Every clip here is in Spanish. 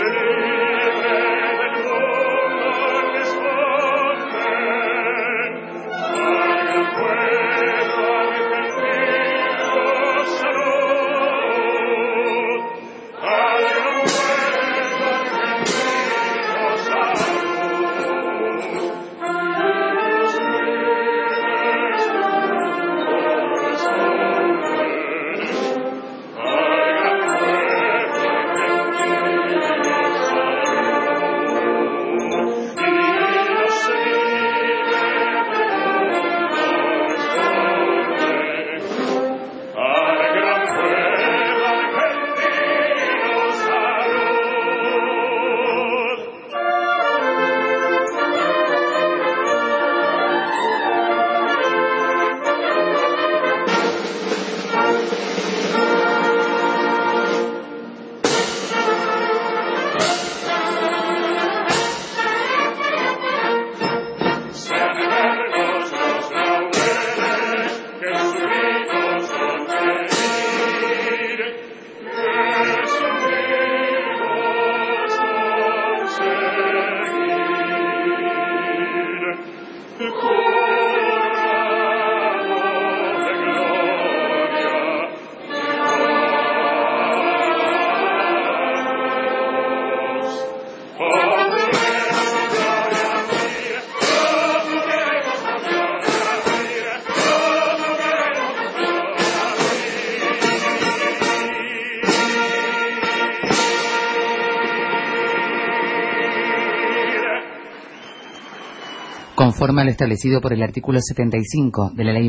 Conforme a lo establecido por el artículo 75 de la Ley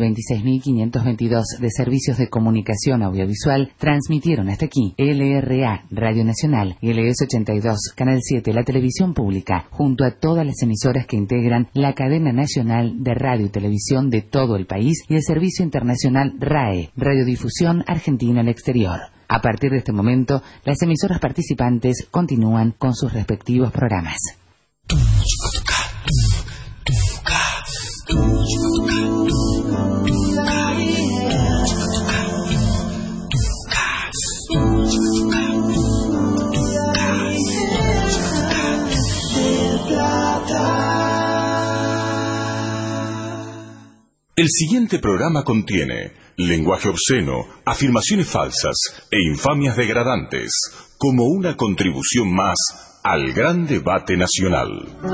26.522 de Servicios de Comunicación Audiovisual, transmitieron hasta aquí LRA Radio Nacional y LS82 Canal 7, la televisión pública, junto a todas las emisoras que integran la cadena nacional de radio y televisión de todo el país y el servicio internacional RAE, Radiodifusión Argentina al Exterior. A partir de este momento, las emisoras participantes continúan con sus respectivos programas. El siguiente programa contiene lenguaje obsceno, afirmaciones falsas e infamias degradantes, como una contribución más al gran debate nacional.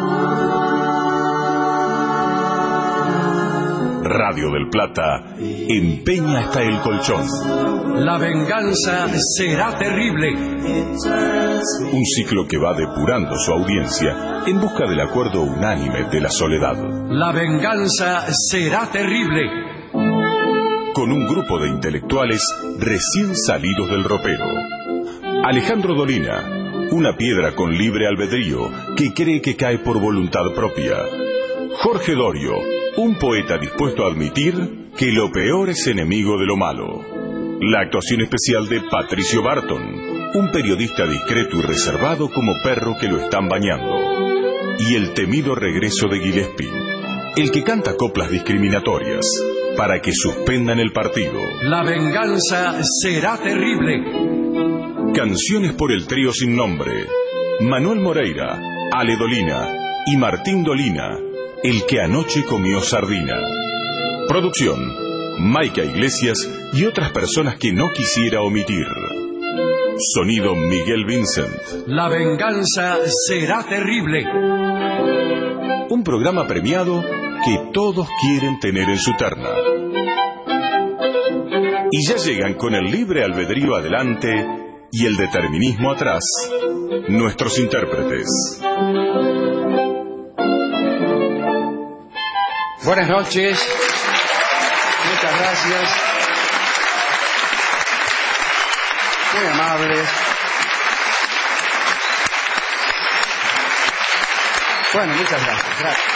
Radio del Plata empeña hasta el colchón. La venganza será terrible. Un ciclo que va depurando su audiencia en busca del acuerdo unánime de la soledad. La venganza será terrible. Con un grupo de intelectuales recién salidos del ropero. Alejandro Dolina, una piedra con libre albedrío que cree que cae por voluntad propia. Jorge Dorio, un poeta dispuesto a admitir que lo peor es enemigo de lo malo. La actuación especial de Patricio Barton, un periodista discreto y reservado como perro que lo están bañando. Y el temido regreso de Gillespie, el que canta coplas discriminatorias para que suspendan el partido. La venganza será terrible. Canciones por el trío sin nombre: Manuel Moreira, Ale Dolina y Martín Dolina, el que anoche comió sardina. Producción: Maica Iglesias y otras personas que no quisiera omitir. Sonido: Miguel Vincent. La venganza será terrible. Un programa premiado que todos quieren tener en su terna. Y ya llegan con el libre albedrío adelante y el determinismo atrás, nuestros intérpretes. Buenas noches. Muchas gracias. Muy amables. Bueno, muchas gracias.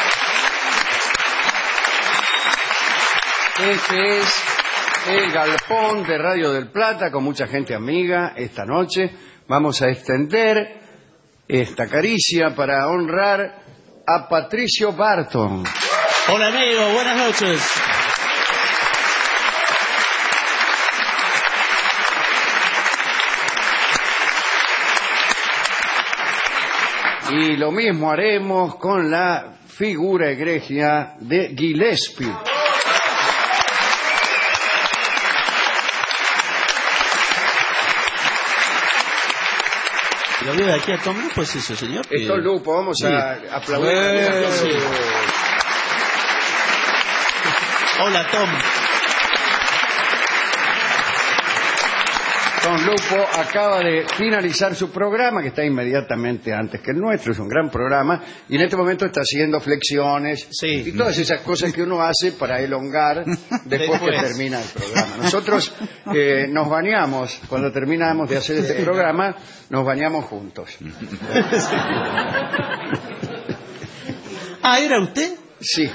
Este es el galpón de Radio del Plata con mucha gente amiga. Esta noche vamos a extender esta caricia para honrar a Patricio Barton. Hola amigo, buenas noches. Y lo mismo haremos con la figura egregia de Gillespie. Lo veo de aquí a Tom Lupo, ¿es eso, señor? Es Tom Lupo, vamos a aplaudir. Sí. Hola, Tom. Tom Lupo acaba de finalizar su programa, que está inmediatamente antes que el nuestro, es un gran programa, y en este momento está haciendo flexiones y todas esas cosas que uno hace para elongar después que termina el programa. Nosotros nos bañamos, cuando terminamos de hacer este programa, nos bañamos juntos. Ah, ¿era usted? Sí.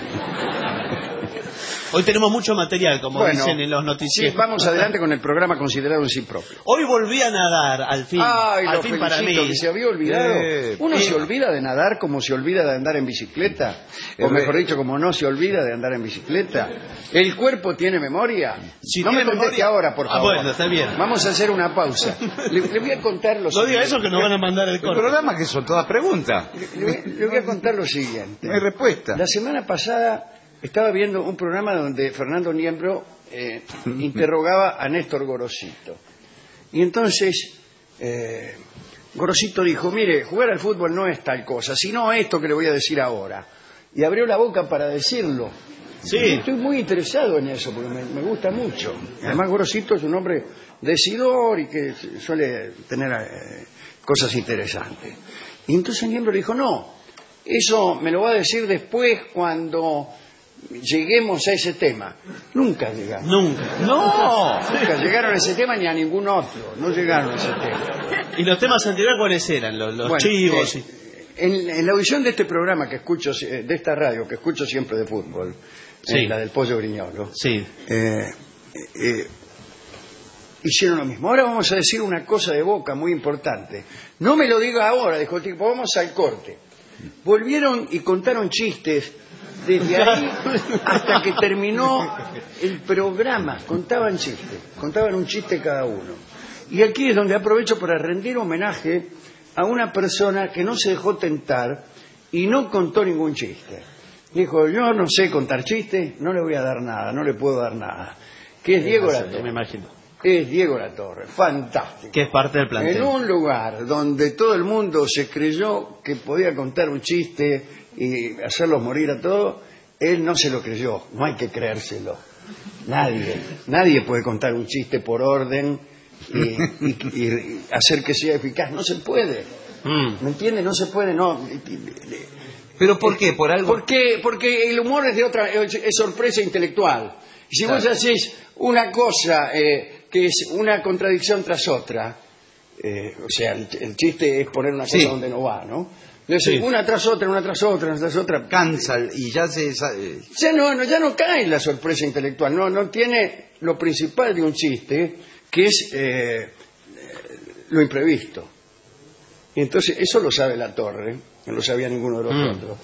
Hoy tenemos mucho material, como dicen en los noticieros. Sí, vamos adelante con el programa considerado en sí propio. Hoy volví a nadar, al fin. Ay, al lo fin felicito, para mí. que se había olvidado. Uno se olvida de nadar como se olvida de andar en bicicleta. O mejor dicho, como no se olvida de andar en bicicleta. ¿El cuerpo tiene memoria? Si no tiene me conteste memoria... ahora, por favor. Bueno, está bien. Vamos a hacer una pausa. Le voy a contar lo No siguiente. diga eso que nos van a mandar el corte. El programa que son todas preguntas. Le voy a contar lo siguiente. No hay respuesta. La semana pasada estaba viendo un programa donde Fernando Niembro interrogaba a Néstor Gorosito. Y entonces Gorosito dijo, mire, jugar al fútbol no es tal cosa, sino esto que le voy a decir ahora. Y abrió la boca para decirlo. Sí. Y estoy muy interesado en eso, porque me gusta mucho. Además, Gorosito es un hombre decidor y que suele tener cosas interesantes. Y entonces Niembro dijo, no, eso me lo va a decir después cuando lleguemos a ese tema. Nunca llegamos. Nunca. ¡No! Nunca llegaron a ese tema ni a ningún otro. No llegaron a ese tema. ¿Y los temas anteriores cuáles eran? Los Bueno, chivos. En la audición de este programa que escucho, de esta radio que escucho siempre de fútbol, la del Pollo Briñolo, Sí. hicieron lo mismo. Ahora vamos a decir una cosa de Boca muy importante. No me lo diga ahora, dijo el tipo, vamos al corte. Volvieron y contaron chistes desde ahí hasta que terminó el programa. Contaban chistes, contaban un chiste cada uno. Y aquí es donde aprovecho para rendir homenaje a una persona que no se dejó tentar y no contó ningún chiste. Dijo, yo no sé contar chistes, no le voy a dar nada, no le puedo dar nada. Que es Diego Latorre. Me imagino. Es Diego Latorre, fantástico. Que es parte del plantel. En un lugar donde todo el mundo se creyó que podía contar un chiste y hacerlos morir a todos, él no se lo creyó, no hay que creérselo. Nadie puede contar un chiste por orden y hacer que sea eficaz, no se puede. ¿Me entiende? No se puede, no. ¿Pero por qué? ¿Por algo? Porque el humor es sorpresa intelectual. Y si vos haces una cosa que es una contradicción tras otra, o sea, el chiste es poner una cosa donde no va, ¿no? Entonces, una tras otra, una tras otra, una tras otra. Cansa y ya se... Ya no cae en la sorpresa intelectual, no tiene lo principal de un chiste, que es lo imprevisto. Y entonces, eso lo sabe Latorre, no lo sabía ninguno de los otros.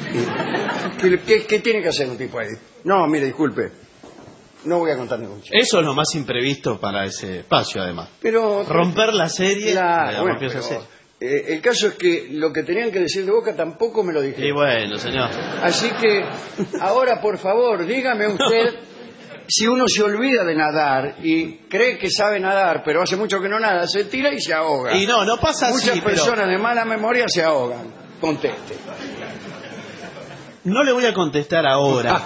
¿Qué tiene que hacer un tipo ahí? No, mire, disculpe, no voy a contar ningún chiste. Eso es lo más imprevisto para ese espacio, además. Pero romper la serie. Claro, bueno, el caso es que lo que tenían que decir de Boca tampoco me lo dijeron. Y bueno, señor. Así que, ahora, por favor, dígame usted, si uno se olvida de nadar y cree que sabe nadar, pero hace mucho que no nada, se tira y se ahoga. Y no pasa así. Muchas personas de mala memoria se ahogan. Conteste. No le voy a contestar ahora.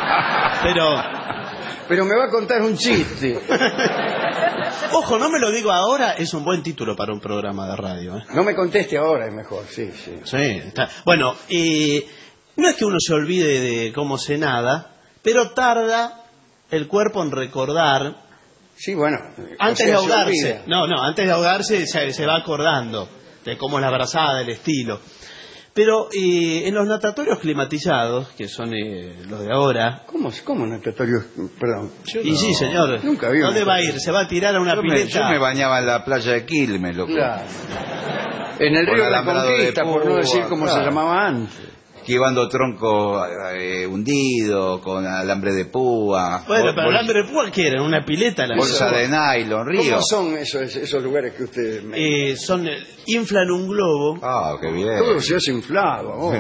Pero me va a contar un chiste. Ojo, no me lo digo ahora, es un buen título para un programa de radio. No me conteste ahora, es mejor, sí. Sí, está. Bueno, no es que uno se olvide de cómo se nada, pero tarda el cuerpo en recordar. Sí, bueno. Antes de ahogarse. Antes de ahogarse se va acordando de cómo es la brazada, el estilo. Pero en los natatorios climatizados, que son los de ahora... ¿Cómo natatorios? Perdón. Sí, señor. Nunca vi. ¿Dónde va a ir? ¿Se va a tirar a una pileta? Yo me bañaba en la playa de Quilmes, loco. Claro. En el río de la Conquista, por no decir cómo se llamaba antes. esquivando tronco hundido, con alambre de púa. Bueno, pero alambre de púa, ¿qué era? ¿Una pileta? Bolsa de nylon, río. ¿Cómo son esos lugares que usted me... inflan un globo. Ah, qué bien. Todo se hace inflado. Oh.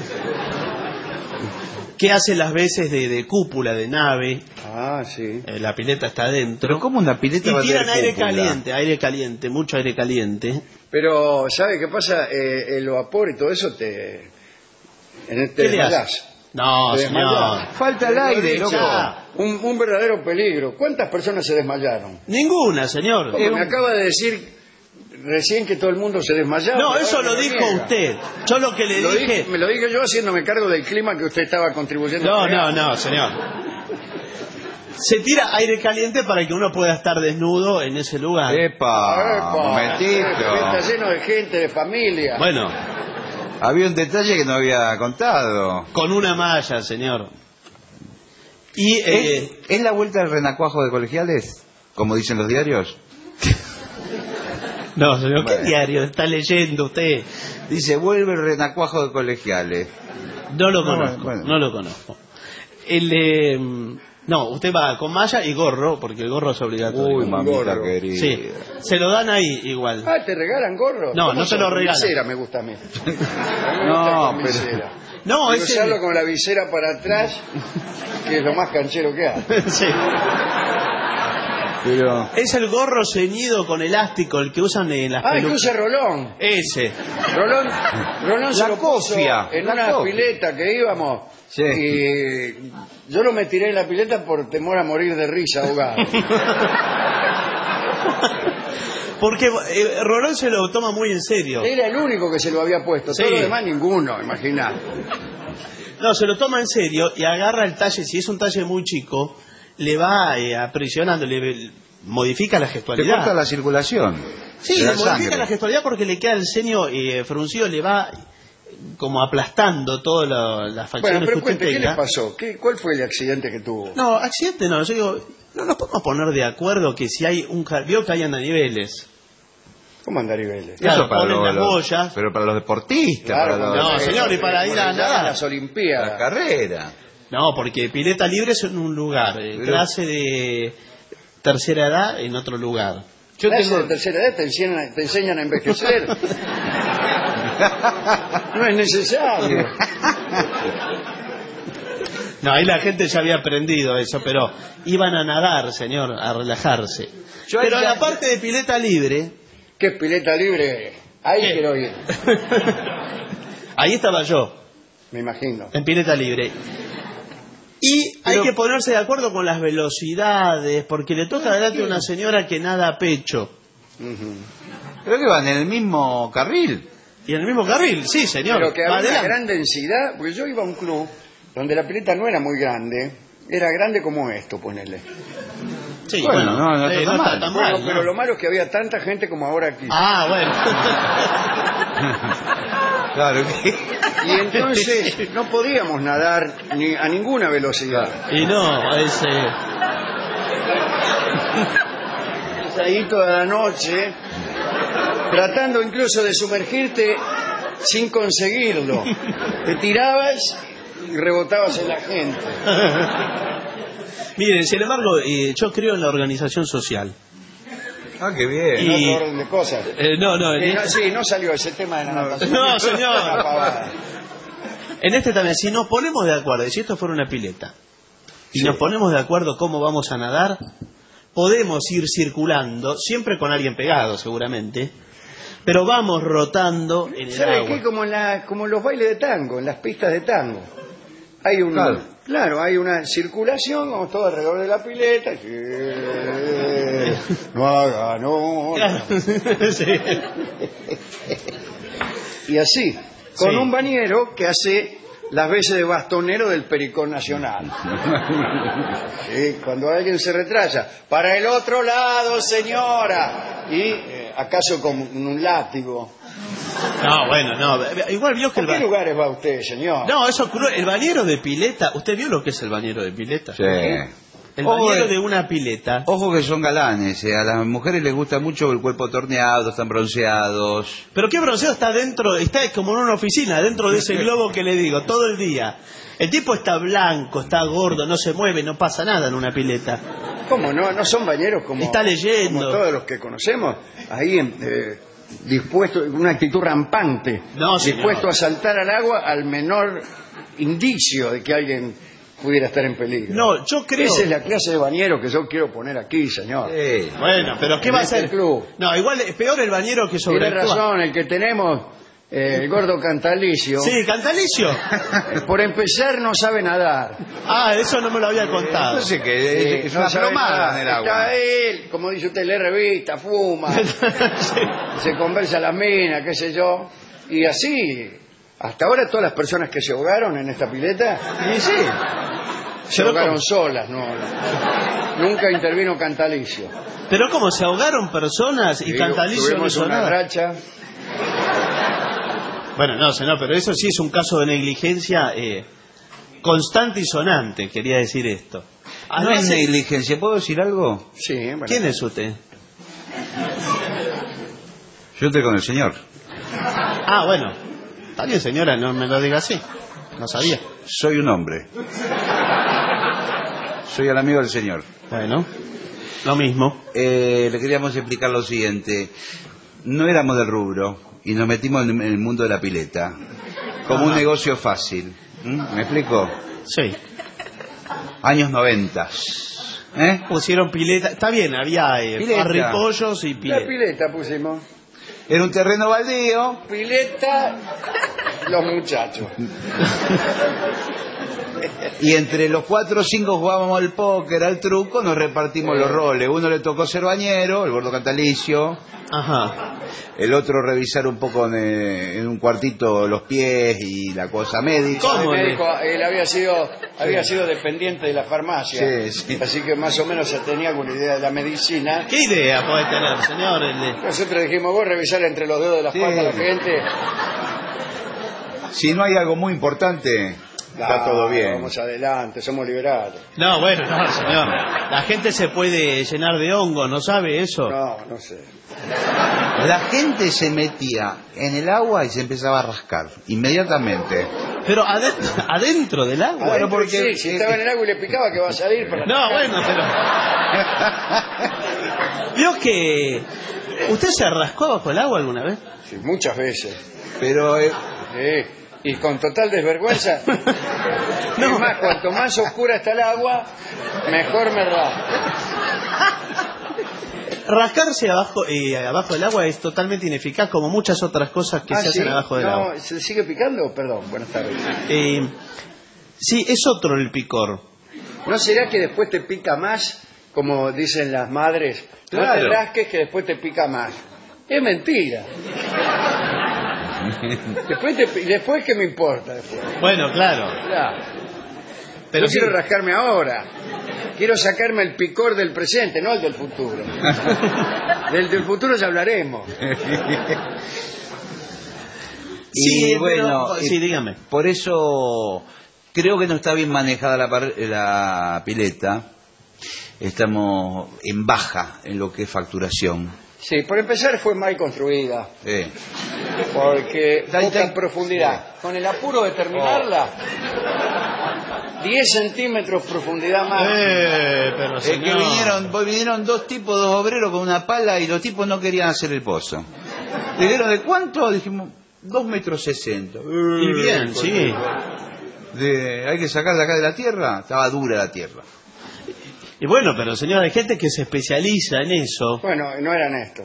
Que hace las veces de cúpula de nave. Ah, sí. La pileta está adentro. Pero ¿cómo una pileta va a tener tiran cúpula? aire caliente, mucho aire caliente. Pero, ¿sabe qué pasa? El vapor y todo eso te desmayás. No, Te señor. desmayás. Falta el aire, loco. Un verdadero peligro. ¿Cuántas personas se desmayaron? Ninguna, señor. Me acaba de decir recién que todo el mundo se desmayaba. No, eso lo dijo usted. Yo lo que le dije... Me lo dije yo haciéndome cargo del clima que usted estaba contribuyendo. No, señor. Se tira aire caliente para que uno pueda estar desnudo en ese lugar. ¡Epa! Un momentito. Está lleno de gente, de familia. Bueno, Había un detalle que no había contado. con una malla, señor. Y ¿Es la vuelta del renacuajo de colegiales? Como dicen los diarios. no, señor, ¿qué Bueno. diario está leyendo usted? Dice, vuelve el renacuajo de colegiales. No lo conozco, bueno. no lo conozco. No, usted va con malla y gorro, porque el gorro es obligatorio. Uy, mamita gorro. querida. Sí, se lo dan ahí igual. Ah, ¿te regalan gorro? No, ¿Cómo no se lo son? regalan. Visera me gusta a mí. No, Con pero- visera. No, Y ese... usarlo con la visera para atrás, que es lo más canchero que hay. Sí. Pero... Es el gorro ceñido con elástico, el que usan en las Ah, el que pelucas. usa Rolón. Ese. Rolón se La lo puso cofia, en la una cofia. pileta que íbamos. Sí. Y yo no me tiré en la pileta por temor a morir de risa ahogado. Porque Rolón se lo toma muy en serio. Era el único que se lo había puesto. Sí. Todo lo demás ninguno, imaginá. No, se lo toma en serio y agarra el talle. Si es un talle muy chico, le va aprisionando, le modifica la Te gestualidad. corta la circulación. Sí, de le la modifica sangre. la gestualidad porque le queda el ceño fruncido, le va como aplastando todas las facciones Bueno, pero que usted cuente, ¿qué le tenga. pasó? ¿Cuál fue el accidente que tuvo? No, accidente no, yo digo, no nos podemos poner de acuerdo que si hay vio que hay andaniveles. ¿Cómo andar Vélez? Claro, Eso para ponen las boyas. Pero para los deportistas, Claro, para no, los, señor, y para ir a ya nadar. las la Olimpiadas. carrera. No, porque pileta libre es en un lugar, clase de tercera edad en otro lugar. Yo Clase tengo... de tercera edad te enseñan a envejecer. No es necesario. No, ahí la gente ya había aprendido eso, pero iban a nadar, señor, a relajarse. Pero en la parte de pileta libre, ¿Qué es pileta libre? Ahí ¿Qué? quiero ir, ahí estaba yo, me imagino. en pileta libre. Y hay que ponerse de acuerdo con las velocidades, porque le toca adelante a una señora que nada a pecho. Ujú. Creo que van en el mismo carril. Y en el mismo carril, sí, señor. Pero que va había una adelante. gran densidad, porque yo iba a un club donde la pileta no era muy grande, era grande como esto, ponele. Sí, Bueno, no está tan mal. tan Bueno, mal, pero ¿no? lo malo es que había tanta gente como ahora aquí. Ah, bueno. Claro que... Y entonces no podíamos nadar ni a ninguna velocidad. Y no, ese... Ahí toda la noche, tratando incluso de sumergirte sin conseguirlo. Te tirabas y rebotabas en la gente. Miren, sin embargo, yo creo en la organización social. Ah, qué bien. En Y- otro orden de cosas. No, Sí, no salió ese tema de la natación. No, señor. Una pavada. En este también, si nos ponemos de acuerdo, y si esto fuera una pileta, y Sí. nos ponemos de acuerdo cómo vamos a nadar, podemos ir circulando, siempre con alguien pegado seguramente, pero vamos rotando en el ¿Sabe agua. qué? Como en los bailes de tango, en las pistas de tango. Hay un, Claro. claro, hay una circulación, vamos todos alrededor de la pileta. Sí, no haga, no. Sí. Y así, con Sí. un bañero que hace las veces de bastonero del Pericón Nacional. Sí, cuando alguien se retrasa, para el otro lado, señora. Y acaso con un látigo. No, bueno, no. Igual vio que ¿A el qué bañero... lugares va usted, señor? No, eso el bañero de pileta, ¿usted vio lo que es el bañero de pileta? Sí. El bañero de una pileta. Ojo que son galanes, a las mujeres les gusta mucho el cuerpo torneado, están bronceados. Pero qué bronceado está dentro, está como en una oficina, dentro de ese globo que le digo, todo el día. El tipo está blanco, está gordo, no se mueve, no pasa nada en una pileta. ¿Cómo no? ¿No son bañeros como, está leyendo, como todos los que conocemos? Ahí dispuesto, una actitud rampante, dispuesto a saltar al agua al menor indicio de que alguien pudiera estar en peligro. No, yo creo... Esa es la clase de bañero que yo quiero poner aquí, señor. Bueno, pero ¿qué va a ser? Club. No, igual es peor el bañero que sobre Tiene razón, el que tenemos, el gordo Cantalicio. Sí, Cantalicio. Por empezar, no sabe nadar. Ah, eso no me lo había contado. No sé qué, es una plomada en el agua. Está él, como dice usted, lee revista, fuma, se conversa a las minas, qué sé yo, y así... Hasta ahora todas las personas que se ahogaron en esta pileta se ahogaron solas, nunca intervino Cantalicio. Pero como se ahogaron personas y Cantalicio no hizo nada. Racha. Bueno, no, señor, pero eso sí es un caso de negligencia constante y sonante, quería decir esto. No es negligencia, ¿puedo decir algo? Sí, bueno. ¿Quién es usted? Yo estoy con el señor. Ah, bueno. Está bien, señora, no me lo diga así. No sabía. Soy un hombre. Soy el amigo del señor. Bueno, lo mismo. Le queríamos explicar lo siguiente. No éramos del rubro y nos metimos en el mundo de la pileta como un negocio fácil. ¿Me explico? Sí. Años 90. Pusieron pileta. Está bien, había parripollos y pileta. La pileta pusimos. Era un terreno baldío. Pileta, los muchachos. Y entre los 4 o 5 jugábamos al póker, al truco, nos repartimos los roles. Uno le tocó ser bañero, el gordo Cantalicio. Ajá. El otro revisar un poco en un cuartito los pies y la cosa médica. ¿Cómo? El médico, él había sido dependiente de la farmacia. Sí. Así que más o menos se tenía alguna idea de la medicina. ¿Qué idea puede tener, señor? Nosotros dijimos, vos revisar entre los dedos de las patas a la gente. Si no hay algo muy importante, está todo bien. Vamos adelante, somos liberales. No, bueno, no, señor. La gente se puede llenar de hongo, ¿no sabe eso? No sé. La gente se metía en el agua y se empezaba a rascar inmediatamente. Pero adentro del agua. Bueno, porque si estaba en el agua y le picaba, que va a salir. No, bueno, pero... ¿Vio que usted se rascó bajo el agua alguna vez? Sí, muchas veces. Pero... y con total desvergüenza. No. Es más, cuanto más oscura está el agua, mejor me rasco. Rascarse abajo del agua es totalmente ineficaz, como muchas otras cosas que se hacen abajo del agua. ¿Se sigue picando? Perdón, buenas tardes. Sí, es otro el picor. ¿No será que después te pica más, como dicen las madres? Claro. No te rasques que después te pica más. Es mentira. Después ¿qué me importa? Bueno, claro. Pero quiero rascarme ahora. Quiero sacarme el picor del presente, no el del futuro. Del futuro ya hablaremos. Y bueno, sí, dígame. Por eso creo que no está bien manejada la pileta. Estamos en baja en lo que es facturación. Sí, por empezar fue mal construida. Sí. Porque poca profundidad. Con el apuro de terminarla, 10 centímetros profundidad más. Pero Es que vinieron 2 tipos, 2 obreros con una pala y los tipos no querían hacer el pozo. ¿Dijeron de cuánto? Dijimos 2,60 metros. Y bien, sí. Hay que sacarla acá de la tierra. Estaba dura la tierra. Y bueno, pero señor, hay gente que se especializa en eso. Bueno, no eran estos.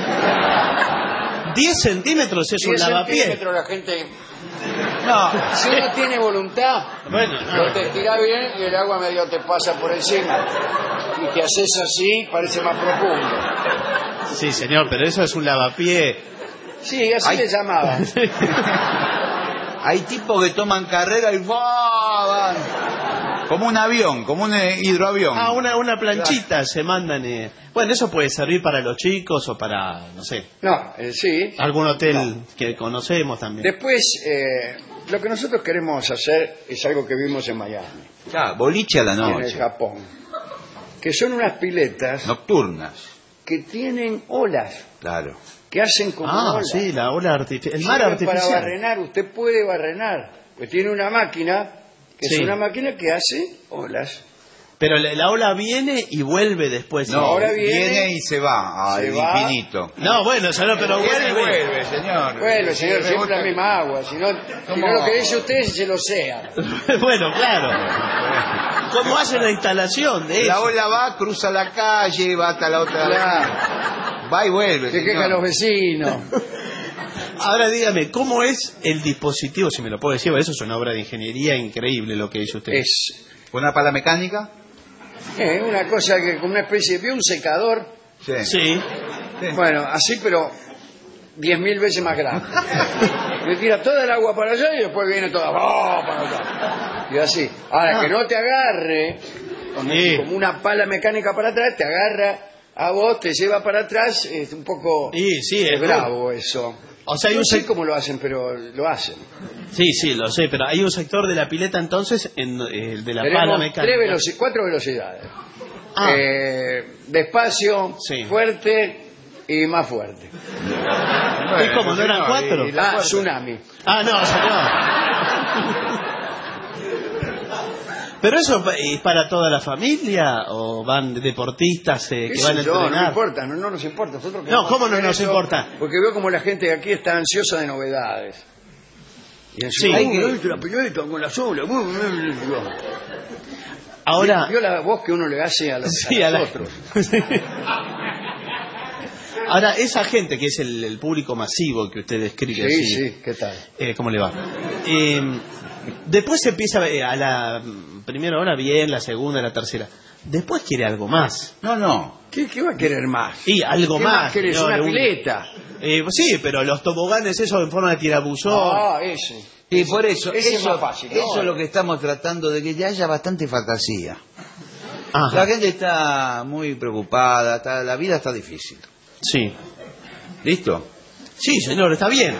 10 centímetros es un lavapié. 10 centímetros la gente... No, si uno tiene voluntad, bueno, te tira bien y el agua medio te pasa por encima. Y te haces así, parece más profundo. Sí, señor, pero eso es un lavapié. Sí, así le llamaban. Hay tipos que toman carrera y van como un avión, como un hidroavión. Ah, una planchita se mandan. Bueno, eso puede servir para los chicos o para, no sé. No, sí. Algún hotel que conocemos también. Después, lo que nosotros queremos hacer es algo que vimos en Miami. Boliche a la Y en el noche. Japón. que son unas piletas Nocturnas. que tienen olas, Claro. que hacen como olas. sí, la ola artificial. El mar Sirven artificial. para barrenar, usted puede barrenar, pues tiene una máquina, que Sí. es una máquina que hace olas. Pero la ola viene y vuelve después. No, ahora viene y se va al se va. infinito. No, bueno, señor, pero vuelve. señor. Bueno, señor, siempre la misma agua. Si no lo que dice usted, se lo sea. Bueno, claro. ¿Cómo hace la instalación de La eso? ola va, cruza la calle, va hasta la otra. Claro. Va y vuelve. Se señor. quejan los vecinos. Ahora dígame, ¿cómo es el dispositivo? Si me lo puedo decir, eso es una obra de ingeniería increíble lo que dice usted. Es ¿Una pala mecánica? una cosa que como una especie de un secador. Sí. Bueno, así, pero 10.000 veces más grande. Le tira toda el agua para allá y después viene toda para allá. Y así. Ahora, que no te agarre Sí. como una pala mecánica para atrás, te agarra a vos, te lleva para atrás, es un poco Sí, es bravo eso. O sea, hay No un sé cómo lo hacen, pero lo hacen. Sí, lo sé, pero hay un sector de la pileta entonces en el de la pala Tenemos mecánica. 4 velocidades. Ah. Despacio, Sí. fuerte y más fuerte. ¿Y cómo, no eran 4? Tsunami. No, señor. ¿Pero eso es para toda la familia o van deportistas que ¿Qué van a sé yo? No entrenar? importa, no nos importa. Nosotros No, ¿cómo no queremos nos eso, importa? Porque veo como la gente de aquí está ansiosa de novedades. Y Sí. la pileta con la sola. Ahora, Vio la voz que uno le hace a los, sí, a a la- los otros. ahora esa gente que es el público masivo que usted describe Sí, así, sí, ¿qué tal? ¿cómo le va? Después se empieza a la primera hora bien, la segunda, la tercera. Después quiere algo más. No. ¿Qué va a querer más? Y algo ¿Qué más. querés? señor, ¿Una pileta? Sí, pero los toboganes esos en forma de tirabuzón. Ese. Y por eso, Ese es más fácil, ¿no? eso es lo que estamos tratando, de que ya haya bastante fantasía. Ajá. La gente está muy preocupada, la vida está difícil. Sí. ¿Listo? Sí, señor, está bien.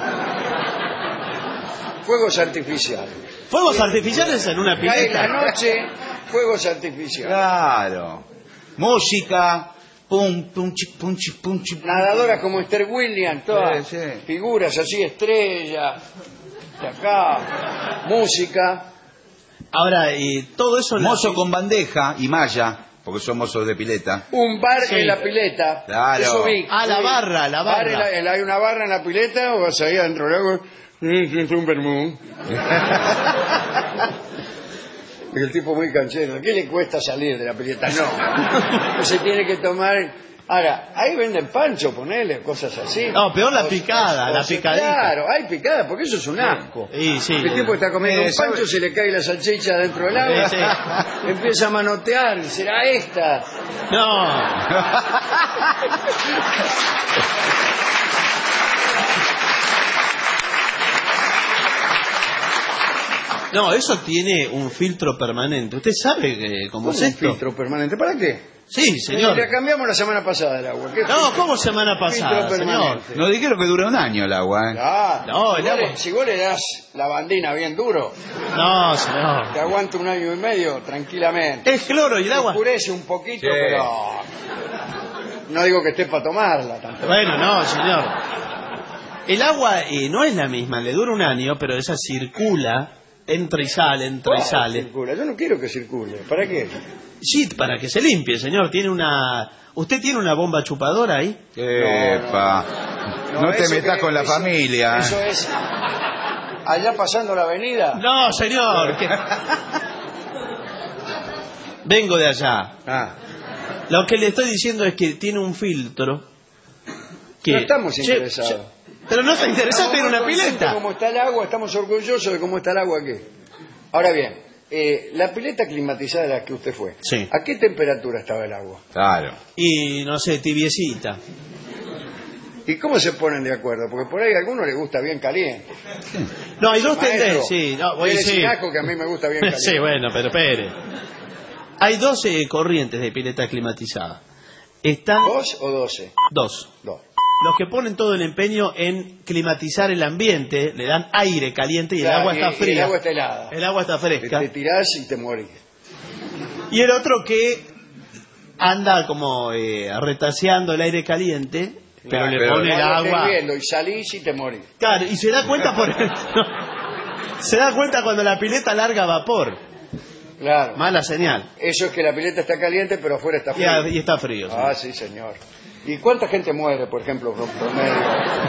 Fuegos artificiales. Fuegos artificiales en una Cae la pileta. noche, fuegos artificiales. Claro. Música, pum, pum, chi, pum, chi, pum, chi. Nadadoras como Esther Williams, todas Sí, sí. figuras así, estrellas, de acá, música. Ahora, todo eso... Mozo con bandeja y malla, porque son mozos de pileta. Un bar Sí. en la pileta. Claro. Eso vi. La barra. Bar hay una barra en la pileta o vas ahí adentro del agua. Es un vermú. El tipo muy canchero. ¿Qué le cuesta salir de la pileta? No. Se tiene que tomar. Ahora, ahí venden pancho, ponele, cosas así. No, peor la picada, la sea, picadita. Claro, hay picada, porque eso es un asco. Sí. El tipo está comiendo un ¿sabe? pancho, se le cae la salchicha dentro del agua, Sí. empieza a manotear, será esta. No. No, eso tiene un filtro permanente. ¿Usted sabe cómo es Un esto? filtro permanente. ¿Para qué? Sí, señor. Le cambiamos la semana pasada el agua. ¿Qué No, filtro? ¿cómo semana pasada, Filtro señor? permanente. Nos dijeron que dura un año el agua, ¿eh? Ah, No, el agua- si vos le das la bandina bien duro, No, señor. te aguanta 1 año y medio tranquilamente. Es cloro y el agua. Oscurece un poquito, Sí. pero no digo que esté para tomarla tampoco. Bueno, no, señor. El agua no es la misma, le dura un año, pero esa circula, entra y sale, entra y ¿Cómo sale. circula? Yo no quiero que circule. ¿Para qué? Sí, para que se limpie, señor. ¿Usted tiene una bomba chupadora ahí? Epa. No te eso metas que- con la eso- familia. Eso es allá pasando la avenida. No, señor. Vengo de allá. Ah, Lo que le estoy diciendo es que tiene un filtro que... no estamos Che, interesados. pero no está interesado en Estamos una muy conscientes de pileta. cómo está el agua, estamos orgullosos de cómo está el agua aquí. Ahora bien, la pileta climatizada de la que usted fue, Sí. ¿a qué temperatura estaba el agua? Claro. Y no sé, tibiecita. ¿Y cómo se ponen de acuerdo? Porque por ahí a alguno le gusta bien caliente. No, hay dos Maestro, tendencias. Sí, no, voy, dele sí. sin asco que a mí me gusta bien caliente. Sí, bueno, pero espere. Hay dos corrientes de pileta climatizada. Están ¿2 o 12? dos. 2. Los que ponen todo el empeño en climatizar el ambiente, le dan aire caliente y el agua está fría. El agua está helada. El agua está fresca. Te tirás y te morís. Y el otro que anda como retaseando el aire caliente, pero le pone el agua. Viendo, y salís y te morís. Claro, y se da cuenta se da cuenta cuando la pileta larga vapor. Claro. Mala señal. Eso es que la pileta está caliente, pero afuera está frío. Y está frío. Sí. Ah, sí, señor. ¿Y cuánta gente muere, por ejemplo, por promedio?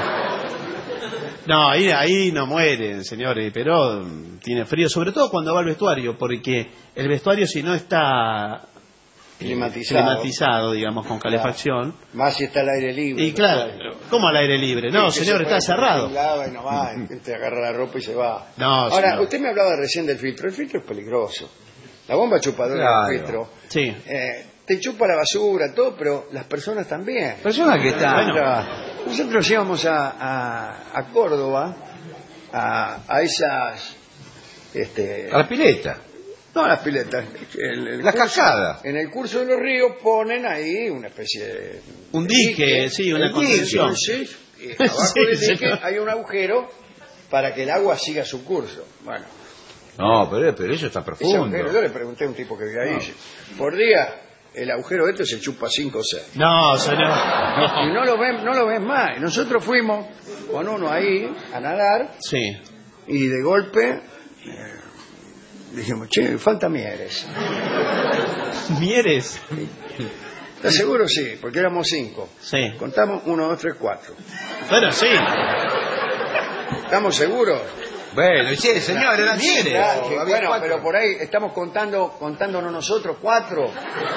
No, ahí no mueren, señores, pero tiene frío, sobre todo cuando va al vestuario, porque el vestuario, si no está climatizado, digamos, con calefacción. Claro. Más si está al aire libre. Y claro, ¿cómo al aire libre? No, sí, señor, está cerrado. Y no va, te agarra la ropa y se va. No, ahora, señor. Usted me hablaba recién del filtro. El filtro es peligroso. La bomba chupadora del filtro. Sí. Te chupa la basura, todo, pero las personas también. Personas que están... Bueno. Nosotros íbamos a Córdoba, a esas... a la pileta. No, las piletas. Las cascadas. En el curso de los ríos ponen ahí una especie de... Un dique, sí, una construcción. Entonces, abajo del dique hay un agujero para que el agua siga su curso. Bueno. No, pero eso está profundo. Agujero, yo le pregunté a un tipo que vive ahí. Por día, el agujero este se chupa 5 o 6. No, señor. Y no lo ves más. Nosotros fuimos con uno ahí a nadar. Sí. Y de golpe... dijimos, che, falta Mieres. ¿Mieres? ¿Estás seguro? Sí, porque éramos 5. Sí. Contamos 1, 2, 3, 4. Bueno, sí. ¿Estamos seguros? Bueno, sí, señor, eran Mieres. cinco. Bueno, 4. pero por ahí estamos contándonos nosotros 4.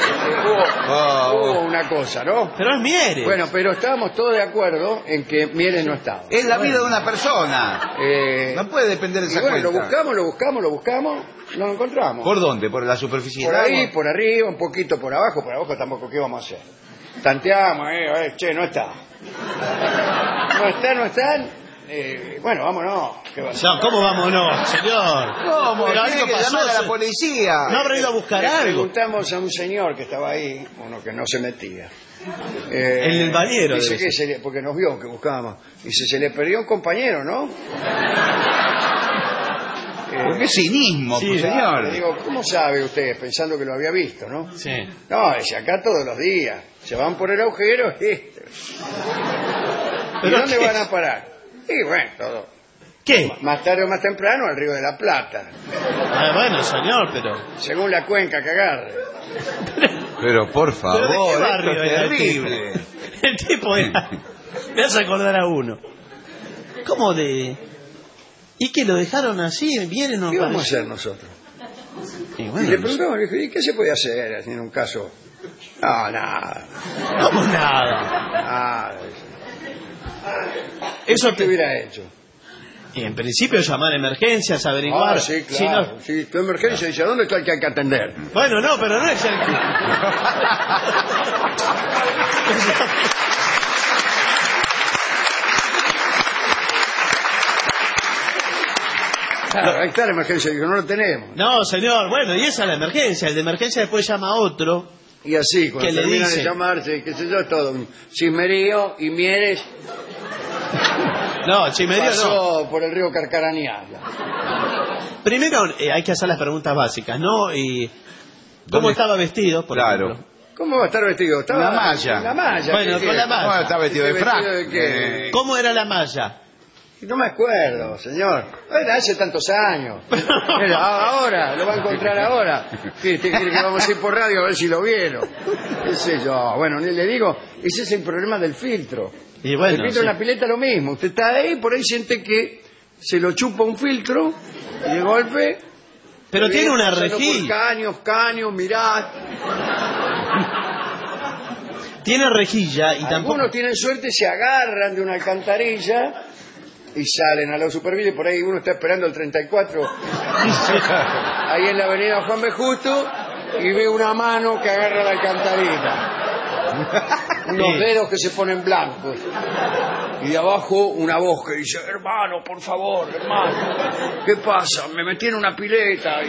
Hubo una cosa, ¿no? Pero es Mieres. Bueno, pero estábamos todos de acuerdo en que Mieres no estaba. Es la vida de una persona. No puede depender de esa bueno, cuenta. lo buscamos, no lo encontramos. ¿Por dónde? ¿Por la superficie? Por del ahí, agua? por arriba, un poquito por abajo tampoco, ¿qué vamos a hacer? Tanteamos, che, no está. No están. Bueno, vámonos. No, ¿cómo vámonos, señor? ¿Cómo? Pero Tiene algo que pasó, llamar a la policía. ¿No habrá ido a buscar Le algo? preguntamos a un señor que estaba ahí, uno que no se metía. El bañero. Dice que porque nos vio que buscábamos. Dice, se le perdió un compañero, ¿no? Qué cinismo, sí, pues, Le señor. digo, ¿cómo sabe usted? Pensando que lo había visto, ¿no? Sí. No, dice, acá todos los días. Se van por el agujero. ¿Y ¿Pero dónde qué? van a parar? Y bueno, todo. ¿Qué? Más tarde o más temprano al Río de la Plata. Bueno, señor, pero... Según la cuenca que agarre. Pero por ¿Pero favor, de qué esto barrio es era terrible. El tipo era... Me hace acordar a uno. ¿Cómo de...? ¿Y que lo dejaron así? ¿Vienen o no? ¿Qué vamos a hacer nosotros? Y Y bueno, le preguntamos, le dije, ¿y qué se puede hacer en un caso? No, nada. ¿cómo nada? Nada. Eso ¿Qué hubiera hecho? Y en principio llamar a emergencias, averiguar... Sí, Si claro. no- Si tu emergencia dice, ¿a dónde está el que hay que atender? Bueno, no, pero no es el... Claro, ahí está la emergencia. Digo, no lo tenemos. No, señor, bueno, y esa es la emergencia. El de emergencia después llama a otro. Y así, cuando ¿Qué le terminan dice? de llamarse, qué sé yo, todo. Un Chismerío y Mieres No, Chimerío no. pasó por el río Carcarañal. Primero hay que hacer las preguntas básicas, ¿no? Y ¿cómo ¿Dónde? estaba vestido, por Claro. ejemplo? ¿Cómo va a estar vestido? Estaba La malla. en la malla. Bueno, ¿qué con la quiere? malla. Bueno, está vestido de frac. ¿De qué? ¿Cómo era la malla? No me acuerdo, señor. Era hace tantos años. Era, ahora, lo va a encontrar ahora. ¿Qué quiere que vamos a ir por radio a ver si lo vieron? ¿Qué sé yo? Bueno, le digo, ese es el problema del filtro. Y bueno, el filtro sí. en la pileta lo mismo. Usted está ahí, por ahí siente que se lo chupa un filtro y de golpe... Pero tiene una pasando por rejilla. caños, mirad. Tiene rejilla y tampoco... Algunos tienen suerte, se agarran de una alcantarilla y salen a la superficie. Por ahí uno está esperando el 34 ahí en la avenida Juan B. Justo y ve una mano que agarra la alcantarilla, unos Sí. dedos que se ponen blancos y de abajo una voz que dice, hermano, por favor, hermano, ¿qué pasa? Me metí en una pileta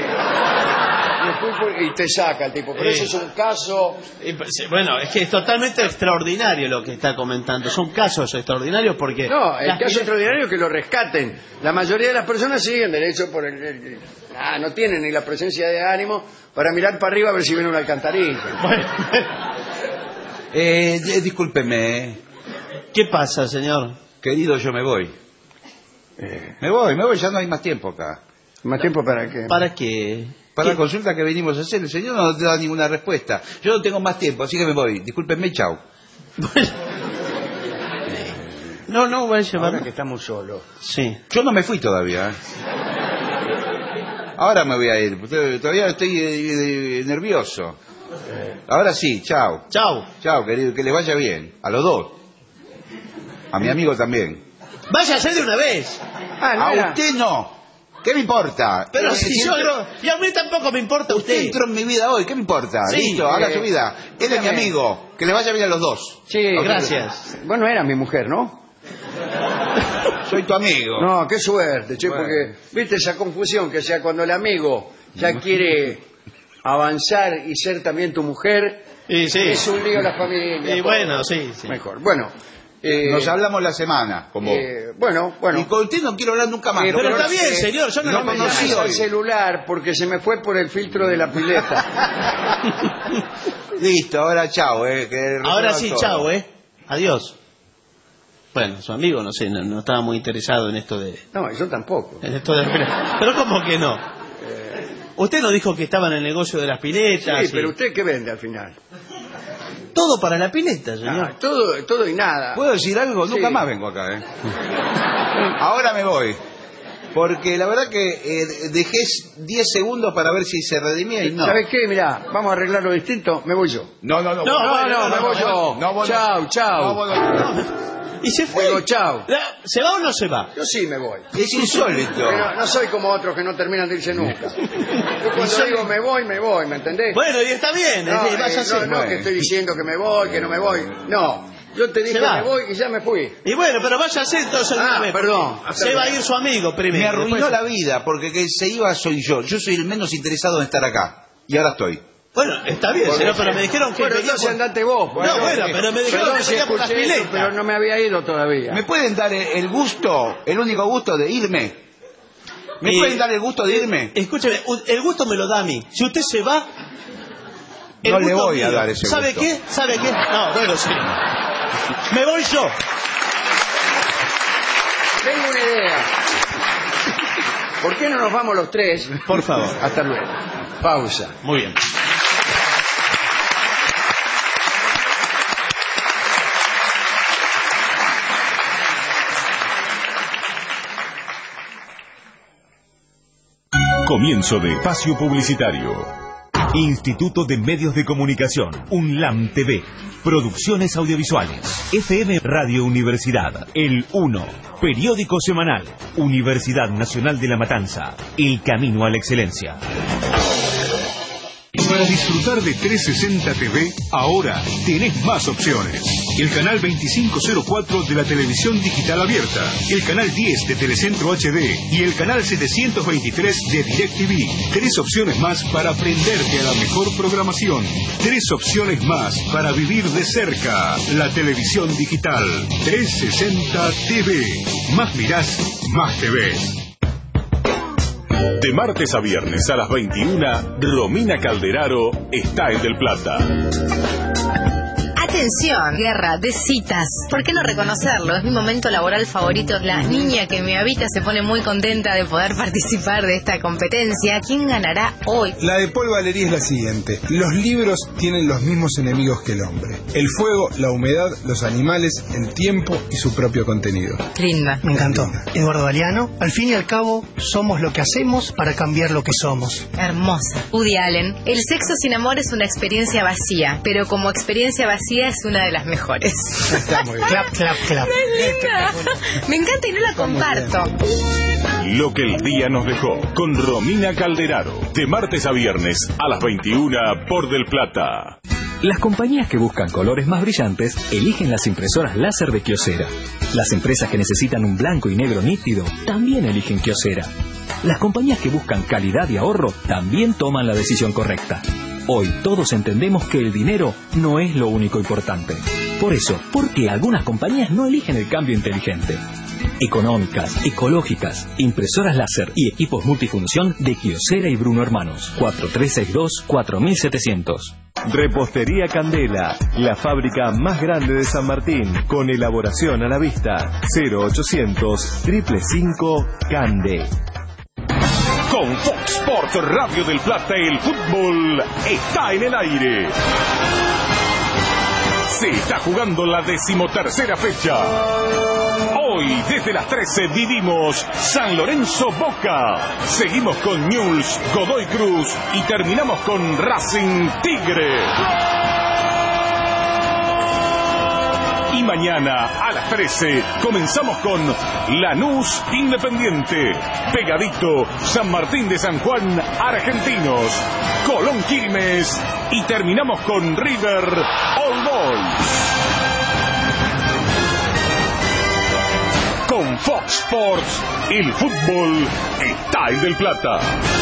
y te saca el tipo. Pero eso es un caso. Bueno, es que es totalmente extraordinario lo que está comentando. Son casos extraordinarios porque... No, el las caso piletas- extraordinario es que lo rescaten. La mayoría de las personas siguen derecho por no tienen ni la presencia de ánimo para mirar para arriba a ver si viene una alcantarilla. Bueno, Discúlpeme. ¿Qué pasa, señor? Querido, yo me voy. Me voy, ya no hay más tiempo acá. ¿Más tiempo para qué? ¿Para qué? Para la consulta que venimos a hacer, el señor no da ninguna respuesta. Yo no tengo más tiempo, así que me voy. Discúlpenme, chao. No, voy a llevar. Ahora que estamos solos. Sí. Yo no me fui todavía. Ahora me voy a ir. Todavía estoy nervioso. Ahora sí, chao. Chao. Chao, querido, que les vaya bien. A los dos. A mi amigo también. Váyase de una vez. A usted no. ¿Qué me importa? Pero si yo no... Y a mí tampoco me importa usted. Entró en mi vida hoy, ¿qué me importa? Sí, Listo, haga su vida. Él es mi amigo. Que le vaya bien a los dos. Sí, gracias. Bueno, era mi mujer, ¿no? Soy tu amigo. No, qué suerte, che, Bueno. porque viste esa confusión que sea cuando el amigo ya quiere avanzar y ser también tu mujer, Sí, sí. es un lío la familia. Y todo. bueno, sí. Mejor. Bueno, Nos hablamos la semana, como... bueno. Y con usted no quiero hablar nunca más. Pero No está conocí- bien, señor, yo no no lo conocí conocí al hoy. celular porque se me fue por el filtro de la pileta. Listo, ahora chao, Ahora sí, todo. chao, Adiós. Bueno, su amigo, no sé, no estaba muy interesado en esto de... No, yo tampoco. Pero ¿cómo que no? Usted no dijo que estaba en el negocio de las piletas. Sí, pero usted qué vende al final. Todo para la pileta, señor. Ah, todo y nada. ¿Puedo decir algo? Sí. Nunca más vengo acá, Ahora me voy. Porque la verdad que dejé 10 segundos para ver si se redimía y no. ¿Sabes qué? Mirá, vamos a arreglarlo distinto. Me voy yo. No, No, me voy yo. Chao. Y se fue. Digo, chao. ¿Se va o no se va? Yo sí me voy. Es insólito. Pero no soy como otros que no terminan de irse nunca. Yo cuando digo me voy, ¿me entendés? Bueno, y está bien, váyase. no que estoy diciendo que me voy, que no me voy. No, yo te dije Se va. me voy y ya me fui. Y bueno, pero váyase entonces de una vez. perdón. Se va a ir su amigo primero. Me arruinó después- la vida, porque que se iba soy yo. Yo soy el menos interesado en estar acá. Y ahora estoy. Bueno, está bien, señor, pero me dijeron que... Bueno, venía entonces por- andate vos. No, bueno, pero me dijeron Perdón que si venía por las escuché eso, piletas. pero no me había ido todavía. ¿Me pueden dar el gusto, el único gusto de irme? ¿Me Y- pueden dar el gusto de irme? Escúcheme, el gusto me lo da a mí. Si usted se va... el No le gusto voy a mío. dar ese ¿Sabe gusto. qué? ¿Sabe qué? No, bueno, sí. Me voy yo. Tengo una idea. ¿Por qué no nos vamos los tres? Por favor. Hasta luego. Pausa. Muy bien. Comienzo de espacio publicitario. Instituto de Medios de Comunicación, UNLAM TV. Producciones audiovisuales. FM Radio Universidad, El 1. Periódico semanal. Universidad Nacional de La Matanza. El camino a la excelencia. Para disfrutar de 360 TV, ahora tenés más opciones. El canal 2504 de la televisión digital abierta, el canal 10 de Telecentro HD y el canal 723 de DirecTV. 3 opciones más para prenderte a la mejor programación. 3 opciones más para vivir de cerca la televisión digital. 360 TV. Más mirás, más te ves. De martes a viernes a las 21, Romina Calderaro está en Del Plata. Atención, guerra de citas. ¿Por qué no reconocerlo? Es mi momento laboral favorito. La niña que me habita se pone muy contenta de poder participar de esta competencia. ¿Quién ganará hoy? La de Paul Valéry es la siguiente. Los libros tienen los mismos enemigos que el hombre. El fuego, la humedad, los animales, el tiempo y su propio contenido. Linda. Me encantó. Eduardo Galeano. Al fin y al cabo, somos lo que hacemos para cambiar lo que somos. Hermosa. Woody Allen. El sexo sin amor es una experiencia vacía, pero como experiencia vacía es una de las mejores. Está muy bien. Clap, clap, clap. Es linda. Me encanta y no la comparto. Lo que el día nos dejó, con Romina Calderaro. De martes a viernes a las 21 por Del Plata. Las compañías que buscan colores más brillantes eligen las impresoras láser de Kyocera. Las empresas que necesitan un blanco y negro nítido también eligen Kyocera. Las compañías que buscan calidad y ahorro también toman la decisión correcta. Hoy todos entendemos que el dinero no es lo único importante. Por eso, ¿por qué algunas compañías no eligen el cambio inteligente? económicas, ecológicas, impresoras láser y equipos multifunción de Kyocera y Bruno Hermanos. 4362-4700. Repostería Candela, la fábrica más grande de San Martín, con elaboración a la vista. 0800-555-CANDE. Con Fox Sports Radio del Plata, el fútbol está en el aire. Se está jugando la 13ª fecha. Hoy, desde las 13, vivimos San Lorenzo Boca. Seguimos con Newell's, Godoy Cruz y terminamos con Racing Tigre. Y mañana a las 13 comenzamos con Lanús Independiente, pegadito San Martín de San Juan Argentinos, Colón Quilmes y terminamos con River All Boys. Con Fox Sports, el fútbol está en Del Plata.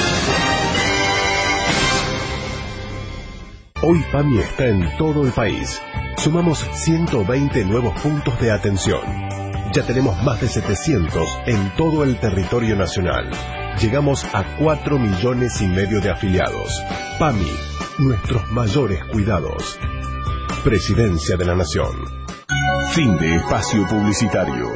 Hoy PAMI está en todo el país. Sumamos 120 nuevos puntos de atención. Ya tenemos más de 700 en todo el territorio nacional. Llegamos a 4,5 millones de afiliados. PAMI, nuestros mayores cuidados. Presidencia de la Nación. Fin de espacio publicitario.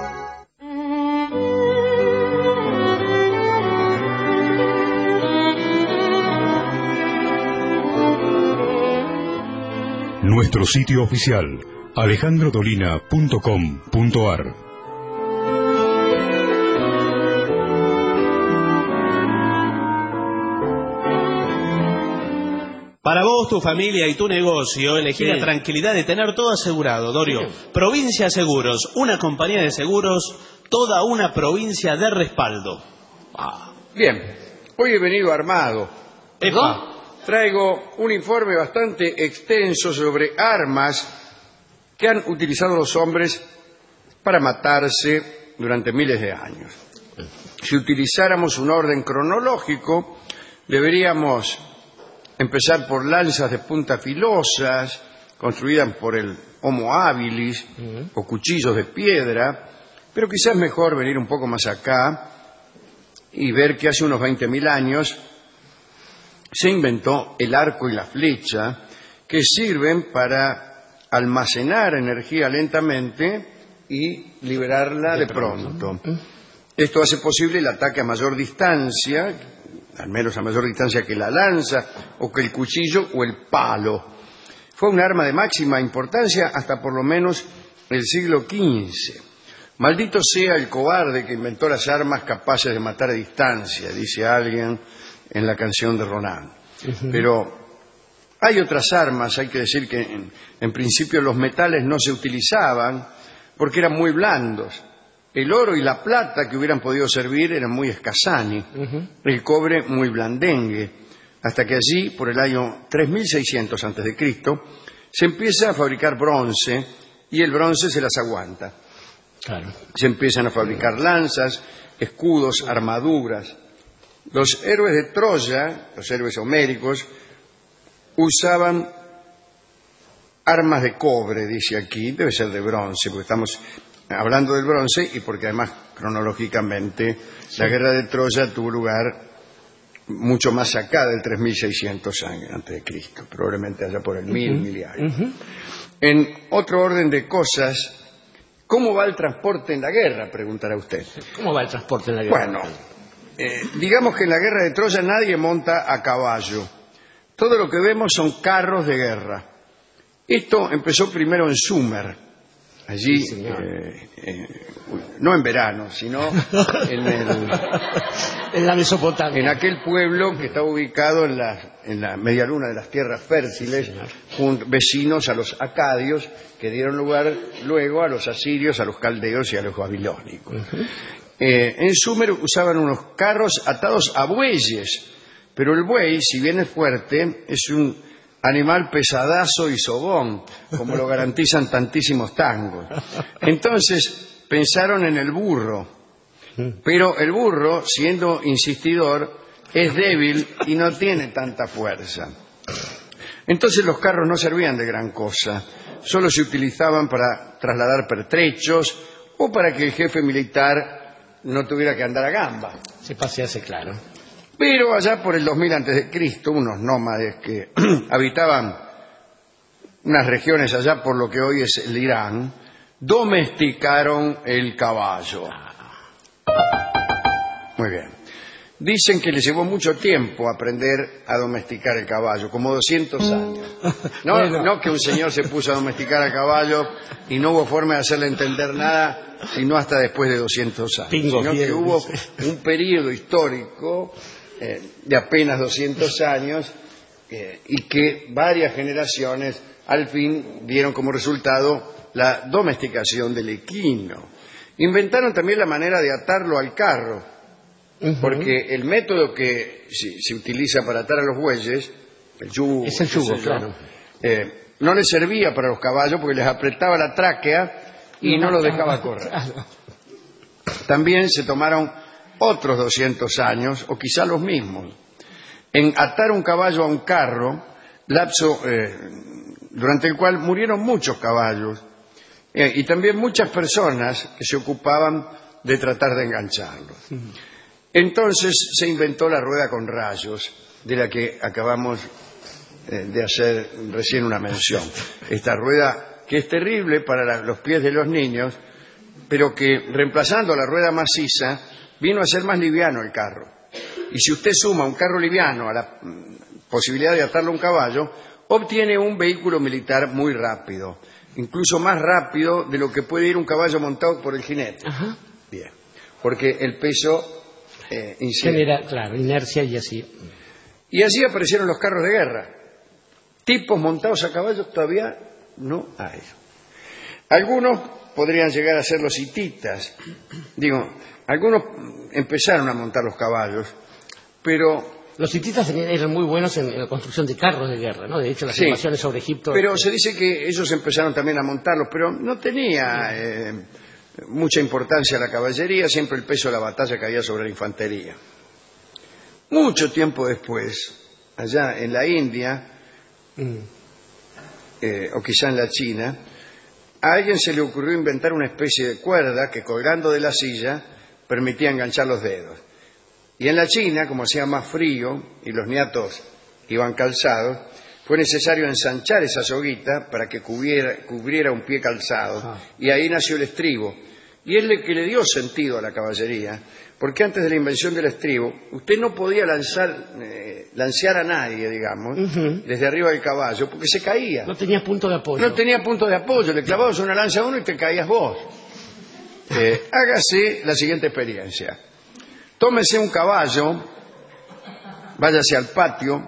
Nuestro sitio oficial, alejandrodolina.com.ar. Para vos, tu familia y tu negocio, elegí la tranquilidad de tener todo asegurado, Dorio. Provincia Seguros, una compañía de seguros, toda una provincia de respaldo. Bien, hoy he venido armado. ¿No? Traigo un informe bastante extenso sobre armas que han utilizado los hombres para matarse durante miles de años. Si utilizáramos un orden cronológico, deberíamos empezar por lanzas de punta filosas, construidas por el Homo habilis, o cuchillos de piedra, pero quizás mejor venir un poco más acá y ver que hace unos 20.000 años se inventó el arco y la flecha, que sirven para almacenar energía lentamente y liberarla de pronto. Esto hace posible el ataque a mayor distancia, al menos a mayor distancia que la lanza, o que el cuchillo o el palo. Fue un arma de máxima importancia hasta por lo menos el siglo XV. Maldito sea el cobarde que inventó las armas capaces de matar a distancia, dice alguien en la canción de Ronan. Pero hay otras armas, hay que decir que en principio los metales no se utilizaban porque eran muy blandos. El oro y la plata que hubieran podido servir eran muy escasani, el cobre muy blandengue, hasta que allí, por el año 3600 a.C., se empieza a fabricar bronce y el bronce se las aguanta. Claro. Se empiezan a fabricar lanzas, escudos, armaduras. Los héroes de Troya, los héroes homéricos, usaban armas de cobre, dice aquí, debe ser de bronce, porque estamos hablando del bronce y porque además cronológicamente la guerra de Troya tuvo lugar mucho más acá del 3600 años antes de Cristo, probablemente allá por el 1000 y algo. En otro orden de cosas, ¿cómo va el transporte en la guerra?, preguntará usted. ¿Cómo va el transporte en la guerra? Bueno, digamos que en la guerra de Troya nadie monta a caballo. Todo lo que vemos son carros de guerra. Esto empezó primero en Sumer, allí, no en verano, sino en la Mesopotamia. En aquel pueblo que estaba ubicado en la medialuna de las tierras fértiles, vecinos a los acadios, que dieron lugar luego a los asirios, a los caldeos y a los babilónicos. En Sumer usaban unos carros atados a bueyes, pero el buey, si bien es fuerte, es un animal pesadazo y sobón, como lo garantizan tantísimos tangos. Entonces pensaron en el burro, pero el burro, siendo insistidor, es débil y no tiene tanta fuerza. Entonces los carros no servían de gran cosa, solo se utilizaban para trasladar pertrechos o para que el jefe militar no tuviera que andar a gamba. Se pasease, claro. Pero allá por el 2000 a.C., unos nómades que habitaban unas regiones allá por lo que hoy es el Irán, domesticaron el caballo. Muy bien. Dicen que les llevó mucho tiempo aprender a domesticar el caballo, como 200 años. No que un señor se puso a domesticar al caballo y no hubo forma de hacerle entender nada, sino hasta después de 200 años. Sino que hubo un periodo histórico de apenas 200 años y que varias generaciones al fin dieron como resultado la domesticación del equino. Inventaron también la manera de atarlo al carro, porque el método que se utiliza para atar a los bueyes, el yugo, es el yugo, claro, no les servía para los caballos porque les apretaba la tráquea y no los dejaba correr. También se tomaron otros 200 años, o quizá los mismos, en atar un caballo a un carro, lapso durante el cual murieron muchos caballos y también muchas personas que se ocupaban de tratar de engancharlos. Entonces se inventó la rueda con rayos, de la que acabamos de hacer recién una mención. Esta rueda que es terrible para los pies de los niños, pero que reemplazando la rueda maciza vino a ser más liviano el carro. Y si usted suma un carro liviano a la posibilidad de atarlo a un caballo, obtiene un vehículo militar muy rápido, incluso más rápido de lo que puede ir un caballo montado por el jinete. Ajá. Bien, porque el peso genera, claro, inercia y así. Y así aparecieron los carros de guerra. Tipos montados a caballos todavía no hay. Algunos podrían llegar a ser los hititas. Algunos empezaron a montar los caballos, pero los hititas eran muy buenos en la construcción de carros de guerra, ¿no? De hecho, las invasiones sobre Egipto. Pero se dice que ellos empezaron también a montarlos, pero no tenía mucha importancia la caballería, siempre el peso de la batalla caía sobre la infantería. Mucho tiempo después, allá en la India, o quizá en la China, a alguien se le ocurrió inventar una especie de cuerda que, colgando de la silla, permitía enganchar los dedos. Y en la China, como hacía más frío y los niatos iban calzados, fue necesario ensanchar esa soguita para que cubriera un pie calzado, y ahí nació el estribo. Y es lo que le dio sentido a la caballería, porque antes de la invención del estribo, usted no podía lancear a nadie, digamos, desde arriba del caballo, porque se caía. No tenía punto de apoyo. No tenía punto de apoyo, le clavabas una lanza a uno y te caías vos. Hágase la siguiente experiencia. Tómese un caballo, váyase al patio.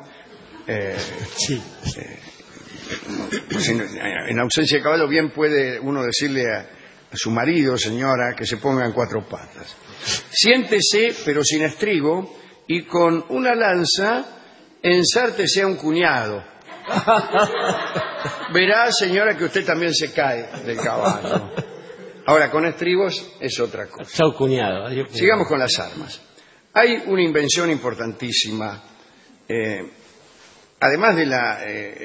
En ausencia de caballo, bien puede uno decirle a su marido, señora, que se ponga en cuatro patas. Siéntese, pero sin estribo, y con una lanza ensártese a un cuñado. Verá, señora, que usted también se cae del caballo. Ahora, con estribos es otra cosa. Chau, cuñado. Adiós, cuñado. Sigamos con las armas. Hay una invención importantísima. Además de la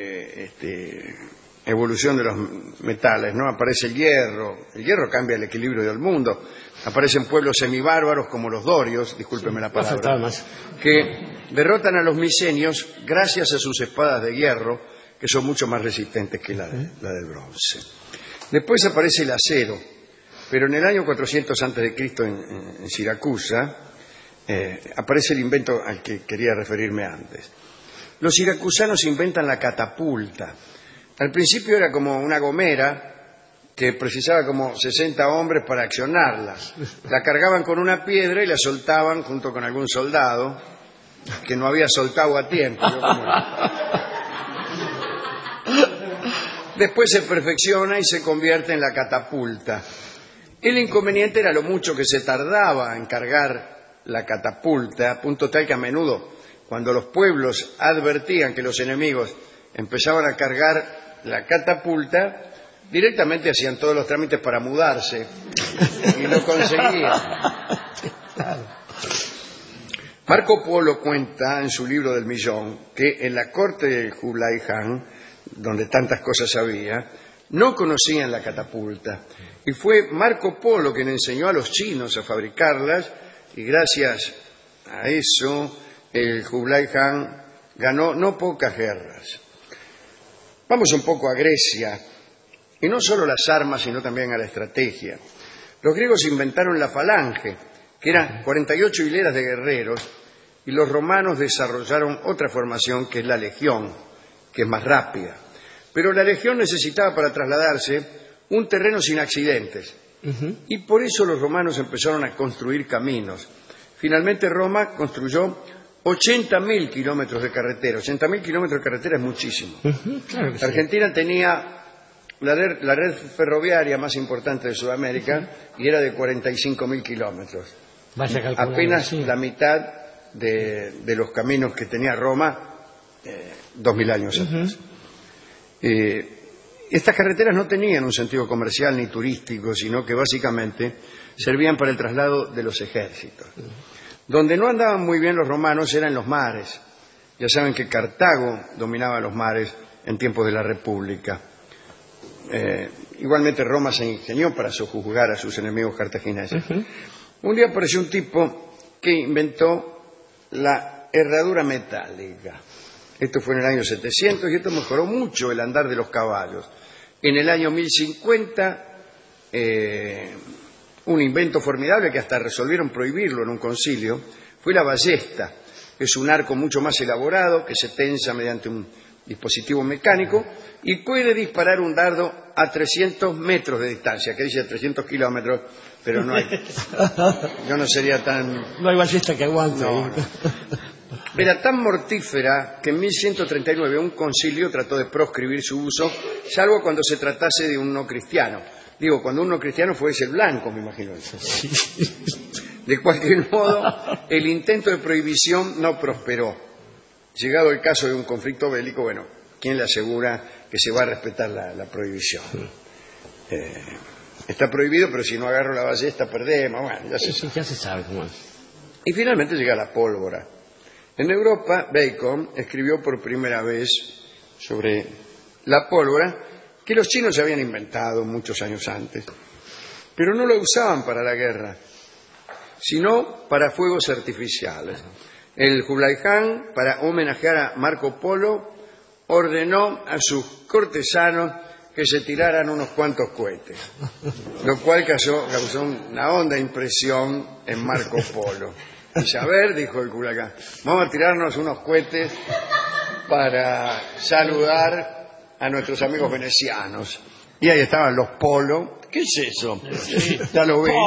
evolución de los metales, ¿no? Aparece el hierro. El hierro cambia el equilibrio del mundo. Aparecen pueblos semibárbaros como los dorios, discúlpeme la palabra, que derrotan a los micenios gracias a sus espadas de hierro, que son mucho más resistentes que la del bronce. Después aparece el acero, pero en el año 400 a.C. en Siracusa aparece el invento al que quería referirme antes. Los siracusanos inventan la catapulta. Al principio era como una gomera que precisaba como 60 hombres para accionarla. La cargaban con una piedra y la soltaban junto con algún soldado que no había soltado a tiempo. Después se perfecciona y se convierte en la catapulta. El inconveniente era lo mucho que se tardaba en cargar la catapulta, a punto tal que a menudo, cuando los pueblos advertían que los enemigos empezaban a cargar la catapulta, directamente hacían todos los trámites para mudarse y lo conseguían. Marco Polo cuenta en su libro del millón que en la corte de Kublai Khan, donde tantas cosas había, no conocían la catapulta. Y fue Marco Polo quien enseñó a los chinos a fabricarlas, y gracias a eso el Kublai Khan ganó no pocas guerras. Vamos un poco a Grecia, y no solo las armas, sino también a la estrategia. Los griegos inventaron la falange, que eran 48 hileras de guerreros, y los romanos desarrollaron otra formación, que es la legión, que es más rápida. Pero la legión necesitaba para trasladarse un terreno sin accidentes, y por eso los romanos empezaron a construir caminos. Finalmente Roma construyó 80.000 kilómetros de carretera. 80.000 kilómetros de carretera es muchísimo. Claro que sí. Argentina tenía la red ferroviaria más importante de Sudamérica y era de 45.000 kilómetros. Vaya calculando, apenas sí. la mitad de los caminos que tenía Roma 2000 años atrás. Estas carreteras no tenían un sentido comercial ni turístico, sino que básicamente servían para el traslado de los ejércitos. Donde no andaban muy bien los romanos era en los mares. Ya saben que Cartago dominaba los mares en tiempos de la República. Igualmente Roma se ingenió para sojuzgar a sus enemigos cartagineses. Un día apareció un tipo que inventó la herradura metálica. Esto fue en el año 700 y esto mejoró mucho el andar de los caballos. En el año 1050, un invento formidable que hasta resolvieron prohibirlo en un concilio fue la ballesta. Es un arco mucho más elaborado que se tensa mediante un dispositivo mecánico y puede disparar un dardo a 300 metros de distancia, que dice 300 kilómetros, pero no hay. Yo no sería tan... No hay ballesta que aguante. No. Era tan mortífera que en 1139 un concilio trató de proscribir su uso, salvo cuando se tratase de un no cristiano. Digo, cuando un no cristiano fuese blanco, me imagino eso. De cualquier modo, el intento de prohibición no prosperó. Llegado el caso de un conflicto bélico, bueno, ¿quién le asegura que se va a respetar la prohibición? Está prohibido, pero si no agarro la ballesta perdemos. Bueno, ya se sabe cómo es. Y finalmente llega la pólvora. En Europa, Bacon escribió por primera vez sobre la pólvora que los chinos habían inventado muchos años antes, pero no lo usaban para la guerra, sino para fuegos artificiales. El Kublai Khan, para homenajear a Marco Polo, ordenó a sus cortesanos que se tiraran unos cuantos cohetes, lo cual causó una honda impresión en Marco Polo. Y a ver, dijo el Kublai Khan, vamos a tirarnos unos cohetes para saludar a nuestros amigos venecianos. Y ahí estaban los Polo. ¿Qué es eso? Sí. Ya lo ven.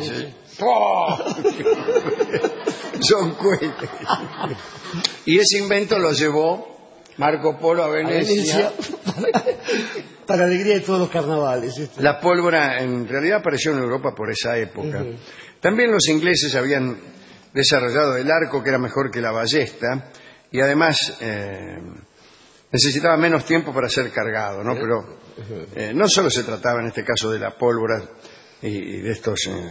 Son cohetes. Y ese invento lo llevó Marco Polo a Venecia. Para alegría de todos los carnavales. La pólvora en realidad apareció en Europa por esa época. También los ingleses habían desarrollado el arco, que era mejor que la ballesta, y además necesitaba menos tiempo para ser cargado, ¿no? Pero no solo se trataba en este caso de la pólvora y de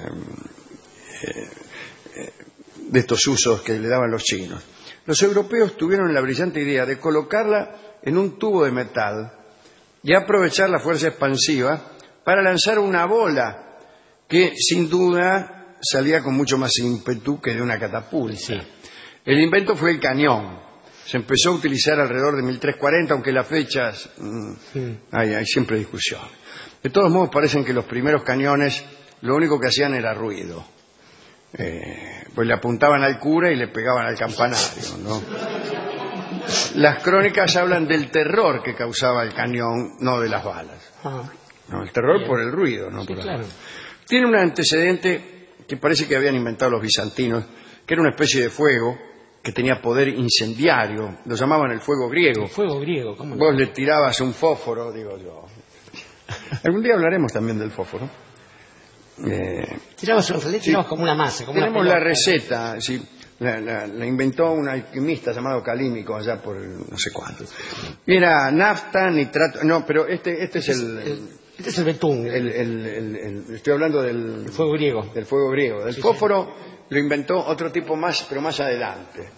estos usos que le daban los chinos. Los europeos tuvieron la brillante idea de colocarla en un tubo de metal y aprovechar la fuerza expansiva para lanzar una bola que sin duda salía con mucho más ímpetu que de una catapulta. Sí. El invento fue el cañón. Se empezó a utilizar alrededor de 1340, aunque las fechas hay siempre discusión. De todos modos, parecen que los primeros cañones lo único que hacían era ruido. Pues le apuntaban al cura y le pegaban al campanario, ¿no? Las crónicas hablan del terror que causaba el cañón, no de las balas. No, el terror por el ruido, ¿no? Sí, claro. Tiene un antecedente que parece que habían inventado los bizantinos, que era una especie de fuego que tenía poder incendiario. Lo llamaban el fuego griego. El fuego griego, ¿cómo no? Vos le tirabas un fósforo, digo yo. Algún día hablaremos también del fósforo. Tirabas como una masa. Como tenemos una la receta, sí, la inventó un alquimista llamado Calímico allá por no sé cuánto. Y era nafta, nitrato... No, pero este es el... Este es el betún. Estoy hablando del fuego griego. Del fuego griego. Del fósforo lo inventó otro tipo más, pero más adelante.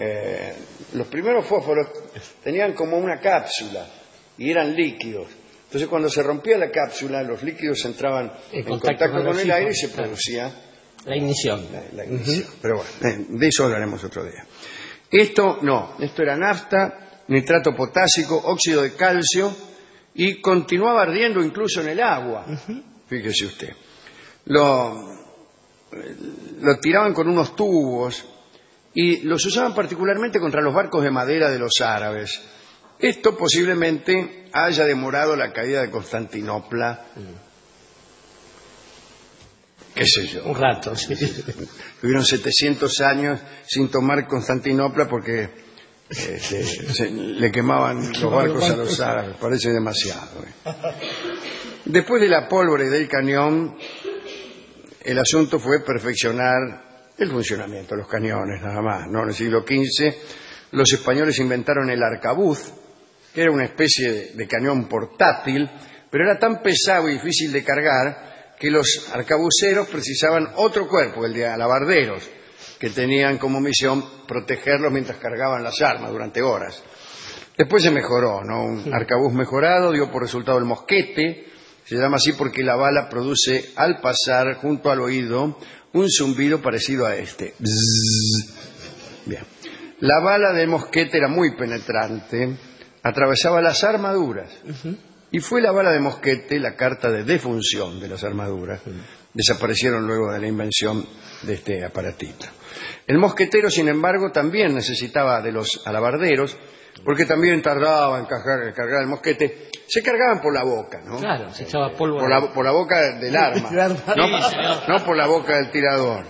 Los primeros fósforos tenían como una cápsula y eran líquidos. Entonces, cuando se rompía la cápsula, los líquidos entraban en contacto con el aire y se producía la ignición. La ignición. Pero bueno, de eso hablaremos otro día. Esto era nafta, nitrato potásico, óxido de calcio, y continuaba ardiendo incluso en el agua. Fíjese usted. Lo tiraban con unos tubos y los usaban particularmente contra los barcos de madera de los árabes. Esto posiblemente haya demorado la caída de Constantinopla. ¿Qué sé yo? Un rato, sí. Tuvieron 700 años sin tomar Constantinopla porque le quemaban los barcos a los árabes. Parece demasiado. Después de la pólvora y del cañón, el asunto fue perfeccionar el funcionamiento de los cañones, nada más, ¿no? En el siglo XV, los españoles inventaron el arcabuz, que era una especie de cañón portátil, pero era tan pesado y difícil de cargar que los arcabuceros precisaban otro cuerpo, el de alabarderos, que tenían como misión protegerlos mientras cargaban las armas durante horas. Después se mejoró, ¿no? Un arcabuz mejorado dio por resultado el mosquete. Se llama así porque la bala produce al pasar junto al oído un zumbido parecido a este. Bzzz. Bien. La bala del mosquete era muy penetrante, atravesaba las armaduras. Y fue la bala de mosquete la carta de defunción de las armaduras. Desaparecieron luego de la invención de este aparatito. El mosquetero, sin embargo, también necesitaba de los alabarderos, porque también tardaba en cargar el mosquete. Se cargaban por la boca, ¿no? Claro, se echaba polvo. Por la boca del arma, no por la boca del tirador.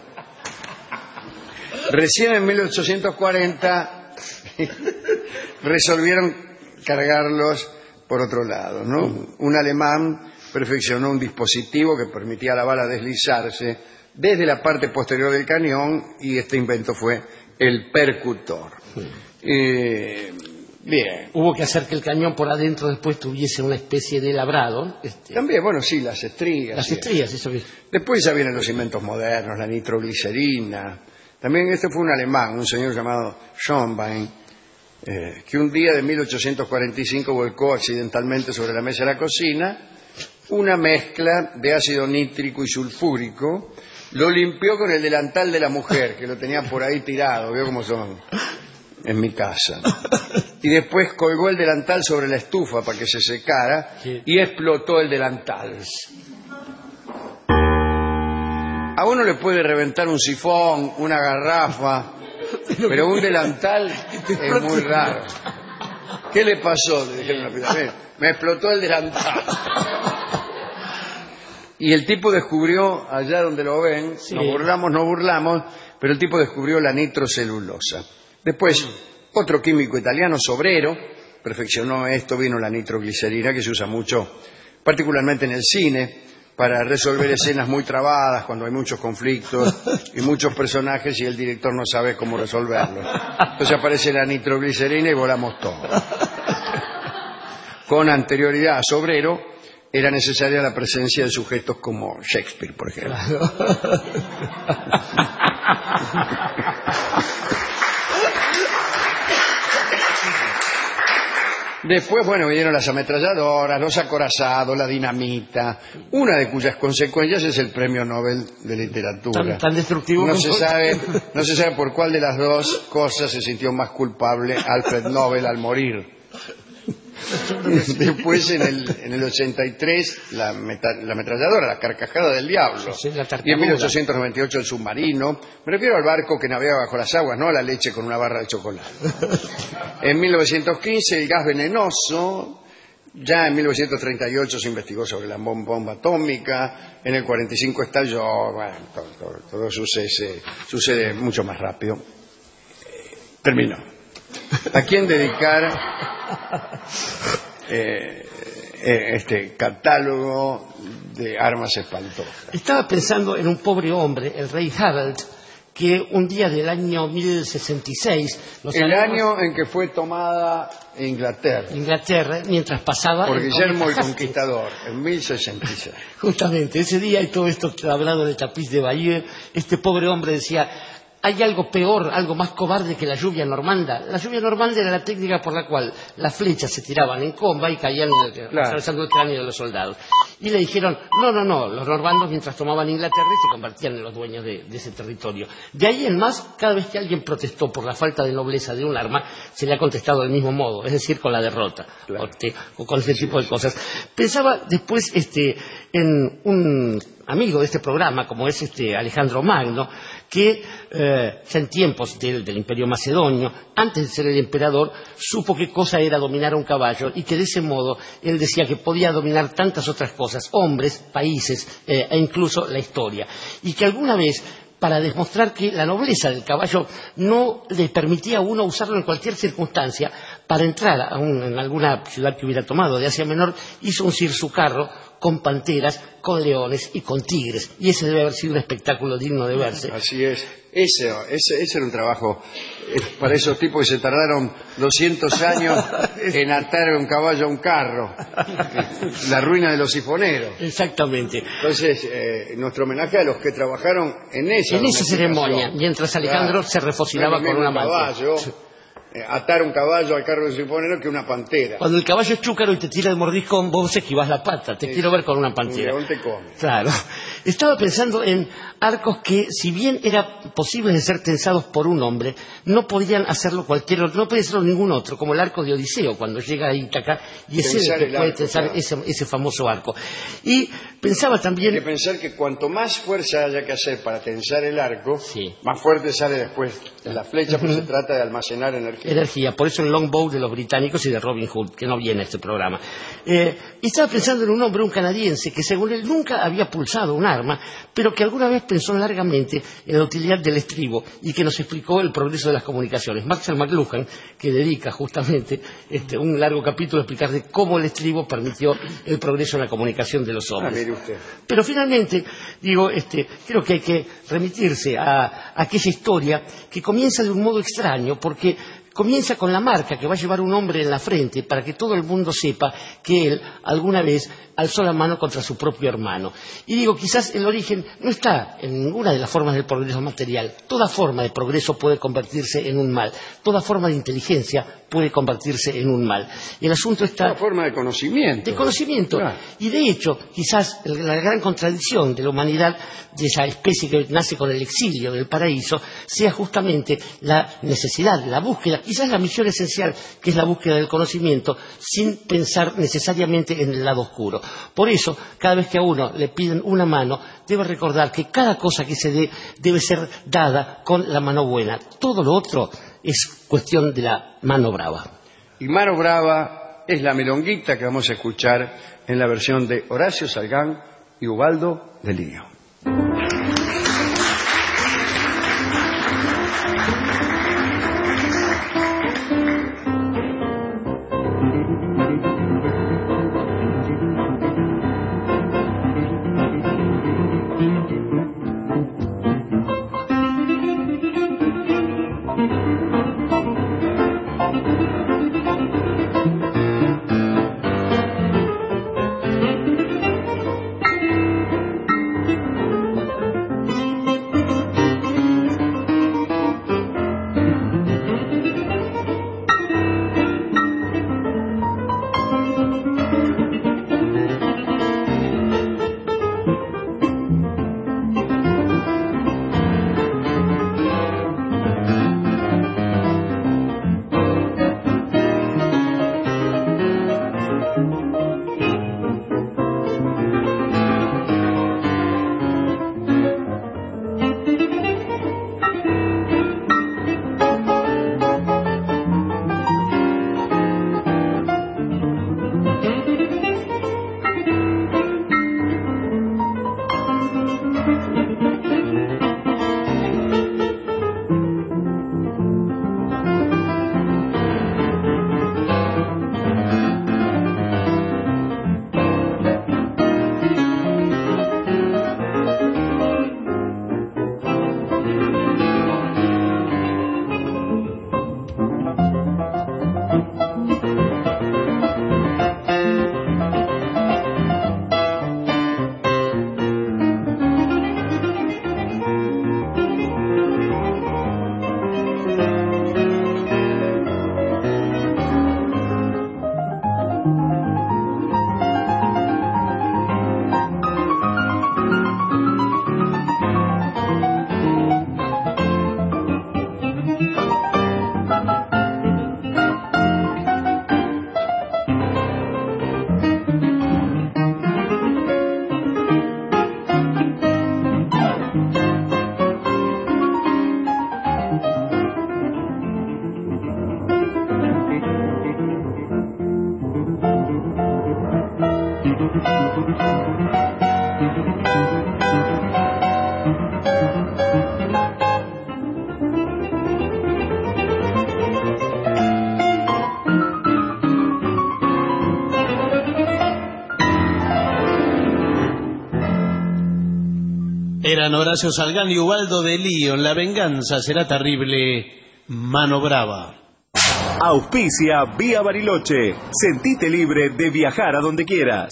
Recién en 1840 resolvieron cargarlos por otro lado, ¿no? Un alemán perfeccionó un dispositivo que permitía a la bala deslizarse desde la parte posterior del cañón, y este invento fue el percutor. Bien. Hubo que hacer que el cañón por adentro después tuviese una especie de labrado. También, bueno, sí, las estrías. Las estrías, eso que... Después ya vienen los inventos modernos, la nitroglicerina. También este fue un alemán, un señor llamado Schönbein, que un día de 1845 volcó accidentalmente sobre la mesa de la cocina una mezcla de ácido nítrico y sulfúrico, lo limpió con el delantal de la mujer, que lo tenía por ahí tirado, veo cómo son en mi casa, y después colgó el delantal sobre la estufa para que se secara, y explotó el delantal. A uno le puede reventar un sifón, una garrafa, pero un delantal es muy raro. ¿Qué le pasó? Le dijeron a la piedra. Me explotó el delantal. Y el tipo descubrió, allá donde lo ven, nos burlamos, pero el tipo descubrió la nitrocelulosa. Después, otro químico italiano, Sobrero, perfeccionó esto, vino la nitroglicerina, que se usa mucho, particularmente en el cine, para resolver escenas muy trabadas, cuando hay muchos conflictos y muchos personajes y el director no sabe cómo resolverlos. Entonces aparece la nitroglicerina y volamos todo. Con anterioridad a Sobrero, era necesaria la presencia de sujetos como Shakespeare, por ejemplo. Después, bueno, vinieron las ametralladoras, los acorazados, la dinamita, una de cuyas consecuencias es el Premio Nobel de Literatura. Tan destructivo. No se sabe por cuál de las dos cosas se sintió más culpable Alfred Nobel al morir. Después, en el 83, la ametralladora, la carcajada del diablo. Y en 1898, el submarino. Me refiero al barco que navega bajo las aguas, no a la leche con una barra de chocolate. En 1915, el gas venenoso. Ya en 1938 se investigó sobre la bomba atómica. En el 45 estalló. Bueno, todo sucede mucho más rápido. Terminó. ¿A quién dedicar este catálogo de armas espantosas? Estaba pensando en un pobre hombre, el rey Harald, que un día del año 1066... El año en que fue tomada Inglaterra, mientras pasaba... Por Guillermo el Conquistador, en 1066. Justamente, ese día, y todo esto hablando del tapiz de Bayeux, este pobre hombre decía... ¿Hay algo peor, algo más cobarde que la lluvia normanda? La lluvia normanda era la técnica por la cual las flechas se tiraban en comba y caían atravesando el cráneo de los soldados. Y le dijeron, no, los normandos mientras tomaban Inglaterra se convertían en los dueños de ese territorio. De ahí en más, cada vez que alguien protestó por la falta de nobleza de un arma, se le ha contestado del mismo modo, es decir, con la derrota, o con ese tipo de cosas. Pensaba después en un amigo de este programa, como es Alejandro Magno, que ya en tiempos del Imperio Macedonio, antes de ser el emperador, supo qué cosa era dominar a un caballo y que de ese modo él decía que podía dominar tantas otras cosas, hombres, países e incluso la historia. Y que alguna vez, para demostrar que la nobleza del caballo no le permitía a uno usarlo en cualquier circunstancia, para entrar en alguna ciudad que hubiera tomado de Asia Menor, hizo uncir su carro con panteras, con leones y con tigres. Y ese debe haber sido un espectáculo digno de verse. Así es. Ese era un trabajo para esos tipos que se tardaron 200 años en atar un caballo a un carro. La ruina de los sifoneros. Exactamente. Entonces, nuestro homenaje a los que trabajaron en esa ceremonia, mientras Alejandro se refocinaba con una manta. Atar un caballo al carro de sifonero que una pantera. Cuando el caballo es chúcaro y te tira el mordiscón, vos esquivás la pata. Te quiero ver con una pantera. Un león te come. Claro. Estaba pensando en arcos que, si bien era posible de ser tensados por un hombre, no podían hacerlo no podía hacerlo ningún otro, como el arco de Odiseo, cuando llega a Ítaca, y es el que puede tensar ese famoso arco. Y pensaba también... Hay que pensar que cuanto más fuerza haya que hacer para tensar el arco, más fuerte sale después la flecha, porque se trata de almacenar energía. Por eso el longbow de los británicos y de Robin Hood, que no viene a este programa. Estaba pensando en un hombre, un canadiense, que según él nunca había pulsado un arma, pero que alguna vez pensó largamente en la utilidad del estribo y que nos explicó el progreso de las comunicaciones. Marshall McLuhan, que dedica justamente un largo capítulo a explicar de cómo el estribo permitió el progreso en la comunicación de los hombres. Mire usted. Pero finalmente, creo que hay que remitirse a aquella historia que comienza de un modo extraño, porque comienza con la marca que va a llevar un hombre en la frente para que todo el mundo sepa que él alguna vez alzó la mano contra su propio hermano. Y digo, quizás el origen no está en ninguna de las formas del progreso material. Toda forma de progreso puede convertirse en un mal. Toda forma de inteligencia puede convertirse en un mal. El asunto está... Toda forma de conocimiento. De conocimiento. Claro. Y de hecho, quizás la gran contradicción de la humanidad, de esa especie que nace con el exilio del paraíso, sea justamente la necesidad, la búsqueda, quizás la misión esencial, que es la búsqueda del conocimiento, sin pensar necesariamente en el lado oscuro. Por eso, cada vez que a uno le piden una mano, debe recordar que cada cosa que se dé debe ser dada con la mano buena. Todo lo otro es cuestión de la mano brava. Y mano brava es la milonguita que vamos a escuchar en la versión de Horacio Salgán y Ubaldo de Lidio. Eran Horacio Salgán y Ubaldo de Lío. La venganza será terrible. Mano brava. Auspicia Vía Bariloche. Sentite libre de viajar a donde quieras.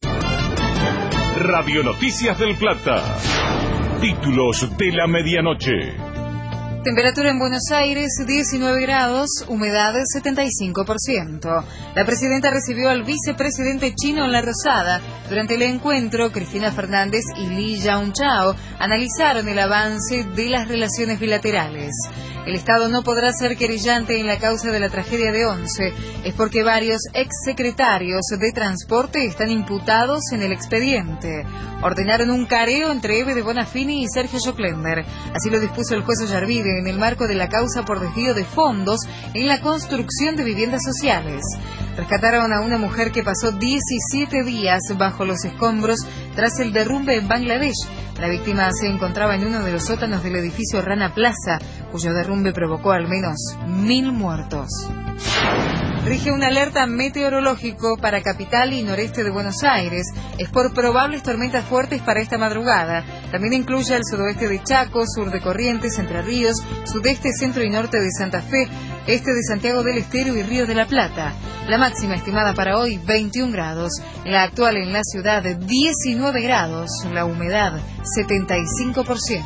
Radio Noticias del Plata. Títulos de la medianoche. Temperatura en Buenos Aires, 19 grados, humedad 75%. La presidenta recibió al vicepresidente chino en La Rosada. Durante el encuentro, Cristina Fernández y Li Yangchao analizaron el avance de las relaciones bilaterales. El Estado no podrá ser querellante en la causa de la tragedia de Once. Es porque varios exsecretarios de transporte están imputados en el expediente. Ordenaron un careo entre Eve de Bonafini y Sergio Joclender. Así lo dispuso el juez Ollarvide en el marco de la causa por desvío de fondos en la construcción de viviendas sociales. Rescataron a una mujer que pasó 17 días bajo los escombros tras el derrumbe en Bangladesh. La víctima se encontraba en uno de los sótanos del edificio Rana Plaza, cuyo derrumbe provocó al menos 1.000 muertos. Rige una alerta meteorológico para capital y noreste de Buenos Aires. Es por probables tormentas fuertes para esta madrugada. También incluye al sudoeste de Chaco, sur de Corrientes, Entre Ríos, sudeste, centro y norte de Santa Fe, este de Santiago del Estero y Río de la Plata. La máxima estimada para hoy, 21 grados. La actual en la ciudad, 19 grados. La humedad, 75%.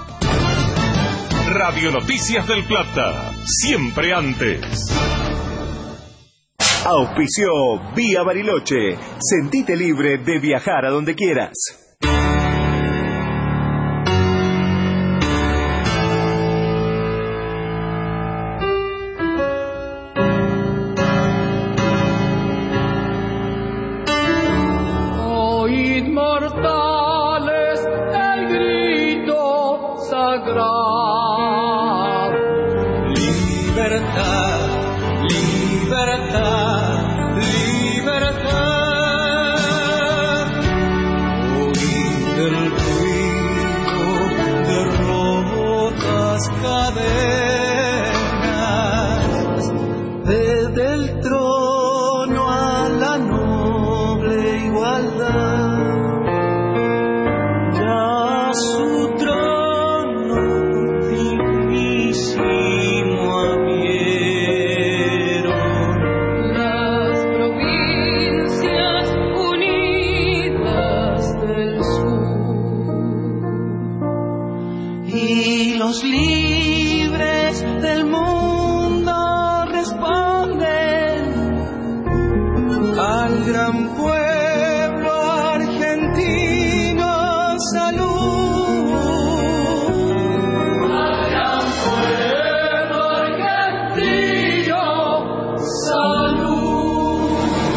Radio Noticias del Plata. Siempre antes. Auspició Vía Bariloche. Sentite libre de viajar a donde quieras. Oíd mortales el grito sagrado. Libertad, libertad, libertad. Oíd el ruido de rotas cadenas, desde el trono a la noble igualdad. Ya su trono dignísimo abrieron las provincias unidas del sur, y los libres del mundo responden al gran pueblo argentino. Salud al gran pueblo argentino. Salud.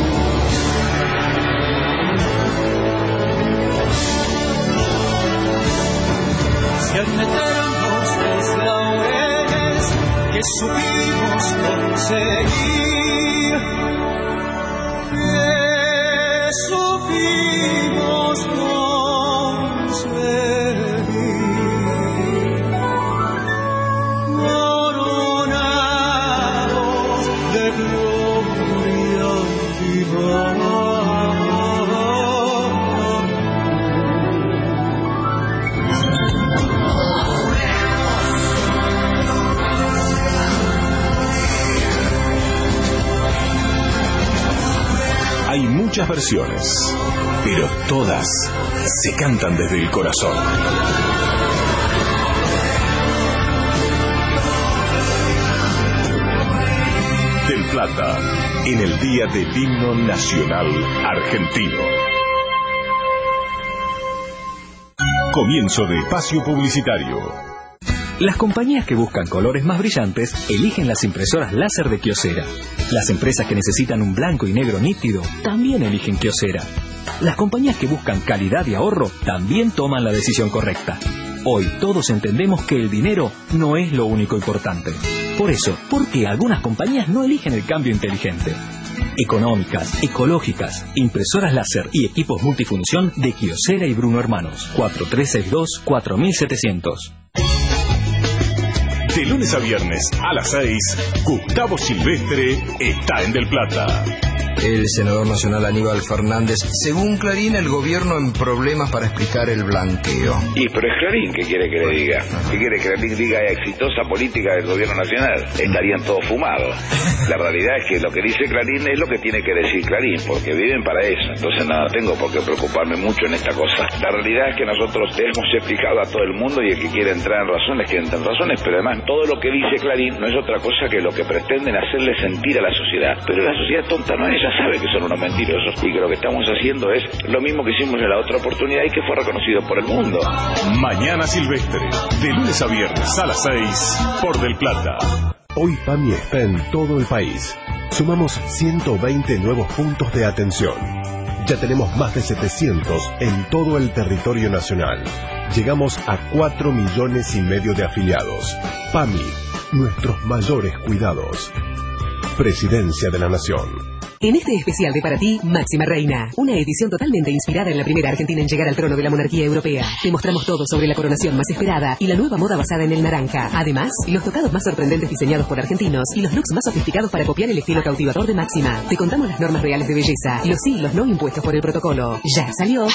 Si al meternos los laureles que supimos conseguir, que supimos conseguir, coronados de gloria divina. Hay muchas versiones, pero todas se cantan desde el corazón. Del Plata, en el Día del Himno Nacional Argentino. Comienzo de espacio publicitario. Las compañías que buscan colores más brillantes eligen las impresoras láser de Kyocera. Las empresas que necesitan un blanco y negro nítido también eligen Kyocera. Las compañías que buscan calidad y ahorro también toman la decisión correcta. Hoy todos entendemos que el dinero no es lo único importante. Por eso, ¿por qué algunas compañías no eligen el cambio inteligente? Económicas, ecológicas, impresoras láser y equipos multifunción de Kyocera y Bruno Hermanos. 4362-4700. De lunes a viernes a las 6, Gustavo Silvestre está en Del Plata. El senador nacional Aníbal Fernández, según Clarín, el gobierno en problemas para explicar el blanqueo. Y pero es Clarín, ¿qué quiere que le diga? ¿Qué quiere que Clarín diga? Exitosa política del gobierno nacional. Estarían todos fumados. La realidad es que lo que dice Clarín es lo que tiene que decir Clarín, porque viven para eso. Entonces no tengo por qué preocuparme mucho en esta cosa. La realidad es que nosotros hemos explicado a todo el mundo, y el que quiere entrar en razones, que entra en razones, pero además todo lo que dice Clarín no es otra cosa que lo que pretenden hacerle sentir a la sociedad. Pero la sociedad tonta no es, ya sabe que son unos mentirosos, y que lo que estamos haciendo es lo mismo que hicimos en la otra oportunidad y que fue reconocido por el mundo. Mañana Silvestre, de lunes a viernes a las 6, por Del Plata. Hoy PAMI está en todo el país. Sumamos 120 nuevos puntos de atención. Ya tenemos más de 700 en todo el territorio nacional. Llegamos a 4,5 millones de afiliados. PAMI, nuestros mayores cuidados. Presidencia de la Nación. En este especial de Para Ti, Máxima Reina, una edición totalmente inspirada en la primera argentina en llegar al trono de la monarquía europea. Te mostramos todo sobre la coronación más esperada y la nueva moda basada en el naranja. Además, los tocados más sorprendentes diseñados por argentinos y los looks más sofisticados para copiar el estilo cautivador de Máxima. Te contamos las normas reales de belleza, los sí y los no impuestos por el protocolo. Ya salió.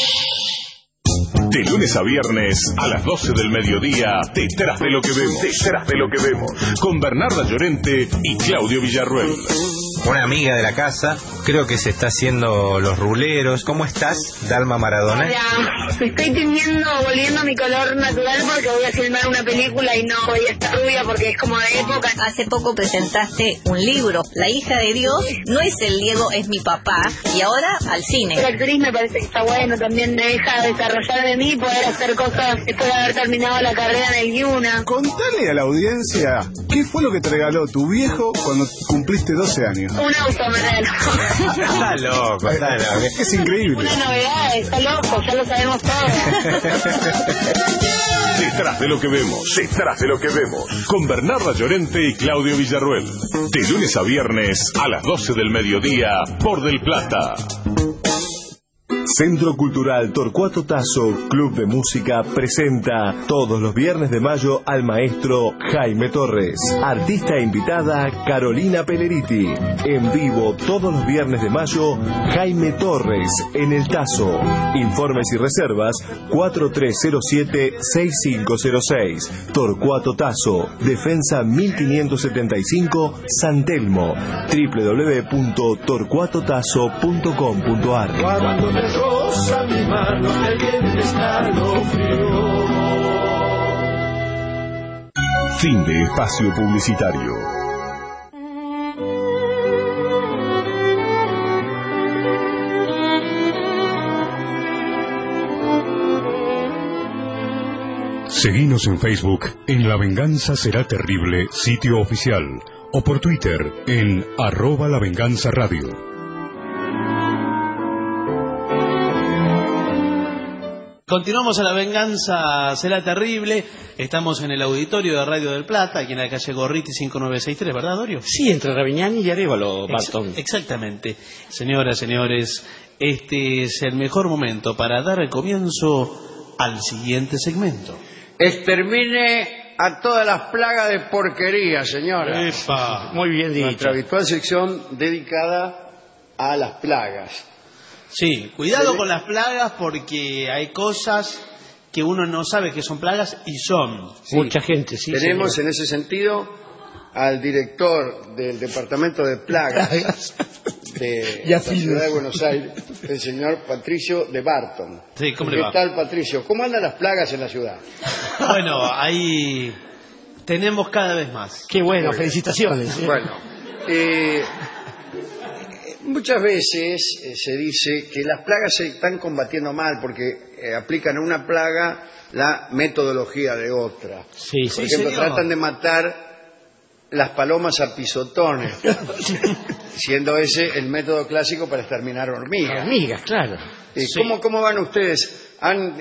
De lunes a viernes a las 12 del mediodía, Detrás de lo que vemos. Detrás de lo que vemos. Con Bernarda Llorente y Claudio Villarruel. Una amiga de la casa, creo que se está haciendo los ruleros. ¿Cómo estás, Dalma Maradona? Hola, estoy volviendo a mi color natural porque voy a filmar una película y no voy a estar rubia porque es como de época. Hace poco presentaste un libro, La hija de Dios, no es el Diego, es mi papá, y ahora al cine. La actriz me parece que está bueno, también me deja desarrollar de mí, poder hacer cosas después de haber terminado la carrera en el Yuna. Contale a la audiencia, ¿qué fue lo que te regaló tu viejo cuando cumpliste 12 años? Un auto me regaló. Está loco, está loco. Es increíble. Una novedad, está loco, ya lo sabemos todos. Detrás de lo que vemos, detrás de lo que vemos. Con Bernarda Llorente y Claudio Villarruel. De lunes a viernes a las 12 del mediodía, por Del Plata. Centro Cultural Torcuato Tasso, Club de Música, presenta todos los viernes de mayo al maestro Jaime Torres. Artista invitada Carolina Pelleriti. En vivo todos los viernes de mayo, Jaime Torres en el Tasso. Informes y reservas 4307-6506. Torcuato Tasso, Defensa 1575, San Telmo. www.torcuatotasso.com.ar. Rosa mi mano, el viento escalofrío. Fin de espacio publicitario. Seguinos en Facebook en La Venganza Será Terrible, sitio oficial, o por Twitter en @lavenganzaradio. Continuamos a La Venganza Será Terrible. Estamos en el auditorio de Radio del Plata, aquí en la calle Gorriti 5963, ¿verdad, Dorio? Sí, entre Raviñani y Arévalo, Bartón. Exactamente. Señoras, señores, este es el mejor momento para dar el comienzo al siguiente segmento. Extermine a todas las plagas de porquería, señora. ¡Epa! Muy bien dicho. Nuestra habitual sección dedicada a las plagas. Sí, cuidado con las plagas porque hay cosas que uno no sabe que son plagas y son. Sí. Mucha gente, sí. Tenemos señor. En ese sentido al director del Departamento de Plagas de la ciudad de Buenos Aires, el señor Patricio de Barton. Sí, ¿cómo le ¿Qué va? tal, Patricio? ¿Cómo andan las plagas en la ciudad? Bueno, ahí tenemos cada vez más. Qué bueno, felicitaciones. Bueno, muchas veces se dice que las plagas se están combatiendo mal porque aplican a una plaga la metodología de otra. Sí, Por ejemplo, tratan de matar las palomas a pisotones, siendo ese el método clásico para exterminar hormigas. Hormigas, claro. Sí. ¿Cómo van ustedes? ¿Han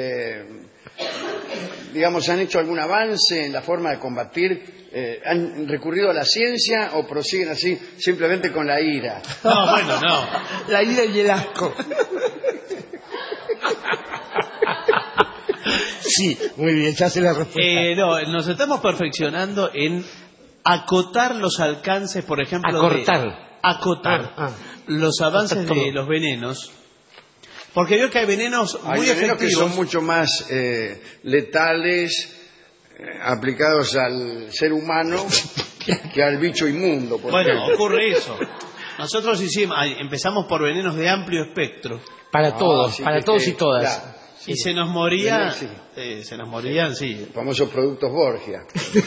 hecho algún avance en la forma de combatir? ¿Han recurrido a la ciencia o prosiguen así simplemente con la ira? No, bueno, no. La ira y el asco. Sí, muy bien, ya se la respuesta. No, nos estamos perfeccionando en acotar los alcances, por ejemplo, acotar los avances de los venenos, porque veo que hay venenos muy efectivos que son mucho más letales aplicados al ser humano que al bicho inmundo. Bueno, ocurre eso. Nosotros empezamos por venenos de amplio espectro. Para todos, para todos y todas. Claro, y se nos morían, sí. Famosos productos Borgia.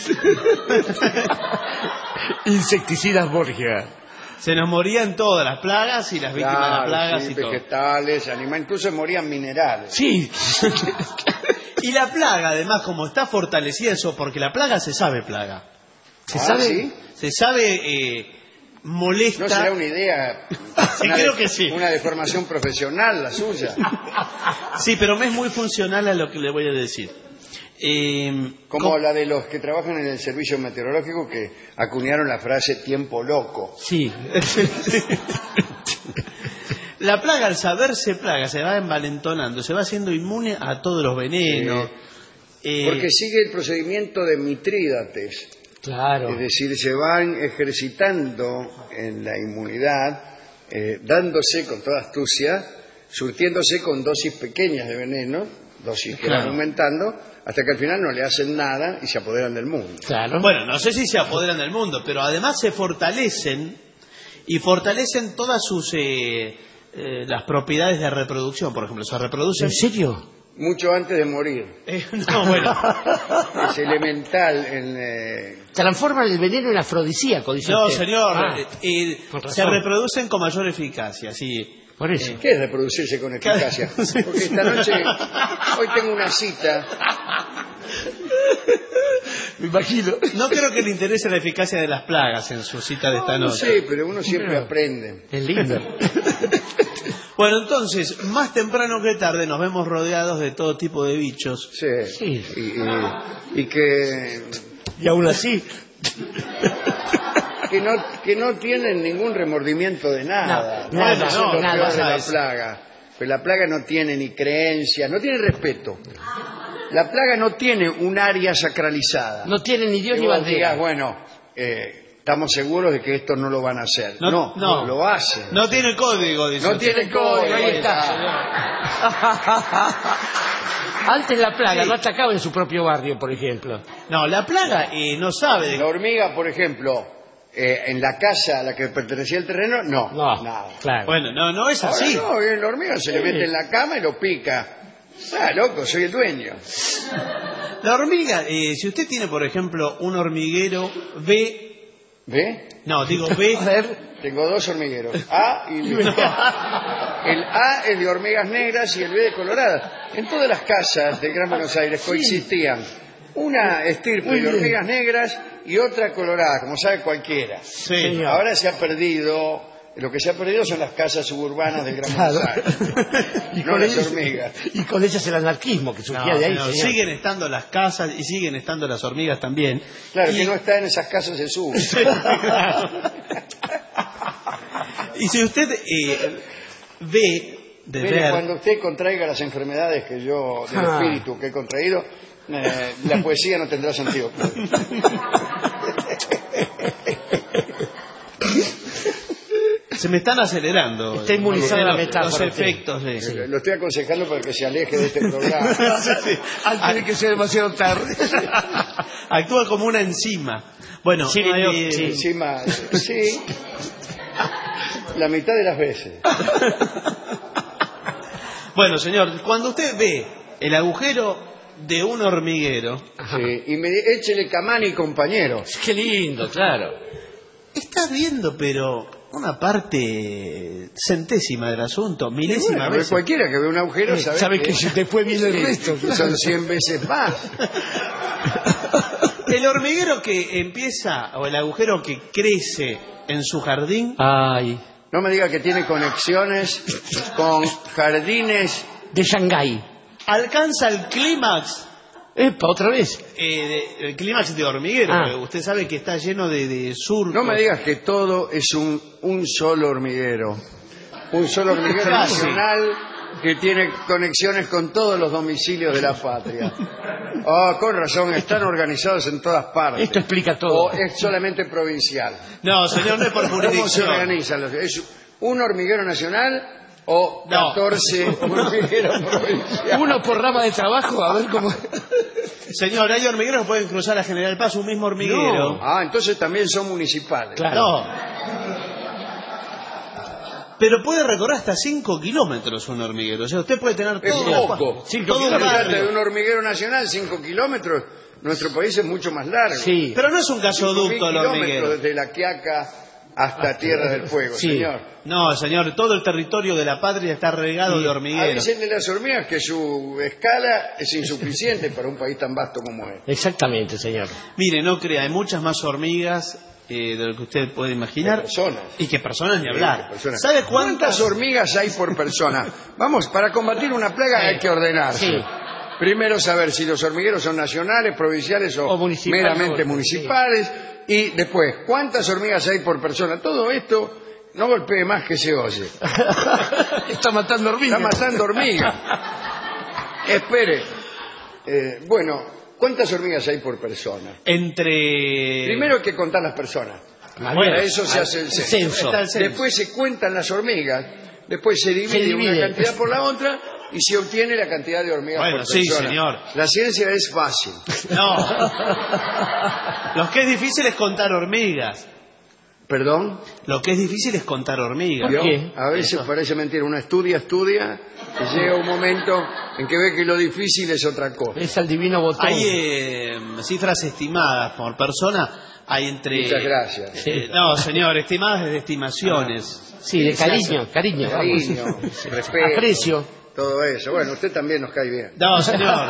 Insecticidas Borgia. Se nos morían todas las plagas y las víctimas de las plagas y vegetales, animales, incluso morían minerales. Sí. Y la plaga, además, como está fortalecida eso, porque la plaga se sabe plaga. Se sabe molesta. ¿No será una idea? Sí, creo que sí. Una deformación profesional la suya. Sí, pero me es muy funcional a lo que le voy a decir. Como la de los que trabajan en el servicio meteorológico que acuñaron la frase tiempo loco. Sí. La plaga, al saberse plaga, se va envalentonando, se va haciendo inmune a todos los venenos. Porque sigue el procedimiento de Mitrídates. Claro. Es decir, se van ejercitando en la inmunidad, dándose con toda astucia, surtiéndose con dosis pequeñas de veneno, dosis que van aumentando, hasta que al final no le hacen nada y se apoderan del mundo. Claro. Bueno, no sé si se apoderan del mundo, pero además se fortalecen y fortalecen todas sus las propiedades de reproducción, por ejemplo, se reproducen. ¿En serio? Mucho antes de morir. No, bueno. Es elemental. Transforman el veneno en afrodisíaco, dice No, usted. señor. Se reproducen con mayor eficacia, sí. Por eso. ¿Qué es reproducirse con eficacia? Porque esta noche, hoy tengo una cita. Me imagino. No creo que le interese la eficacia de las plagas en su cita de esta noche. No sé, pero uno siempre aprende. Es lindo. Bueno, entonces, más temprano que tarde nos vemos rodeados de todo tipo de bichos. Sí. Y que... Y aún así... que no tienen ningún remordimiento de nada. Nada de la plaga. Pues la plaga no tiene ni creencias, no tiene respeto. La plaga no tiene un área sacralizada. No tiene ni Dios ni bandera. Bueno, estamos seguros de que esto no lo van a hacer. No, lo hacen. No tiene código, dice. No tiene código, ahí está. Antes la plaga no atacaba en su propio barrio, por ejemplo. No, la plaga no sabe. La hormiga, por ejemplo, en la casa a la que pertenecía el terreno, nada. Claro. Bueno, no es así. Ahora no, la hormiga se le mete en la cama y lo pica. Loco, soy el dueño. La hormiga, si usted tiene, por ejemplo, un hormiguero B... ¿B? No, digo B... A ver, tengo dos hormigueros, A y B. El A es de hormigas negras y el B de coloradas. En todas las casas del Gran Buenos Aires coexistían una estirpe de hormigas negras y otra colorada, como sabe cualquiera. Sí. Ahora se ha perdido... Lo que se ha perdido son las casas suburbanas del Gran Buenos Aires. No las hormigas. Y con ellas el anarquismo que surgía de ahí. Siguen estando las casas y siguen estando las hormigas también. Claro, que no está en esas casas se sube. Y si usted ve cuando usted contraiga las enfermedades que yo, del espíritu que he contraído, la poesía no tendrá sentido. Se me están acelerando. Está inmunizada la metáfora. Los efectos de... Lo estoy aconsejando para que se aleje de este programa. Antes de que sea demasiado tarde. Actúa como una enzima. Bueno, enzima, sí. La mitad de las veces. Bueno, señor, cuando usted ve el agujero de un hormiguero... y échele Camani, compañero. Qué lindo, claro. Estás viendo, pero una parte centésima del asunto, milésima vez. Cualquiera que ve un agujero sabe que después viene el resto. Son 100 veces más. El hormiguero que empieza, o el agujero que crece en su jardín... Ay. No me diga que tiene conexiones con jardines... de Shanghái. Alcanza el clímax... otra vez. El clímax de hormiguero, porque usted sabe que está lleno de surcos. No me digas que todo es un solo hormiguero. Un solo hormiguero nacional que tiene conexiones con todos los domicilios de la patria. Oh, con razón, están organizados en todas partes. Esto explica todo. ¿O es solamente provincial? No, señor, no es por ¿Cómo se jurisdicción. organizan? ¿Es un hormiguero nacional o 14 hormigueros provinciales? Uno por rama de trabajo, a ver cómo... Señor, hay hormigueros que pueden cruzar a General Paz, un mismo hormiguero. No. Ah, entonces también son municipales. Claro. No. Pero puede recorrer hasta 5 kilómetros un hormiguero. O sea, usted puede tener Es todo, poco. todo un barrio. De un hormiguero nacional, 5 kilómetros. Nuestro país es mucho más largo. Sí. Pero no es un gasoducto el hormiguero. Desde La Quiaca hasta Tierra del Fuego, Sí. señor. No, señor, todo el territorio de la patria está regado de hormigueros. Dicen de las hormigas que su escala es insuficiente para un país tan vasto como es. Exactamente, señor. Mire, no crea, hay muchas más hormigas de lo que usted puede imaginar. Personas. Y que personas ni hablar. Personas. ¿Sabe ¿Cuántas hormigas hay por persona? Vamos, para combatir una plaga hay que ordenarse. Sí. Primero saber si los hormigueros son nacionales, provinciales o municipales, meramente municipales. Y después, ¿cuántas hormigas hay por persona? Todo esto no golpee más que se oye. Está matando hormigas. Está matando hormigas. Espere. Bueno, ¿cuántas hormigas hay por persona? Primero hay que contar las personas. Para eso se hace el censo. Después se cuentan las hormigas. Después se divide una cantidad por la otra y se obtiene la cantidad de hormigas por persona. Sí, señor. La ciencia es fácil. No. Lo que es difícil es contar hormigas. ¿Perdón? Lo que es difícil es contar hormigas. ¿Vio? A veces parece mentira. Uno estudia, y llega un momento en que ve que lo difícil es otra cosa. Es el divino botón. Hay cifras estimadas por persona. Hay entre... Muchas gracias. No, señor, estimadas desde estimaciones. Sí, de cariño. Cariño, respeto. Aprecio. Todo eso. Bueno, usted también nos cae bien. No, señor.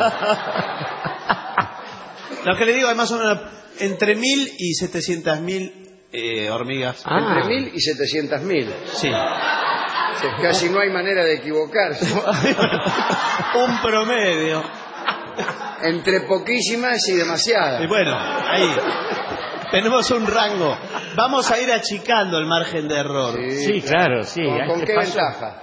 Lo que le digo, hay más o menos entre 1.000 y 700.000 hormigas. Entre 1.000 y 700.000. Sí. Casi no hay manera de equivocarse. Un promedio. Entre poquísimas y demasiadas. Y bueno, ahí tenemos un rango. Vamos a ir achicando el margen de error. Sí, claro, sí. ¿Con qué ventaja?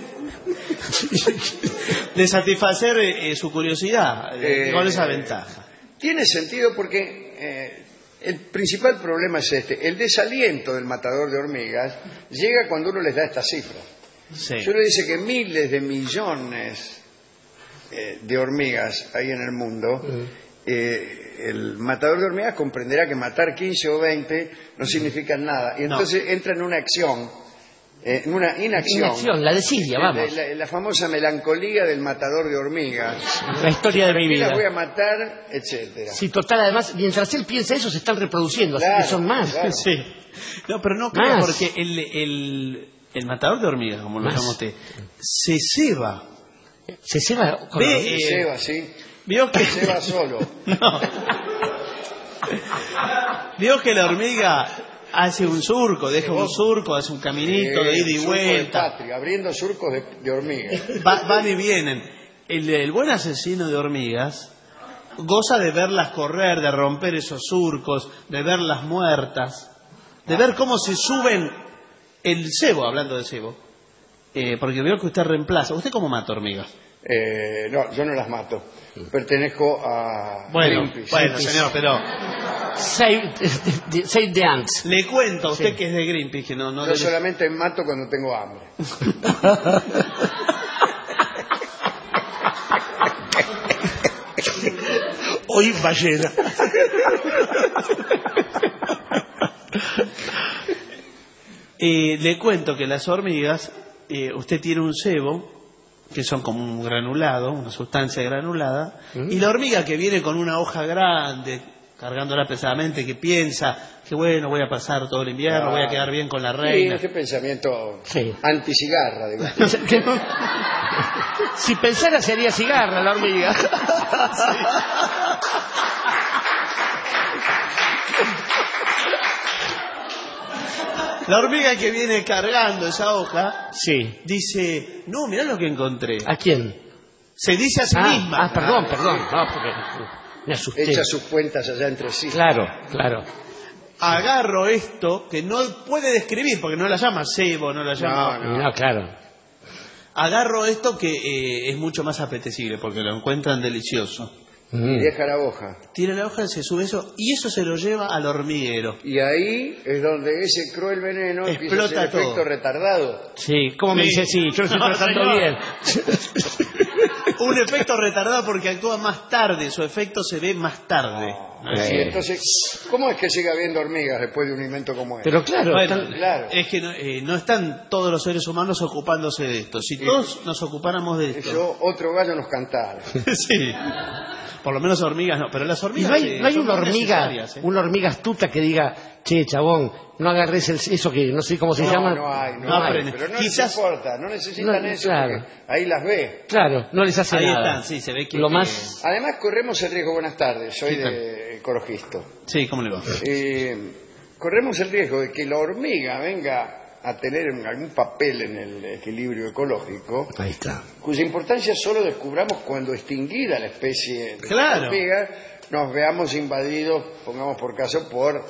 De satisfacer su curiosidad. Con esa ventaja. Tiene sentido porque el principal problema es este. El desaliento del matador de hormigas llega cuando uno les da estas cifras. Sí. Si uno dice que miles de millones de hormigas hay en el mundo, el matador de hormigas comprenderá que matar 15 o 20 no significa nada. Y entonces entra en una acción, en una inacción. La desidia, vamos. La famosa melancolía del matador de hormigas. La historia de mi vida. Las voy a matar, etcétera. Sí, total, además, mientras él piensa eso, se están reproduciendo, Claro, así que son más. claro. Sí. No, pero no creo, porque el matador de hormigas, como lo llama usted, se ceba. Se ceba con Se ceba, sí. Vio que Se va solo. No. Vio que la hormiga hace un surco, deja un surco, hace un caminito de ida y surco de vuelta. patria, abriendo surcos de hormigas. Van y vienen. El buen asesino de hormigas goza de verlas correr, de romper esos surcos, de verlas muertas, de ver cómo se suben el cebo, hablando de cebo. Porque veo que usted reemplaza. ¿Usted cómo mata hormigas? No, yo no las mato. Pertenezco a Greenpeace. Bueno, señor, pero... Save the ants. Le cuento a usted que es de Greenpeace, que no Yo solamente mato cuando tengo hambre. Hoy ballena. Le cuento que las hormigas, usted tiene un cebo, que son como un granulado, una sustancia granulada, y la hormiga que viene con una hoja grande, cargándola pesadamente, que piensa que bueno, voy a pasar todo el invierno, voy a quedar bien con la reina. Sí, ese pensamiento anticigarra, digamos. Si pensara sería cigarra la hormiga. La hormiga que viene cargando esa hoja, dice, no, mirá lo que encontré. ¿A quién? Se dice a sí misma. Perdón. No, porque me asusté. Echa sus cuentas allá entre sí. Claro. Agarro esto, que no puede describir, porque no la llama cebo, no la llama... No, claro. agarro esto que es mucho más apetecible porque lo encuentran delicioso. Deja la hoja. Tira la hoja, se sube eso y eso se lo lleva al hormiguero. Y ahí es donde ese cruel veneno empieza a hacer efecto retardado. Sí, ¿cómo me dice? Sí, yo lo estoy tratando bien. Un efecto retardado porque actúa más tarde, su efecto se ve más tarde. Sí, entonces, ¿cómo es que sigue habiendo hormigas después de un invento como este? Pero claro, claro. Es que no están todos los seres humanos ocupándose de esto. Si todos nos ocupáramos de esto... Eso otro gallo nos cantara. Sí. Por lo menos hormigas no, pero las hormigas... ¿Y no hay una hormiga astuta que diga, che, chabón, no agarres eso que no sé cómo se llama? No hay. Pero no les importa, no necesitan eso, claro. Porque ahí las ve. Claro, no les hace ahí nada. Están, sí, se ve que... Además corremos el riesgo, buenas tardes, soy de Ecologisto. Sí, ¿cómo le va? Corremos el riesgo de que la hormiga venga a tener algún papel en el equilibrio ecológico. Ahí está. Cuya importancia solo descubramos cuando extinguida la especie de hormiga, nos veamos invadidos, pongamos por caso, por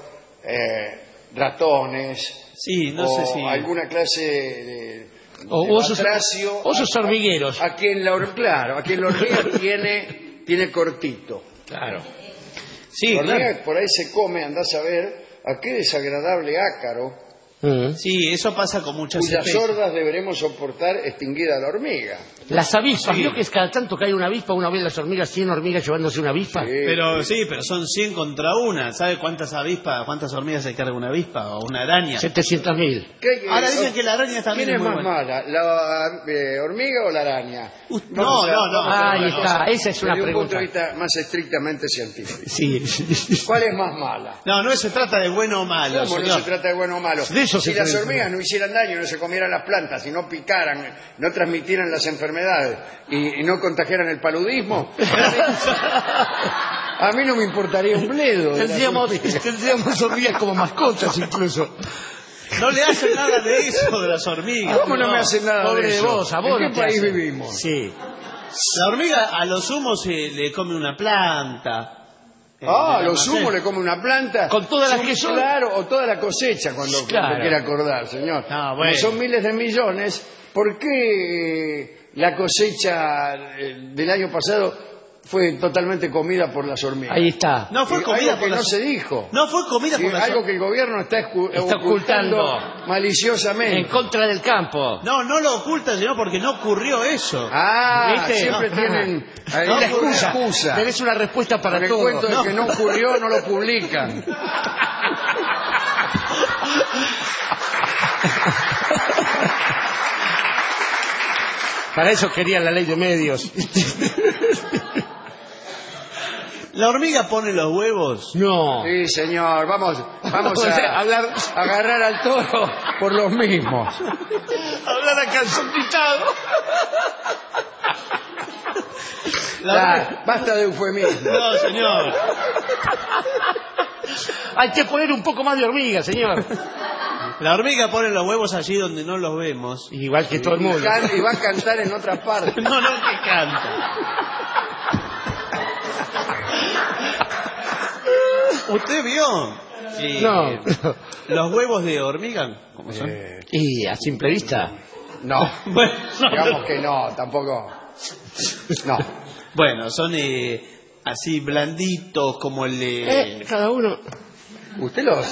ratones, alguna clase de osos hormigueros. A quien la hormiga tiene cortito. Claro. Sí, la hormiga por ahí se come, andás a ver a qué desagradable ácaro. Sí, eso pasa con muchas cuyas especies. sordas deberemos soportar extinguida la hormiga. Las avispas, ¿vio que es cada tanto que hay una avispa, una vez las hormigas, 100 hormigas llevándose una avispa? Pero son 100 contra una. ¿Sabe cuántas hormigas se carga una avispa o una araña? 700.000. Ahora dicen que la araña también ¿Quién es más buena. mala, la hormiga o la araña? No. Ahí está, esa es una desde un pregunta. punto de vista más estrictamente científico. Sí. ¿Cuál es más mala? No se trata de bueno o malo. ¿Cómo no se trata de bueno o malo? Si las hormigas no hicieran daño, no se comieran las plantas, si no picaran, no transmitieran las enfermedades y no contagiaran el paludismo, a mí no me importaría un bledo. Tendríamos hormigas como mascotas incluso. No le hacen nada de eso de las hormigas. ¿Cómo no me hacen nada de eso? Vos, ¿a vos ¿En qué país vivimos? Sí. La hormiga a lo sumo se le come una planta. Lo sumo le come una planta. Con todas las que son. Claro, o toda la cosecha cuando quiera acordar, señor. Como son miles de millones, ¿por qué la cosecha del año pasado fue totalmente comida por las hormigas? Ahí está. No fue comida algo que no se dijo. No fue comida por las hormigas. Algo que el gobierno está ocultando maliciosamente. En contra del campo. No lo oculta, sino porque no ocurrió eso. ¿Viste? Siempre tienen ahí la excusa. Tenés una respuesta para con todo. El cuento de que no ocurrió, no lo publican. Para eso querían la ley de medios. ¿La hormiga pone los huevos? No. Sí, señor. Vamos a agarrar al toro por los mismos. Hablar a calzón quitado. Basta de eufemismo. No, señor. Hay que poner un poco más de hormiga, señor. La hormiga pone los huevos allí donde no los vemos. Igual que todo el mundo. Y va a cantar en otra parte. No, que canta. ¿Usted vio? No. ¿Los huevos de hormiga? ¿Cómo son? Y a simple vista. No. Bueno, digamos que no, tampoco. No. Bueno, son así blanditos como el de... cada uno... ¿Usted los...?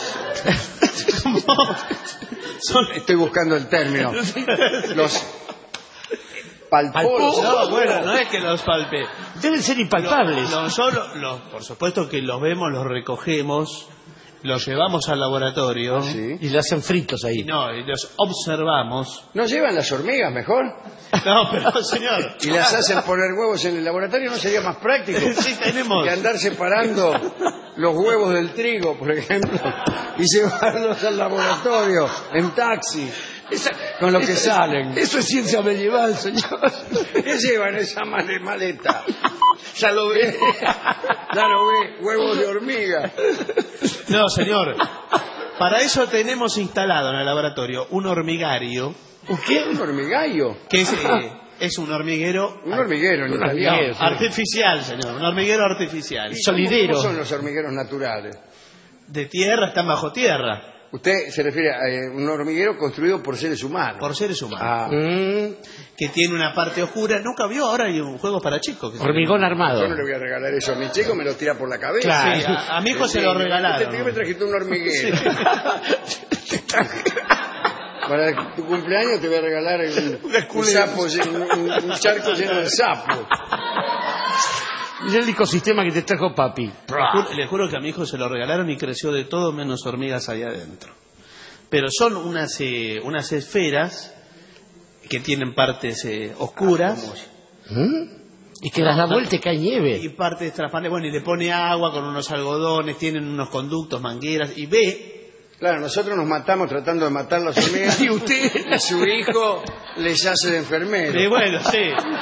Estoy buscando el término. Los... palposos. No, bueno, no es que los palpe. Deben ser impalpables. Por supuesto que los vemos, los recogemos, los llevamos al laboratorio. ¿Sí? Y los hacen fritos ahí. No, y los observamos. ¿No llevan las hormigas mejor? No, pero señor. ¿Y las hacen poner huevos en el laboratorio? ¿No sería más práctico? Sí, tenemos. Que andar separando los huevos del trigo, por ejemplo, y llevarlos al laboratorio en taxi. Con lo que salen. Eso es ciencia medieval, señor. ¿Qué llevan esa maleta? Ya lo ve. Huevos de hormiga. No, señor. Para eso tenemos instalado en el laboratorio un hormigario. ¿Qué? ¿Un hormigario? Que es un hormiguero. Un hormiguero en italiano. Artificial, señor. Un hormiguero artificial. Solidero. ¿Cómo son los hormigueros naturales? De tierra, están bajo tierra. Usted se refiere a un hormiguero construido por seres humanos. Por seres humanos. Que tiene una parte oscura. Nunca vio, ahora hay un juego para chicos. Hormigón armado. Yo no le voy a regalar eso a mi chico, me lo tira por la cabeza. Claro. Sí, a mi hijo se lo regalaron. ¿Qué me trajiste un hormiguero? Sí. Para tu cumpleaños te voy a regalar un sapo, un charco lleno de sapos. Es el ecosistema que te trajo papi. Le juro que a mi hijo se lo regalaron y creció de todo menos hormigas ahí adentro. Pero son unas esferas que tienen partes oscuras. Y que las da vuelta y cae nieve. Y partes transparentes. Bueno, y le pone agua con unos algodones, tienen unos conductos, mangueras, y ve... Claro, nosotros nos matamos tratando de matar las hormigas. Y usted, y su hijo les hace de enfermero. Y bueno, sí.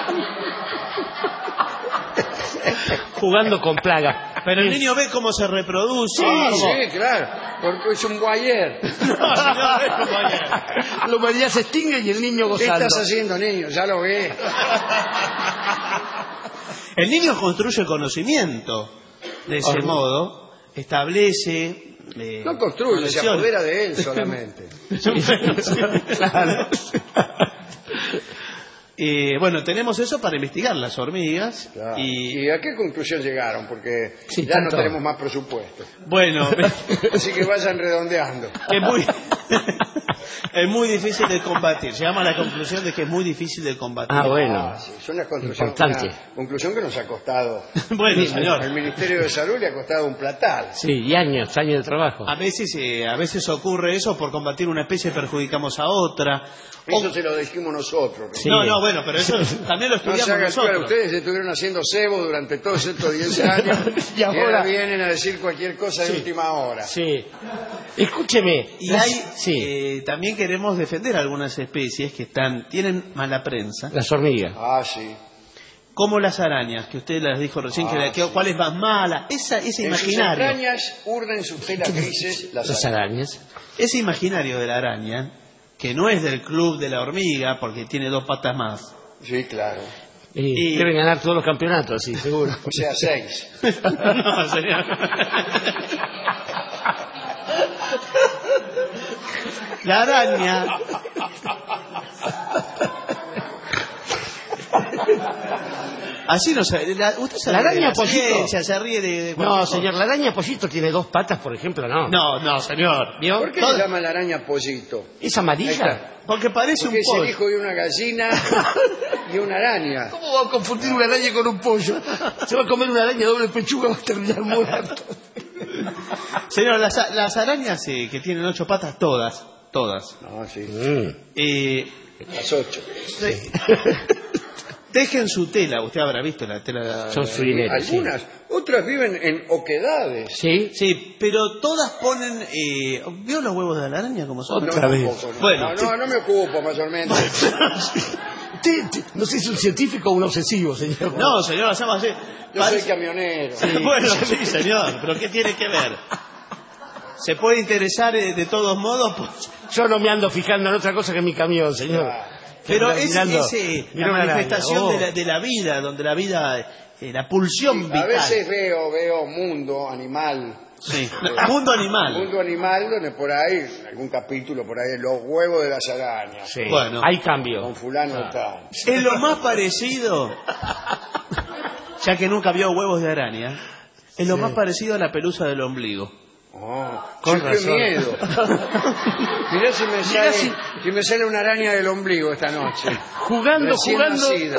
Jugando con plaga. Pero el niño ve cómo se reproduce. Sí, claro. Porque es un guayer. No, señor, es un guayer. La humanidad se extingue y el niño gozando. ¿Qué estás haciendo, niño? Ya lo ve. El niño construye conocimiento. De ese modo, establece... no construye, se apodera de él solamente. Claro. Bueno, tenemos eso para investigar las hormigas. Claro. ¿Y a qué conclusión llegaron? Porque sí, ya tanto. no tenemos más presupuesto. Bueno, así que vayan redondeando. Es muy difícil de combatir. Llegamos a la conclusión de que es muy difícil de combatir. Bueno. Sí, es una conclusión que nos ha costado. Bueno, señor. Al Ministerio de Salud le ha costado un platal. Sí, y años de trabajo. A veces ocurre eso, por combatir una especie perjudicamos a otra. Eso se lo dijimos nosotros. Sí. No, bueno, pero eso también lo estudiamos nosotros. Ustedes estuvieron haciendo cebo durante todos estos 10 años y ahora vienen a decir cualquier cosa de última hora. Sí. Escúcheme. Y también queremos defender algunas especies que tienen mala prensa. Las hormigas. Ah, sí. Como las arañas, que usted las dijo recién, ¿cuál es más mala? Ese imaginario. Las arañas urden sus telas grises las arañas. Ese imaginario de la araña, que no es del club de la hormiga, porque tiene 2 patas más. Sí, claro. Y deben ganar todos los campeonatos, sí, seguro. O sea, 6. No, señor. La araña... Así no se... Usted se la araña pollito se ríe de no, señor, la araña pollito tiene 2 patas, por ejemplo, no. No, señor. ¿Vio? ¿Por qué se llama la araña pollito? ¿Es amarilla? Porque parece un pollo. Porque es el hijo de una gallina y una araña. ¿Cómo va a confundir una araña con un pollo? Se va a comer una araña doble pechuga, va a terminar muerto. Señor, las arañas que tienen 8 patas, todas. No, sí. Las 8. Sí. Tejen su tela, usted habrá visto la tela. Son suineras. Algunas, sí. Otras viven en oquedades. Sí, pero todas ponen... ¿Vio los huevos de la araña como son? Otra vez. Bueno, no me ocupo mayormente. No sé si es un científico o un obsesivo, señor. No, señor, hacemos así. Yo soy camionero. Sí. Bueno, sí, señor, pero ¿qué tiene que ver? ¿Se puede interesar de todos modos? Yo no me ando fijando en otra cosa que en mi camión, señor. Pero es la manifestación de la vida, donde la vida, la pulsión vital. A veces veo mundo animal. Sí, mundo animal. Mundo animal, donde por ahí, en algún capítulo por ahí, los huevos de las arañas. Sí. Bueno, hay cambio. Con fulano está. Es lo más parecido, ya que nunca vio huevos de araña, es lo más parecido a la pelusa del ombligo. Con razón. ¡Qué miedo! Mirá si me sale una araña del ombligo esta noche. Jugando. Nacida.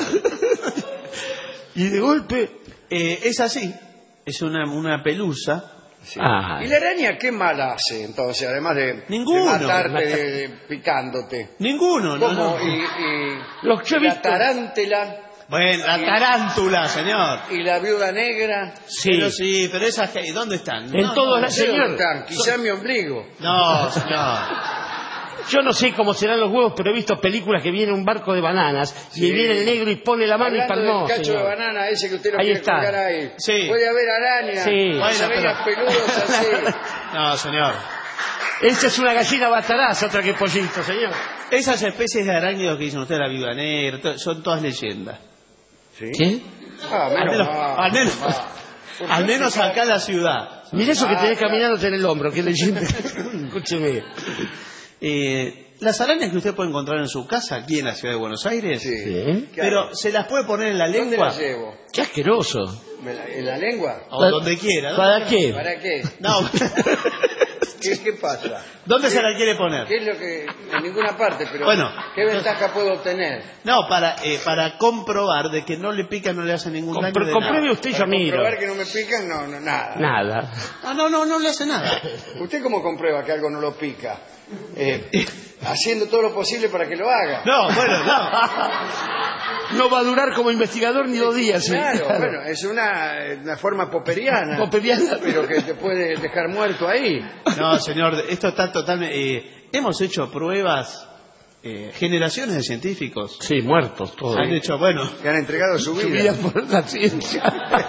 Y de golpe... es así. Es una pelusa. Sí. ¿Y la araña qué mal hace, entonces? Además de matarte picándote. Ninguno, no. Y la tarántula... Bueno, la tarántula, señor. ¿Y la viuda negra? Sí, pero esas que... ¿Dónde están? En todos los señor. Están, quizá en mi ombligo. No, señor. Yo no sé cómo serán los huevos, pero he visto películas que viene un barco de bananas y viene el negro y pone la mano y palmó. El cacho señor. de banana ese que usted lo ahí quiere está. colgar ahí. Sí. Puede haber arañas. Sí. Arañas peludas así. No, señor. Esa es una gallina bataraza, otra que pollito, señor. Esas especies de arácnidos que dicen usted, la viuda negra, son todas leyendas. ¿Sí? ¿Qué? Al menos. Al menos acá en la ciudad. Mira eso que tenés caminando en el hombro, que leyenda. Escúcheme. Las arañas que usted puede encontrar en su casa, aquí en la ciudad de Buenos Aires, Sí. pero ¿se las puede poner en la ¿Dónde lengua? las llevo? Qué asqueroso. ¿En la lengua? O donde quiera. ¿Para qué? ¿Para qué? No. ¿Qué pasa? ¿Dónde se la quiere poner? ¿Qué es lo que...? En ninguna parte, pero... Bueno. ¿Qué ventaja puedo obtener? No, para comprobar de que no le pica, no le hace ningún daño. de Compruebe nada. usted, yo Para miro. comprobar que no me pican, no, nada. Nada. Ah, no le hace nada. ¿Usted cómo comprueba que algo no lo pica? Haciendo todo lo posible para que lo haga. No, bueno, no. No va a durar como investigador ni 2 días. ¿sí? Claro, bueno, es una forma popperiana. Popperiana. Pero que te puede dejar muerto ahí. No, señor, esto está totalmente... hemos hecho pruebas, generaciones de científicos. Sí, muertos todos. Han hecho, bueno... Que han entregado su Su vida. vida por la ciencia.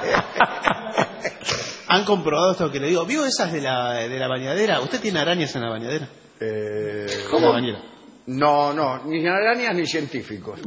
Han comprobado esto que le digo. ¿Vio esas de la bañadera? ¿Usted tiene arañas en la bañadera? ¿Cómo? En la bañera. No, ni arañas ni científicos.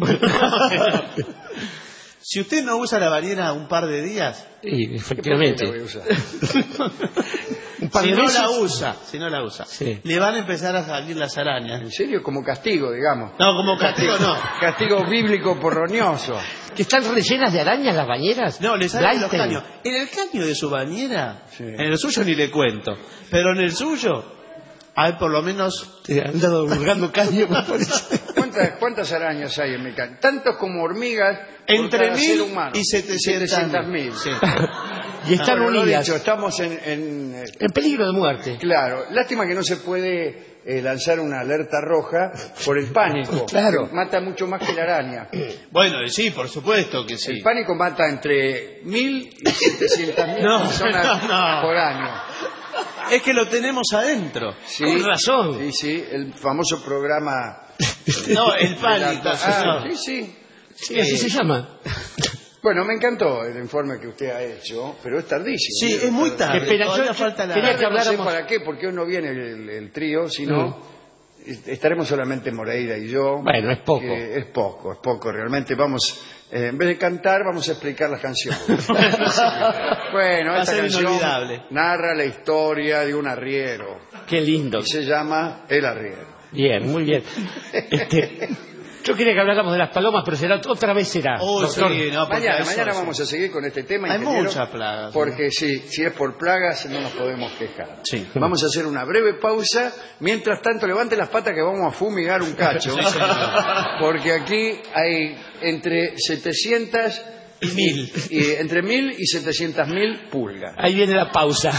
Si usted no usa la bañera un par de días... Sí, efectivamente. ¿Por qué la voy a usar? Un par de Si veces. no la usa, Sí. le van a empezar a salir las arañas. ¿En serio? Como castigo, digamos. No, como castigo no. Castigo bíblico porroñoso. ¿Que están rellenas de arañas las bañeras? No, le salen los Blaisten. caños. En el caño de su bañera, Sí. en el suyo ni le cuento, pero en el suyo hay por lo menos... Te han dado burgando caño, me parece. ¿Cuántas arañas hay en mi caño? Tantos como hormigas por Entre cada ser 1000 humano. y 700.000. Sí. Y están Bueno, lo unidas. dicho, estamos en En peligro de muerte. Claro, lástima que no se puede lanzar una alerta roja por el pánico. Claro. Que mata mucho más que la araña. Bueno, sí, por supuesto que sí. El pánico mata entre 1000 y 700.000 No, personas no. por año. Es que lo tenemos adentro. Sí, Con razón. Sí, el famoso programa... No, el pánico, Ah, señor. sí. Sí, así se llama. Bueno, me encantó el informe que usted ha hecho, pero es tardísimo. Sí, es muy tarde. Espera, Todavía yo falta la... quería que No sé habláramos. para qué, porque hoy no viene el trío, sino estaremos solamente Moreira y yo. Bueno, es poco. Que es poco, realmente. Vamos, en vez de cantar, vamos a explicar las canciones. Bueno, Va a esta ser canción inolvidable. narra la historia de un arriero Qué lindo. y se llama El Arriero. Bien, muy bien. Yo quería que habláramos de las palomas, pero otra vez será. Oh, doctor. sí, no, porque Mañana eso- vamos a seguir con este tema, Hay ingeniero, muchas plagas. porque si es por plagas no nos podemos quejar. Sí. Vamos a hacer una breve pausa. Mientras tanto, levante las patas que vamos a fumigar un cacho. Sí, señor. Porque aquí hay entre 700 Y 1000. y entre 1000 y 700.000 pulgas. Ahí viene la pausa.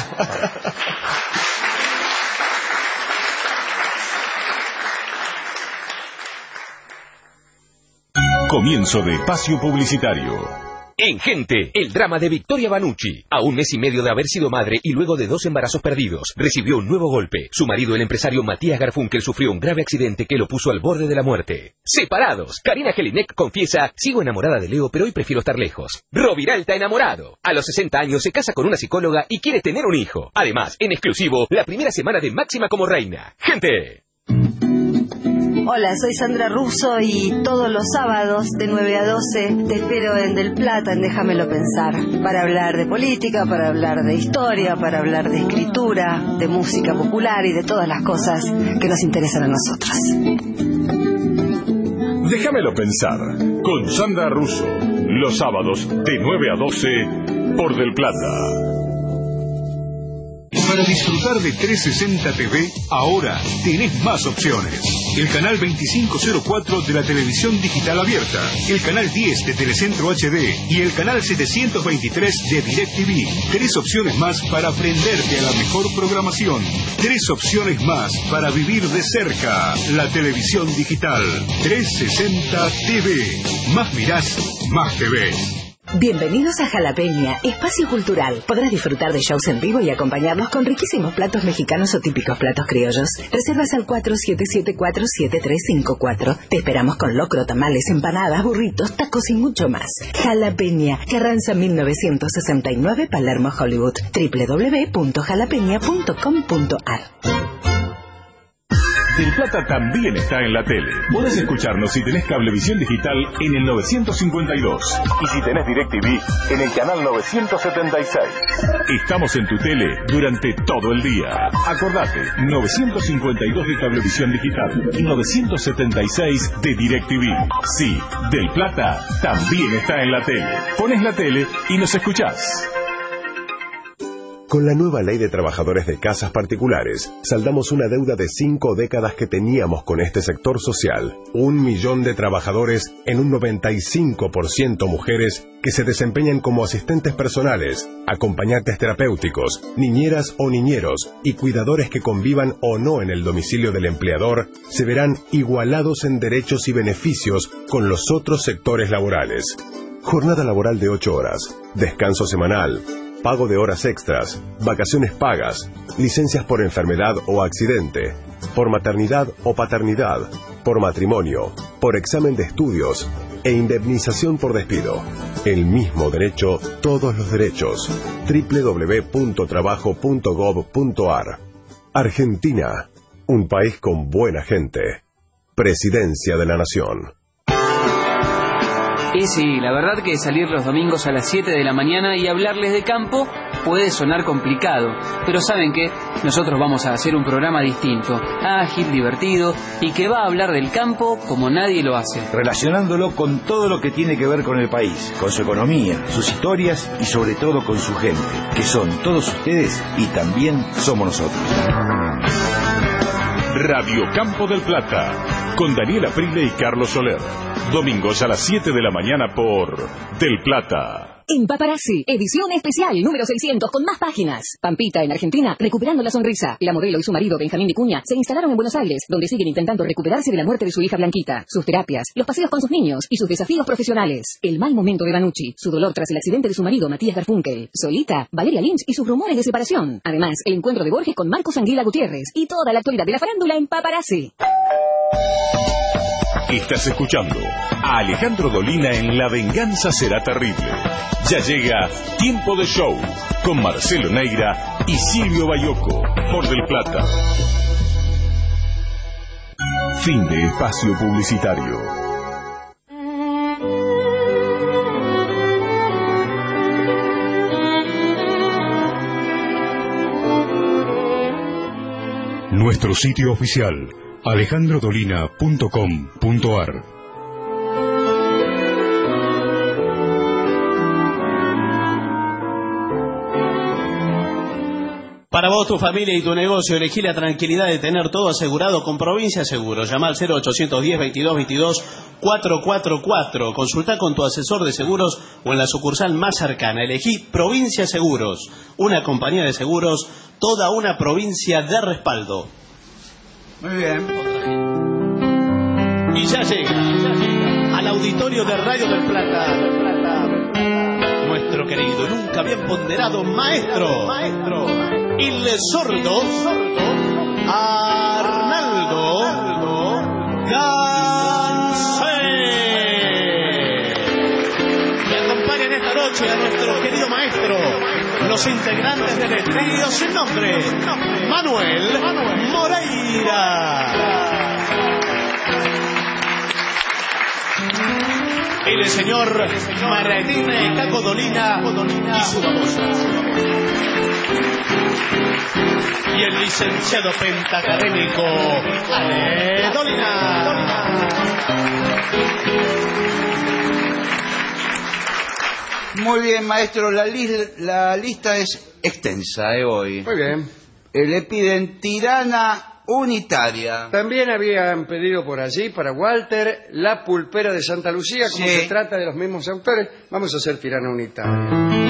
Comienzo de espacio publicitario. En Gente, el drama de Victoria Banucci. A un mes y medio de haber sido madre y luego de 2 embarazos perdidos, recibió un nuevo golpe. Su marido, el empresario Matías Garfunkel, sufrió un grave accidente que lo puso al borde de la muerte. Separados, Karina Jelinek confiesa: sigo enamorada de Leo, pero hoy prefiero estar lejos. Roviralta enamorado. A los 60 años se casa con una psicóloga y quiere tener un hijo. Además, en exclusivo, la primera semana de Máxima como reina. Gente. Hola, soy Sandra Russo y todos los sábados de 9 a 12 te espero en Del Plata, en Déjamelo Pensar, para hablar de política, para hablar de historia, para hablar de escritura, de música popular y de todas las cosas que nos interesan a nosotros. Déjamelo pensar, con Sandra Russo, los sábados de 9 a 12 por Del Plata. Para disfrutar de 360 TV, ahora tenés más opciones. El canal 2504 de la televisión digital abierta, el canal 10 de Telecentro HD y el canal 723 de DirecTV. 3 opciones más para prenderte a la mejor programación. 3 opciones más para vivir de cerca la televisión digital. 360 TV. Más mirás, más te ves. Bienvenidos a Jalapeña, espacio cultural. Podrás disfrutar de shows en vivo y acompañarnos con riquísimos platos mexicanos o típicos platos criollos. Reservas al 4774-7354. Te esperamos con locro, tamales, empanadas, burritos, tacos y mucho más. Jalapeña, Carranza 1969, Palermo, Hollywood. www.jalapeña.com.ar. Del Plata también está en la tele. Podés escucharnos si tenés Cablevisión Digital en el 952. Y si tenés DirecTV en el canal 976. Estamos en tu tele durante todo el día. Acordate, 952 de Cablevisión Digital y 976 de DirecTV. Sí, Del Plata también está en la tele. Pones la tele y nos escuchás. Con la nueva ley de trabajadores de casas particulares, saldamos una deuda de 5 décadas que teníamos con este sector social. 1 millón de trabajadores, en un 95% mujeres, que se desempeñan como asistentes personales, acompañantes terapéuticos, niñeras o niñeros y cuidadores que convivan o no en el domicilio del empleador, se verán igualados en derechos y beneficios con los otros sectores laborales. Jornada laboral de 8 horas, descanso semanal, pago de horas extras, vacaciones pagas, licencias por enfermedad o accidente, por maternidad o paternidad, por matrimonio, por examen de estudios e indemnización por despido. El mismo derecho, todos los derechos. www.trabajo.gov.ar. Argentina, un país con buena gente. Presidencia de la Nación. Y sí, la verdad que salir los domingos a las 7 de la mañana y hablarles de campo puede sonar complicado. Pero ¿saben qué? Nosotros vamos a hacer un programa distinto, ágil, divertido y que va a hablar del campo como nadie lo hace. Relacionándolo con todo lo que tiene que ver con el país, con su economía, sus historias y sobre todo con su gente, que son todos ustedes y también somos nosotros. Radio Campo del Plata, con Daniela Prile y Carlos Soler. Domingos a las 7 de la mañana por Del Plata. En Paparazzi, edición especial, número 600, con más páginas. Pampita, en Argentina, recuperando la sonrisa. La modelo y su marido, Benjamín Vicuña, se instalaron en Buenos Aires, donde siguen intentando recuperarse de la muerte de su hija Blanquita. Sus terapias, los paseos con sus niños y sus desafíos profesionales. El mal momento de Banucci, su dolor tras el accidente de su marido, Matías Garfunkel. Solita, Valeria Lynch y sus rumores de separación. Además, el encuentro de Borges con Marcos Anguila Gutiérrez y toda la actualidad de la farándula en Paparazzi. Estás escuchando a Alejandro Dolina en La Venganza Será Terrible. Ya llega Tiempo de Show con Marcelo Neira y Silvio Bayoco por Del Plata. Fin de espacio publicitario. Nuestro sitio oficial, alejandrodolina.com.ar. Para vos, tu familia y tu negocio, elegí la tranquilidad de tener todo asegurado con Provincia Seguros. Llama al 0810-2222-444. Consulta con tu asesor de seguros o en la sucursal más cercana. Elegí Provincia Seguros, una compañía de seguros, toda una provincia de respaldo. Muy bien. Y ya llega al auditorio de Radio del Plata nuestro querido, nunca bien ponderado maestro, el sordo Arnaldo Gansé. Y acompañan esta noche a nuestro querido maestro, los integrantes del trío sin nombre, Manuel Moreira. El señor Martín Caco Dolina y su babosa. Y el licenciado pentacadémico Ale Dolina. Muy bien, maestro, la lista es extensa hoy. Muy bien. Le piden Tirana Unitaria. También habían pedido por allí para Walter La Pulpera de Santa Lucía. Como se trata de los mismos autores, vamos a hacer Tirana Unitaria.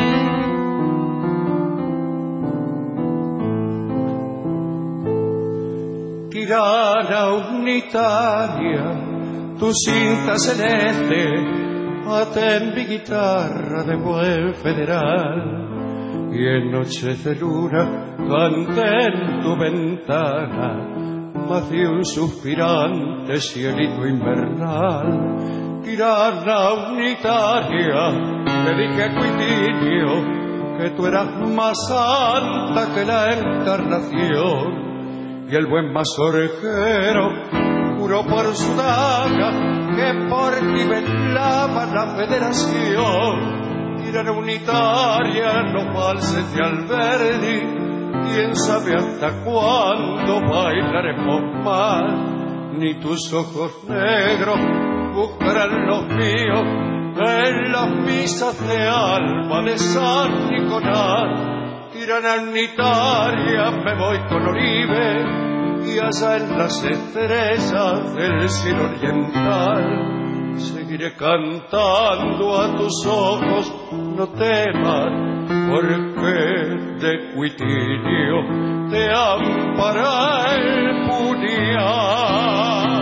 Tirana unitaria, tu cinta celeste, atén mi guitarra de buen federal, y en noches de luna canté en tu ventana, más de un suspirante cielito invernal. Tirana unitaria, te dije a Cuitinio que tú eras más santa que la encarnación, y el buen mazorquero juró por su daga que por ti velaba la federación. Tirana unitaria, no falses de Alberdi, quién sabe hasta cuándo bailaremos más. Ni tus ojos negros buscarán los míos en las misas de alba de San Nicolás. Tirana unitaria, me voy con Oribe, y allá en las estrellas del cielo oriental seguiré cantando a tus ojos, no temas, porque de Cuitilio te ampara el puñal.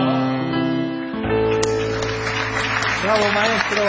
Bravo, maestro.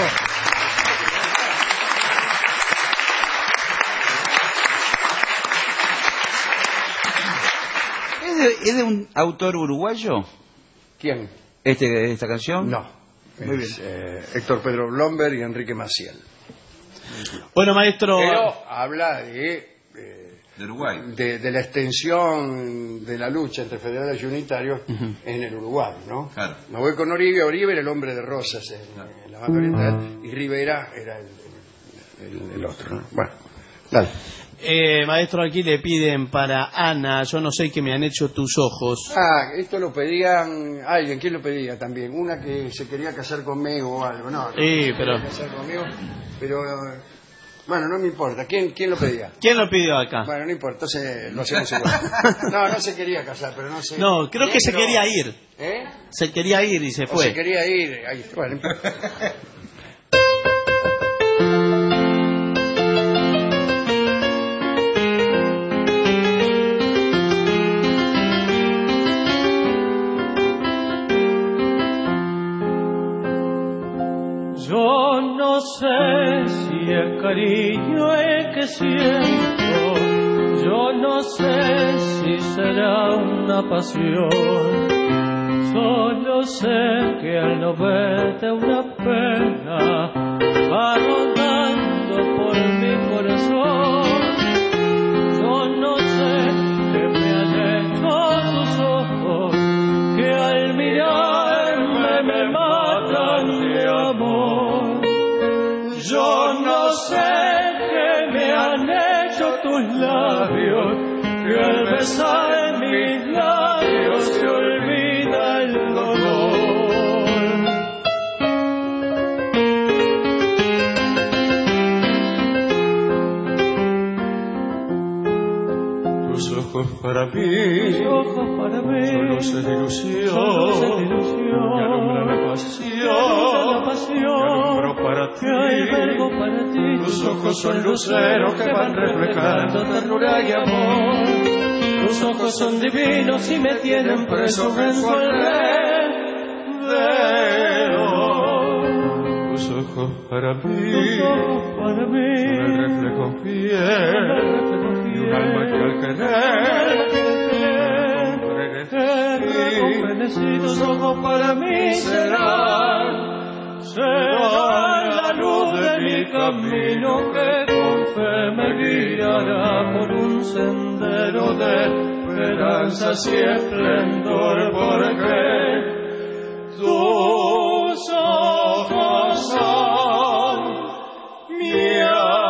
¿Es de un autor uruguayo? ¿Quién? ¿Esta canción? No. Muy bien. Héctor Pedro Blomberg y Enrique Maciel. Bueno, maestro. Pero habla de Uruguay. De la extensión de la lucha entre federales y unitarios en el Uruguay, ¿no? Claro. Me voy con Oribe. Oribe era el hombre de Rosas en la Banca Oriental y Rivera era el otro, ¿no? Bueno, dale. Maestro, aquí le piden para Ana, yo no sé qué me han hecho tus ojos. Esto lo pedían alguien. ¿Quién lo pedía también? Una que se quería casar conmigo o algo, ¿no? Sí, pero... Casar conmigo, pero bueno, no me importa. ¿Quién lo pedía? ¿Quién lo pidió acá? Bueno, no importa, entonces lo hacemos igual. No se quería casar, pero no sé. No, creo que se quería ir. Se quería ir y se fue. Se quería ir. Ahí, bueno. Yo no sé si es cariño el que siento, yo no sé si será una pasión, solo sé que al no verte una pena va rondando por mi corazón. Yo no sé qué me han hecho tus ojos, que al mirarme me matan de amor. Yo no sé qué me han hecho tus labios, que al besar mis labios se olvida el dolor. Tus ojos para mí, son luces de ilusión, que alumbran la pasión, que alumbro para ti. Tus ojos son luceros que van reflejando ternura y amor. Tus ojos son divinos y me tienen preso en su alrededor. Tus ojos para mí, son el reflejo fiel de un alma que al querer tus ojos para mí serán la luz de mi camino, que con fe me guiará por un sendero de esperanzas y esplendor, porque tus ojos son mi amor.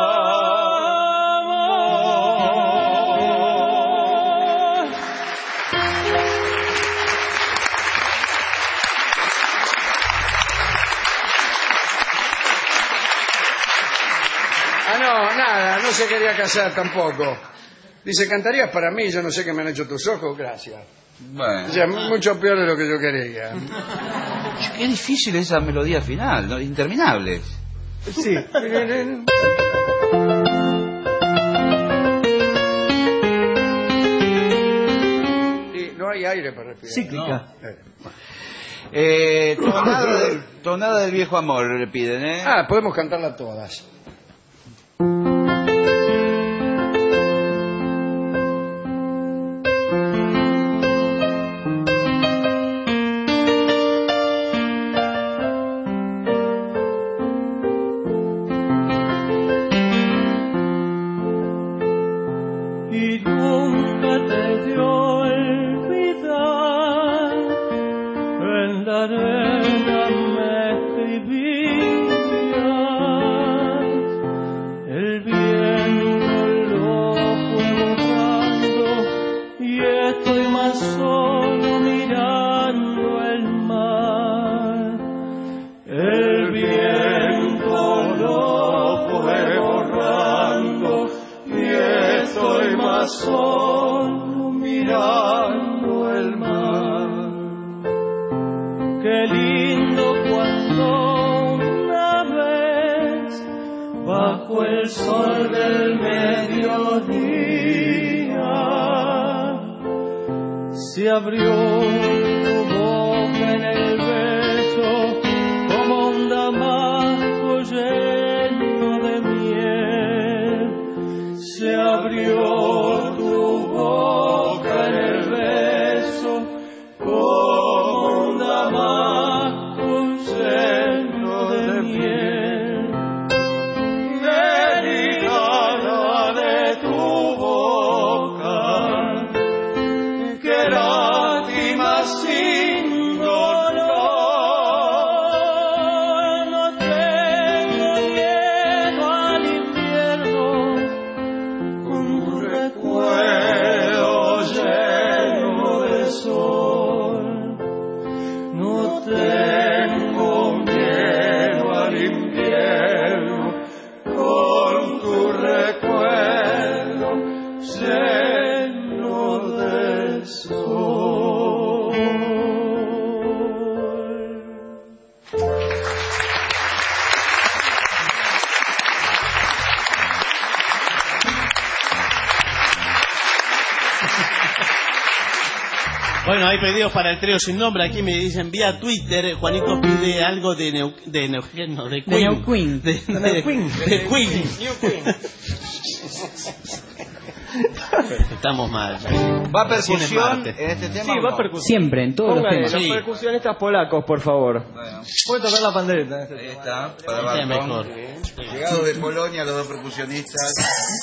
No se quería casar tampoco. Dice, ¿cantarías para mí? Yo no sé qué me han hecho tus ojos. Gracias. Bueno. O sea, mucho peor de lo que yo quería. Qué difícil esa melodía final, ¿no? Interminable. Sí. No hay aire para respirar. Cíclica. Tonada del viejo amor, le piden, ¿eh? Podemos cantarla todas. Y nunca te dio el arena me escribías, el viento lo fue borrando y estoy más solo mirando el mar. El viento lo fue borrando y estoy más solo mirando el mar. Qué lindo cuando una vez bajo el sol del mediodía se abrió tu boca en el beso como un damasco lleno de miel. Se abrió tu boca en el beso como un damasco lleno de miel. Delicada de tu boca, qué lástima sin dolor. No tengo miedo al invierno, con tu recuerdo lleno de sol. No tengo miedo al invierno, con tu recuerdo lleno de sol. Bueno, hay pedidos para el trío sin nombre. Aquí me dicen vía Twitter, Juanito pide algo de Neuquén, no, de Queen. De Queen. Estamos mal. ¿Va percusión en este tema? Sí, va percusión. Siempre, en todos los temas. Los percusionistas polacos, por favor. Puede tocar la pandereta. Ahí está, para Bartón. Llegados de Polonia los dos percusionistas.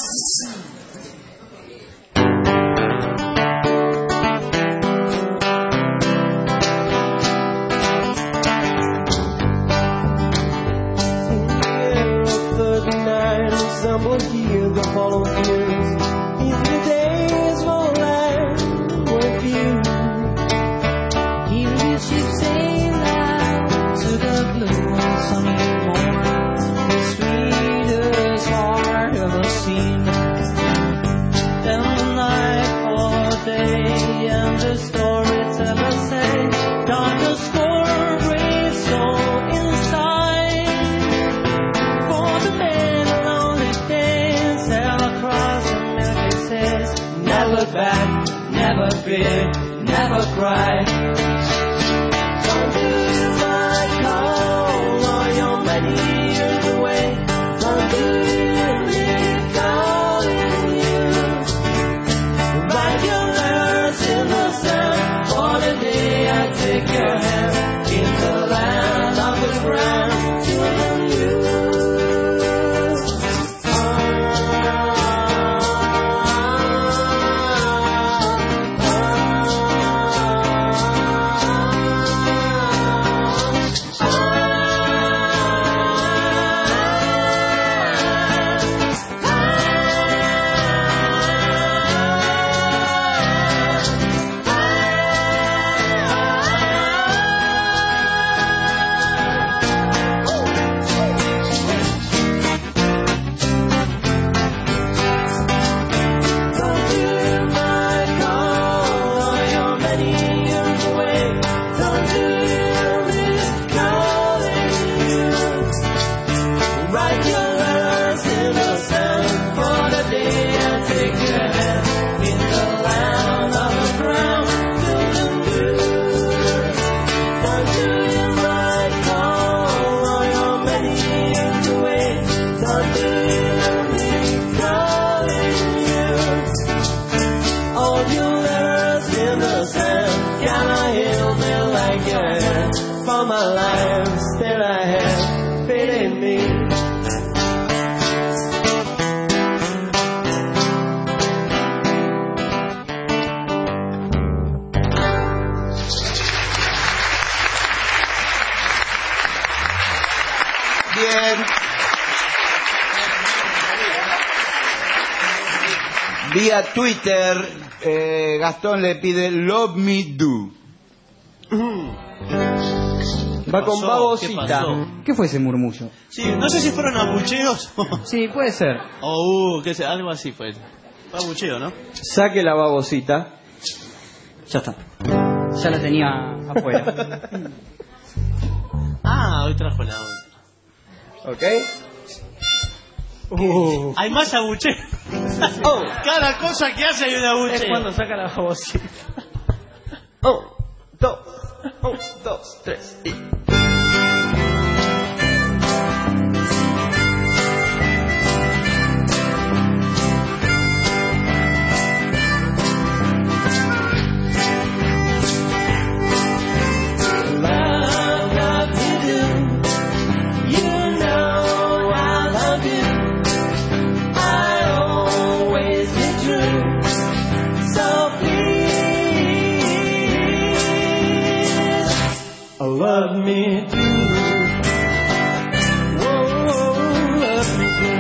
Someone here the following years. These the days won't last with you. Even if you sail out to the blue on sunny morning, the sweetest heart ever seen. Then the night or day and the storyteller say, darker score brings soul inside. For the man lonely days sail across the milky seas. Never back, never fear, never cry. Don't do my call or you're many years away. Don't do me calling you. Write your letters in the sand for the day I take your hand in the land of the grand to you. Vía Twitter, Gastón le pide Love Me Do. Va con babosita. ¿Qué fue ese murmullo? Sí, no sé si fueron abucheos. Sí, puede ser. Qué sé, algo así fue. Abucheo, ¿no? Saque la babosita. Ya está. Ya la tenía afuera. Hoy trajo la otra. ¿Ok? Hay más abucheo. Cada cosa que hace hay un abucheo. Es cuando saca la babosita. 1, 2, 3 y... Love me do. Whoa, love me do.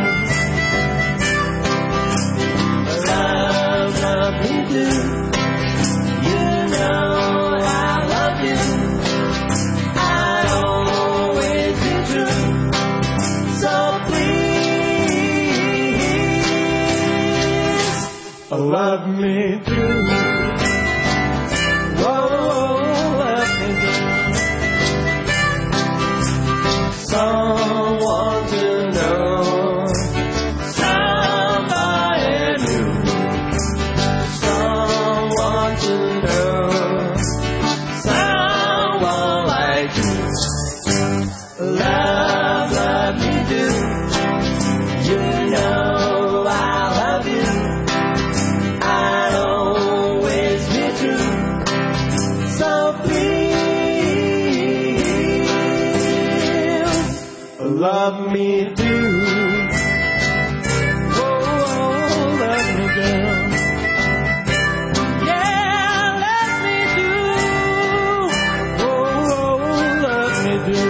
Love me do. You know I love you. I'll always be true. So please, love me do. Someone to know, somebody new. Someone to know, someone like you. Love me do. You know I love you. I'll always be true. So please, love me do. Oh, let me do. Yeah, let me do. Oh, let me do.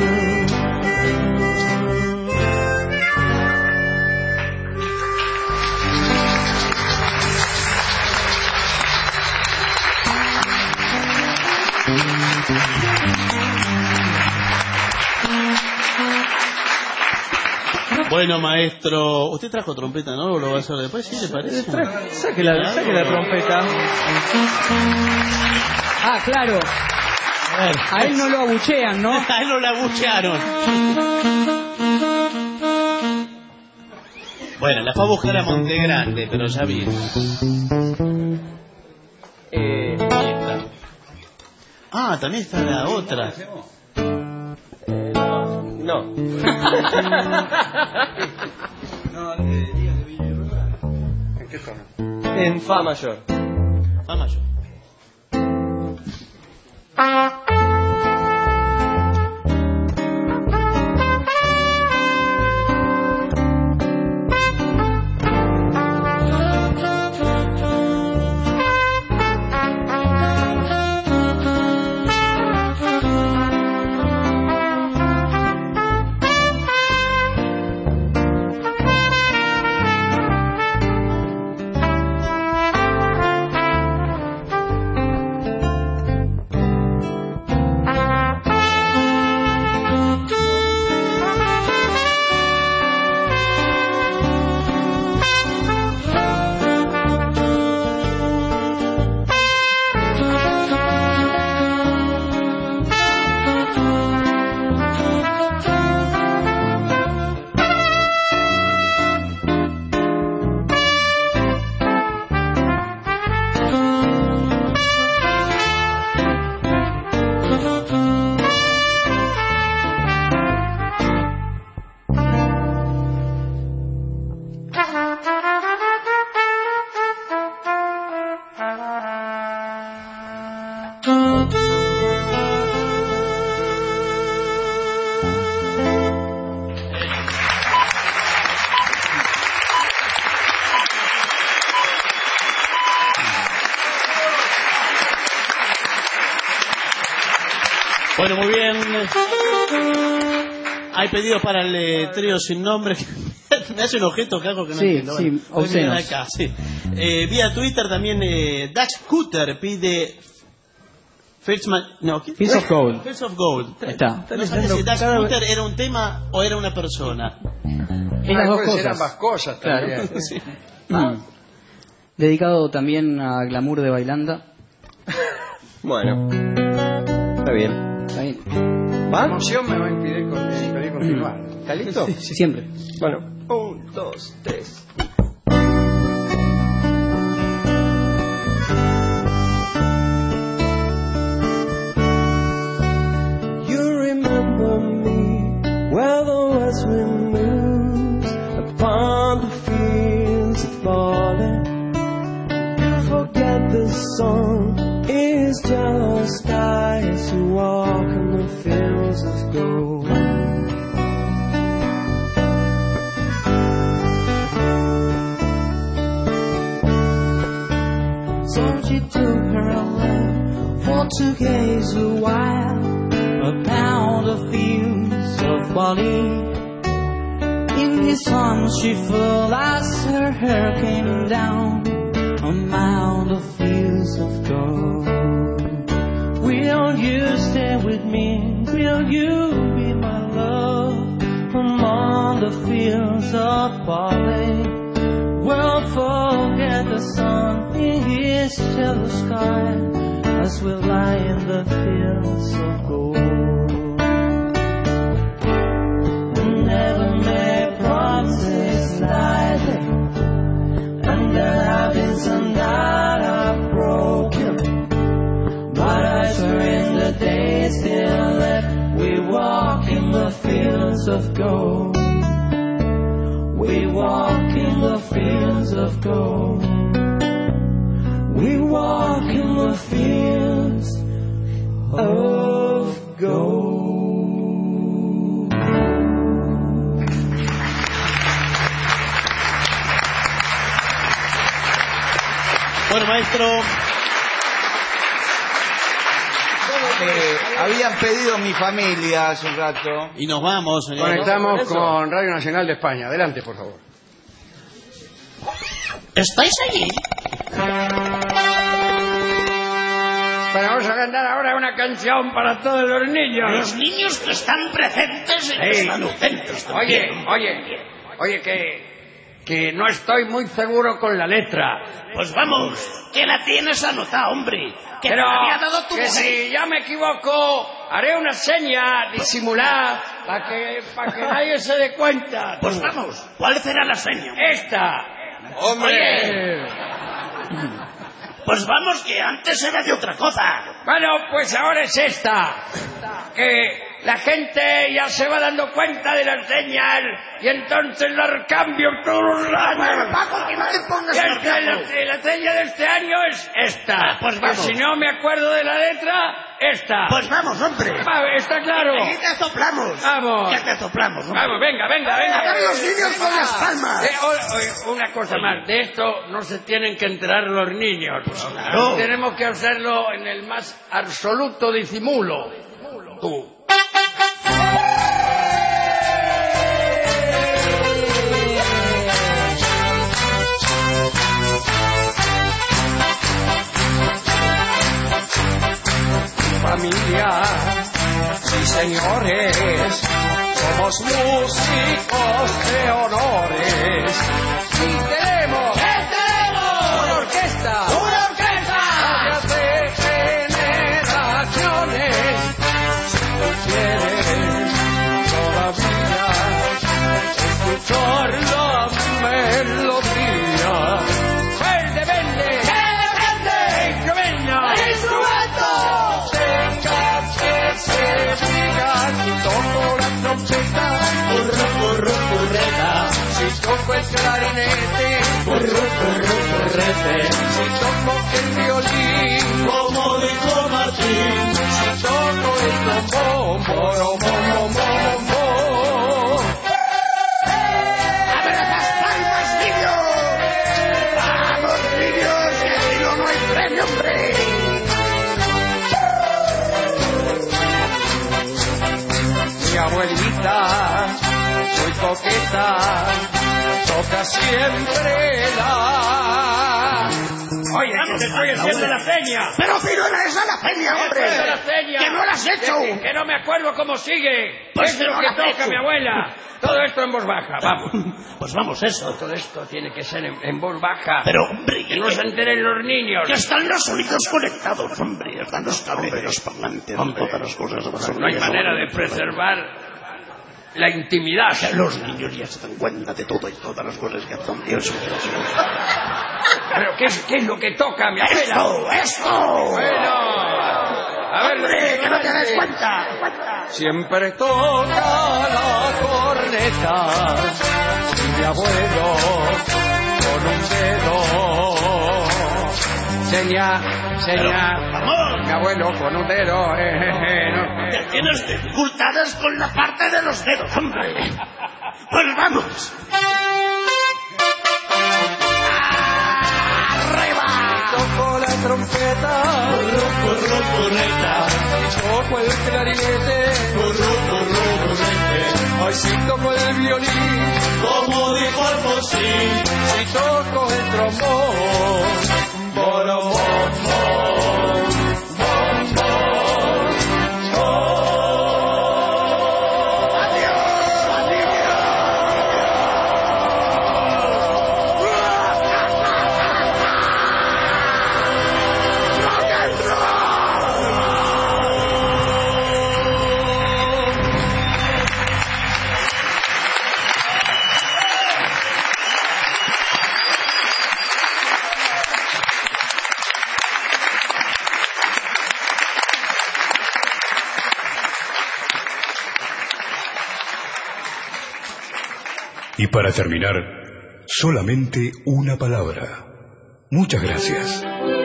Bueno, maestro, usted trajo trompeta, ¿no? ¿O lo va a hacer después? ¿Sí le parece? Saque la trompeta. Ah, claro. A él no lo abuchean, ¿no? A él no lo abuchearon. Bueno, la fue a buscar a Monte Grande, pero ya vi. Ahí está. También está la otra. No. ¿En qué tono? En fa mayor. Fa mayor. Bueno, muy bien. Hay pedidos para el trío sin nombre. Me hace un objeto que algo que no Sí, entiendo. sí, Bueno, obscenos. acá, sí. Vía Twitter también Dax Cutter pide Fields of Gold. Fields of Gold. Está. No sabes si Dax Cutter era un tema o era una persona. Es las dos cosas. Eran ambas cosas también. Claro. Sí. Dedicado también a Glamour de Bailanda. Bueno, está bien. Está bien. La emoción me va a impedir continuar. ¿Está listo? Sí, siempre. Bueno, 1, 2, 3. Well, the west wind moves upon the fields of barley. You forget the sun is yellow skies who walk in the fields of gold. So she took her left for to gaze a while upon the fields of barley. In his arms she fell as her hair came down among the fields of gold. Will you stay with me? Will you be my love among the fields of barley? We'll forget the sun in his yellow sky as we lie in the fields of gold. Never made promises lightly, and their habits are not broken. But I swear in the days still left, we walk in the fields of gold. We walk in the fields of gold. We walk in the fields of gold. Bueno, maestro. Habían pedido mi familia hace un rato. Y nos vamos, señor. Conectamos con Radio Nacional de España. Adelante, por favor. ¿Estáis allí? Bueno, vamos a cantar ahora una canción para todos los niños. Los niños que están presentes en esta docentes. Oye, que no estoy muy seguro con la letra. Pues vamos, que la tienes anotada, hombre. Que pero te la había dado tu que mujer. si ya me equivoco, haré una seña disimulada para que nadie se dé cuenta. Pues vamos, ¿cuál será la seña? Esta. ¡Hombre! Pues vamos, que antes era de otra cosa. Bueno, pues ahora es esta. Que la gente ya se va dando cuenta de las señas y entonces las cambio todos los años. Bueno, Paco, que no te pongas la seña de este año es esta. Pues vamos. Si no me acuerdo de la letra, esta. Pues vamos, hombre. Está claro. Que te soplamos. Vamos. Que te soplamos. Vamos, venga. Hagan los niños con las palmas. Una cosa más, de esto no se tienen que enterar los niños. Pues claro. Tenemos que hacerlo en el más absoluto disimulo. Tú. Familia, sí señores, somos músicos de honores. Sí tenemos una orquesta, varias de generaciones. Si tú quieres todavía escuchar la melodía, pues depende que venga el instrumento. Toco la trompeta, curreta. Si toco el clarinete, currete. Si toco el violín, como dijo Martín. Si toco el trombón, bom. ¡Abre las palmas, niños! ¡Vamos, niños! ¡Que si no, no hay premio, hombre! Mi abuelita, muy coqueta, toca siempre la... Oye, que te estoy haciendo la seña. Pero si no es a la seña, hombre. Es la seña. Que no la has hecho. Que no me acuerdo cómo sigue. Pues es lo no que la has toca hecho. mi abuela. Todo esto en voz baja, vamos. Pues vamos, eso. Todo esto tiene que ser en voz baja. Pero, hombre... Que no se enteren los niños. Que están los oídos conectados, hombre. Están los cables de los parlantes. Hombre, todas las cosas. Pues no hay manera de preservar la intimidad. Los niños ya se dan cuenta de todo y todas las cosas que hacen. Pero ¿qué es lo que toca, mi abuela? ¡Esto! Bueno, a ver, ¡hombre, que no te des cuenta! Siempre toca la corneta mi abuelo con un dedo. Seña, mi abuelo con un dedo. Ya tienes dificultades con la parte de los dedos, hombre. Pues vamos. Toco la trompeta, toco el clarinete, ay, si toco el violín, como dijo Alfonsín, si toco el trombón, borobón, Y para terminar, solamente una palabra. Muchas gracias.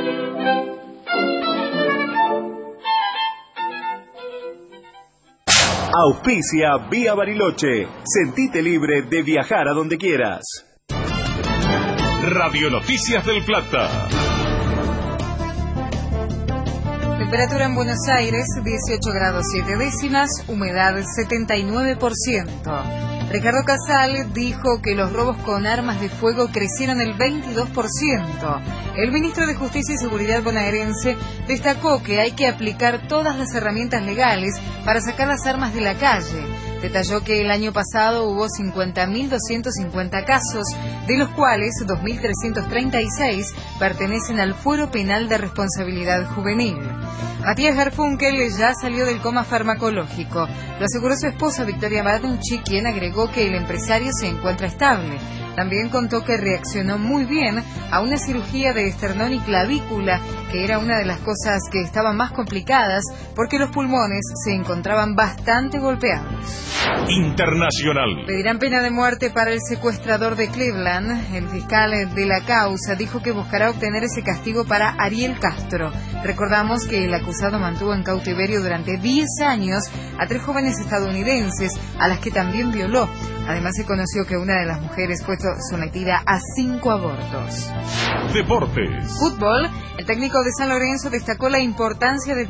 Auspicia Vía Bariloche. Sentite libre de viajar a donde quieras. Radio Noticias del Plata. Temperatura en Buenos Aires, 18 grados 7 décimas, humedad 79%. Ricardo Casal dijo que los robos con armas de fuego crecieron el 22%. El ministro de Justicia y Seguridad bonaerense destacó que hay que aplicar todas las herramientas legales para sacar las armas de la calle. Detalló que el año pasado hubo 50.250 casos, de los cuales 2.336 pertenecen al fuero penal de responsabilidad juvenil. Matías Garfunkel ya salió del coma farmacológico. Lo aseguró su esposa Victoria Banucci, quien agregó que el empresario se encuentra estable. También contó que reaccionó muy bien a una cirugía de esternón y clavícula, que era una de las cosas que estaban más complicadas porque los pulmones se encontraban bastante golpeados. Internacional. Pedirán pena de muerte para el secuestrador de Cleveland. El fiscal de la causa dijo que buscará obtener ese castigo para Ariel Castro. Recordamos que el acusado mantuvo en cautiverio durante 10 años a 3 jóvenes estadounidenses, a las que también violó. Además, se conoció que una de las mujeres fue sometida a 5 abortos. Deportes. Fútbol. El técnico de San Lorenzo destacó la importancia de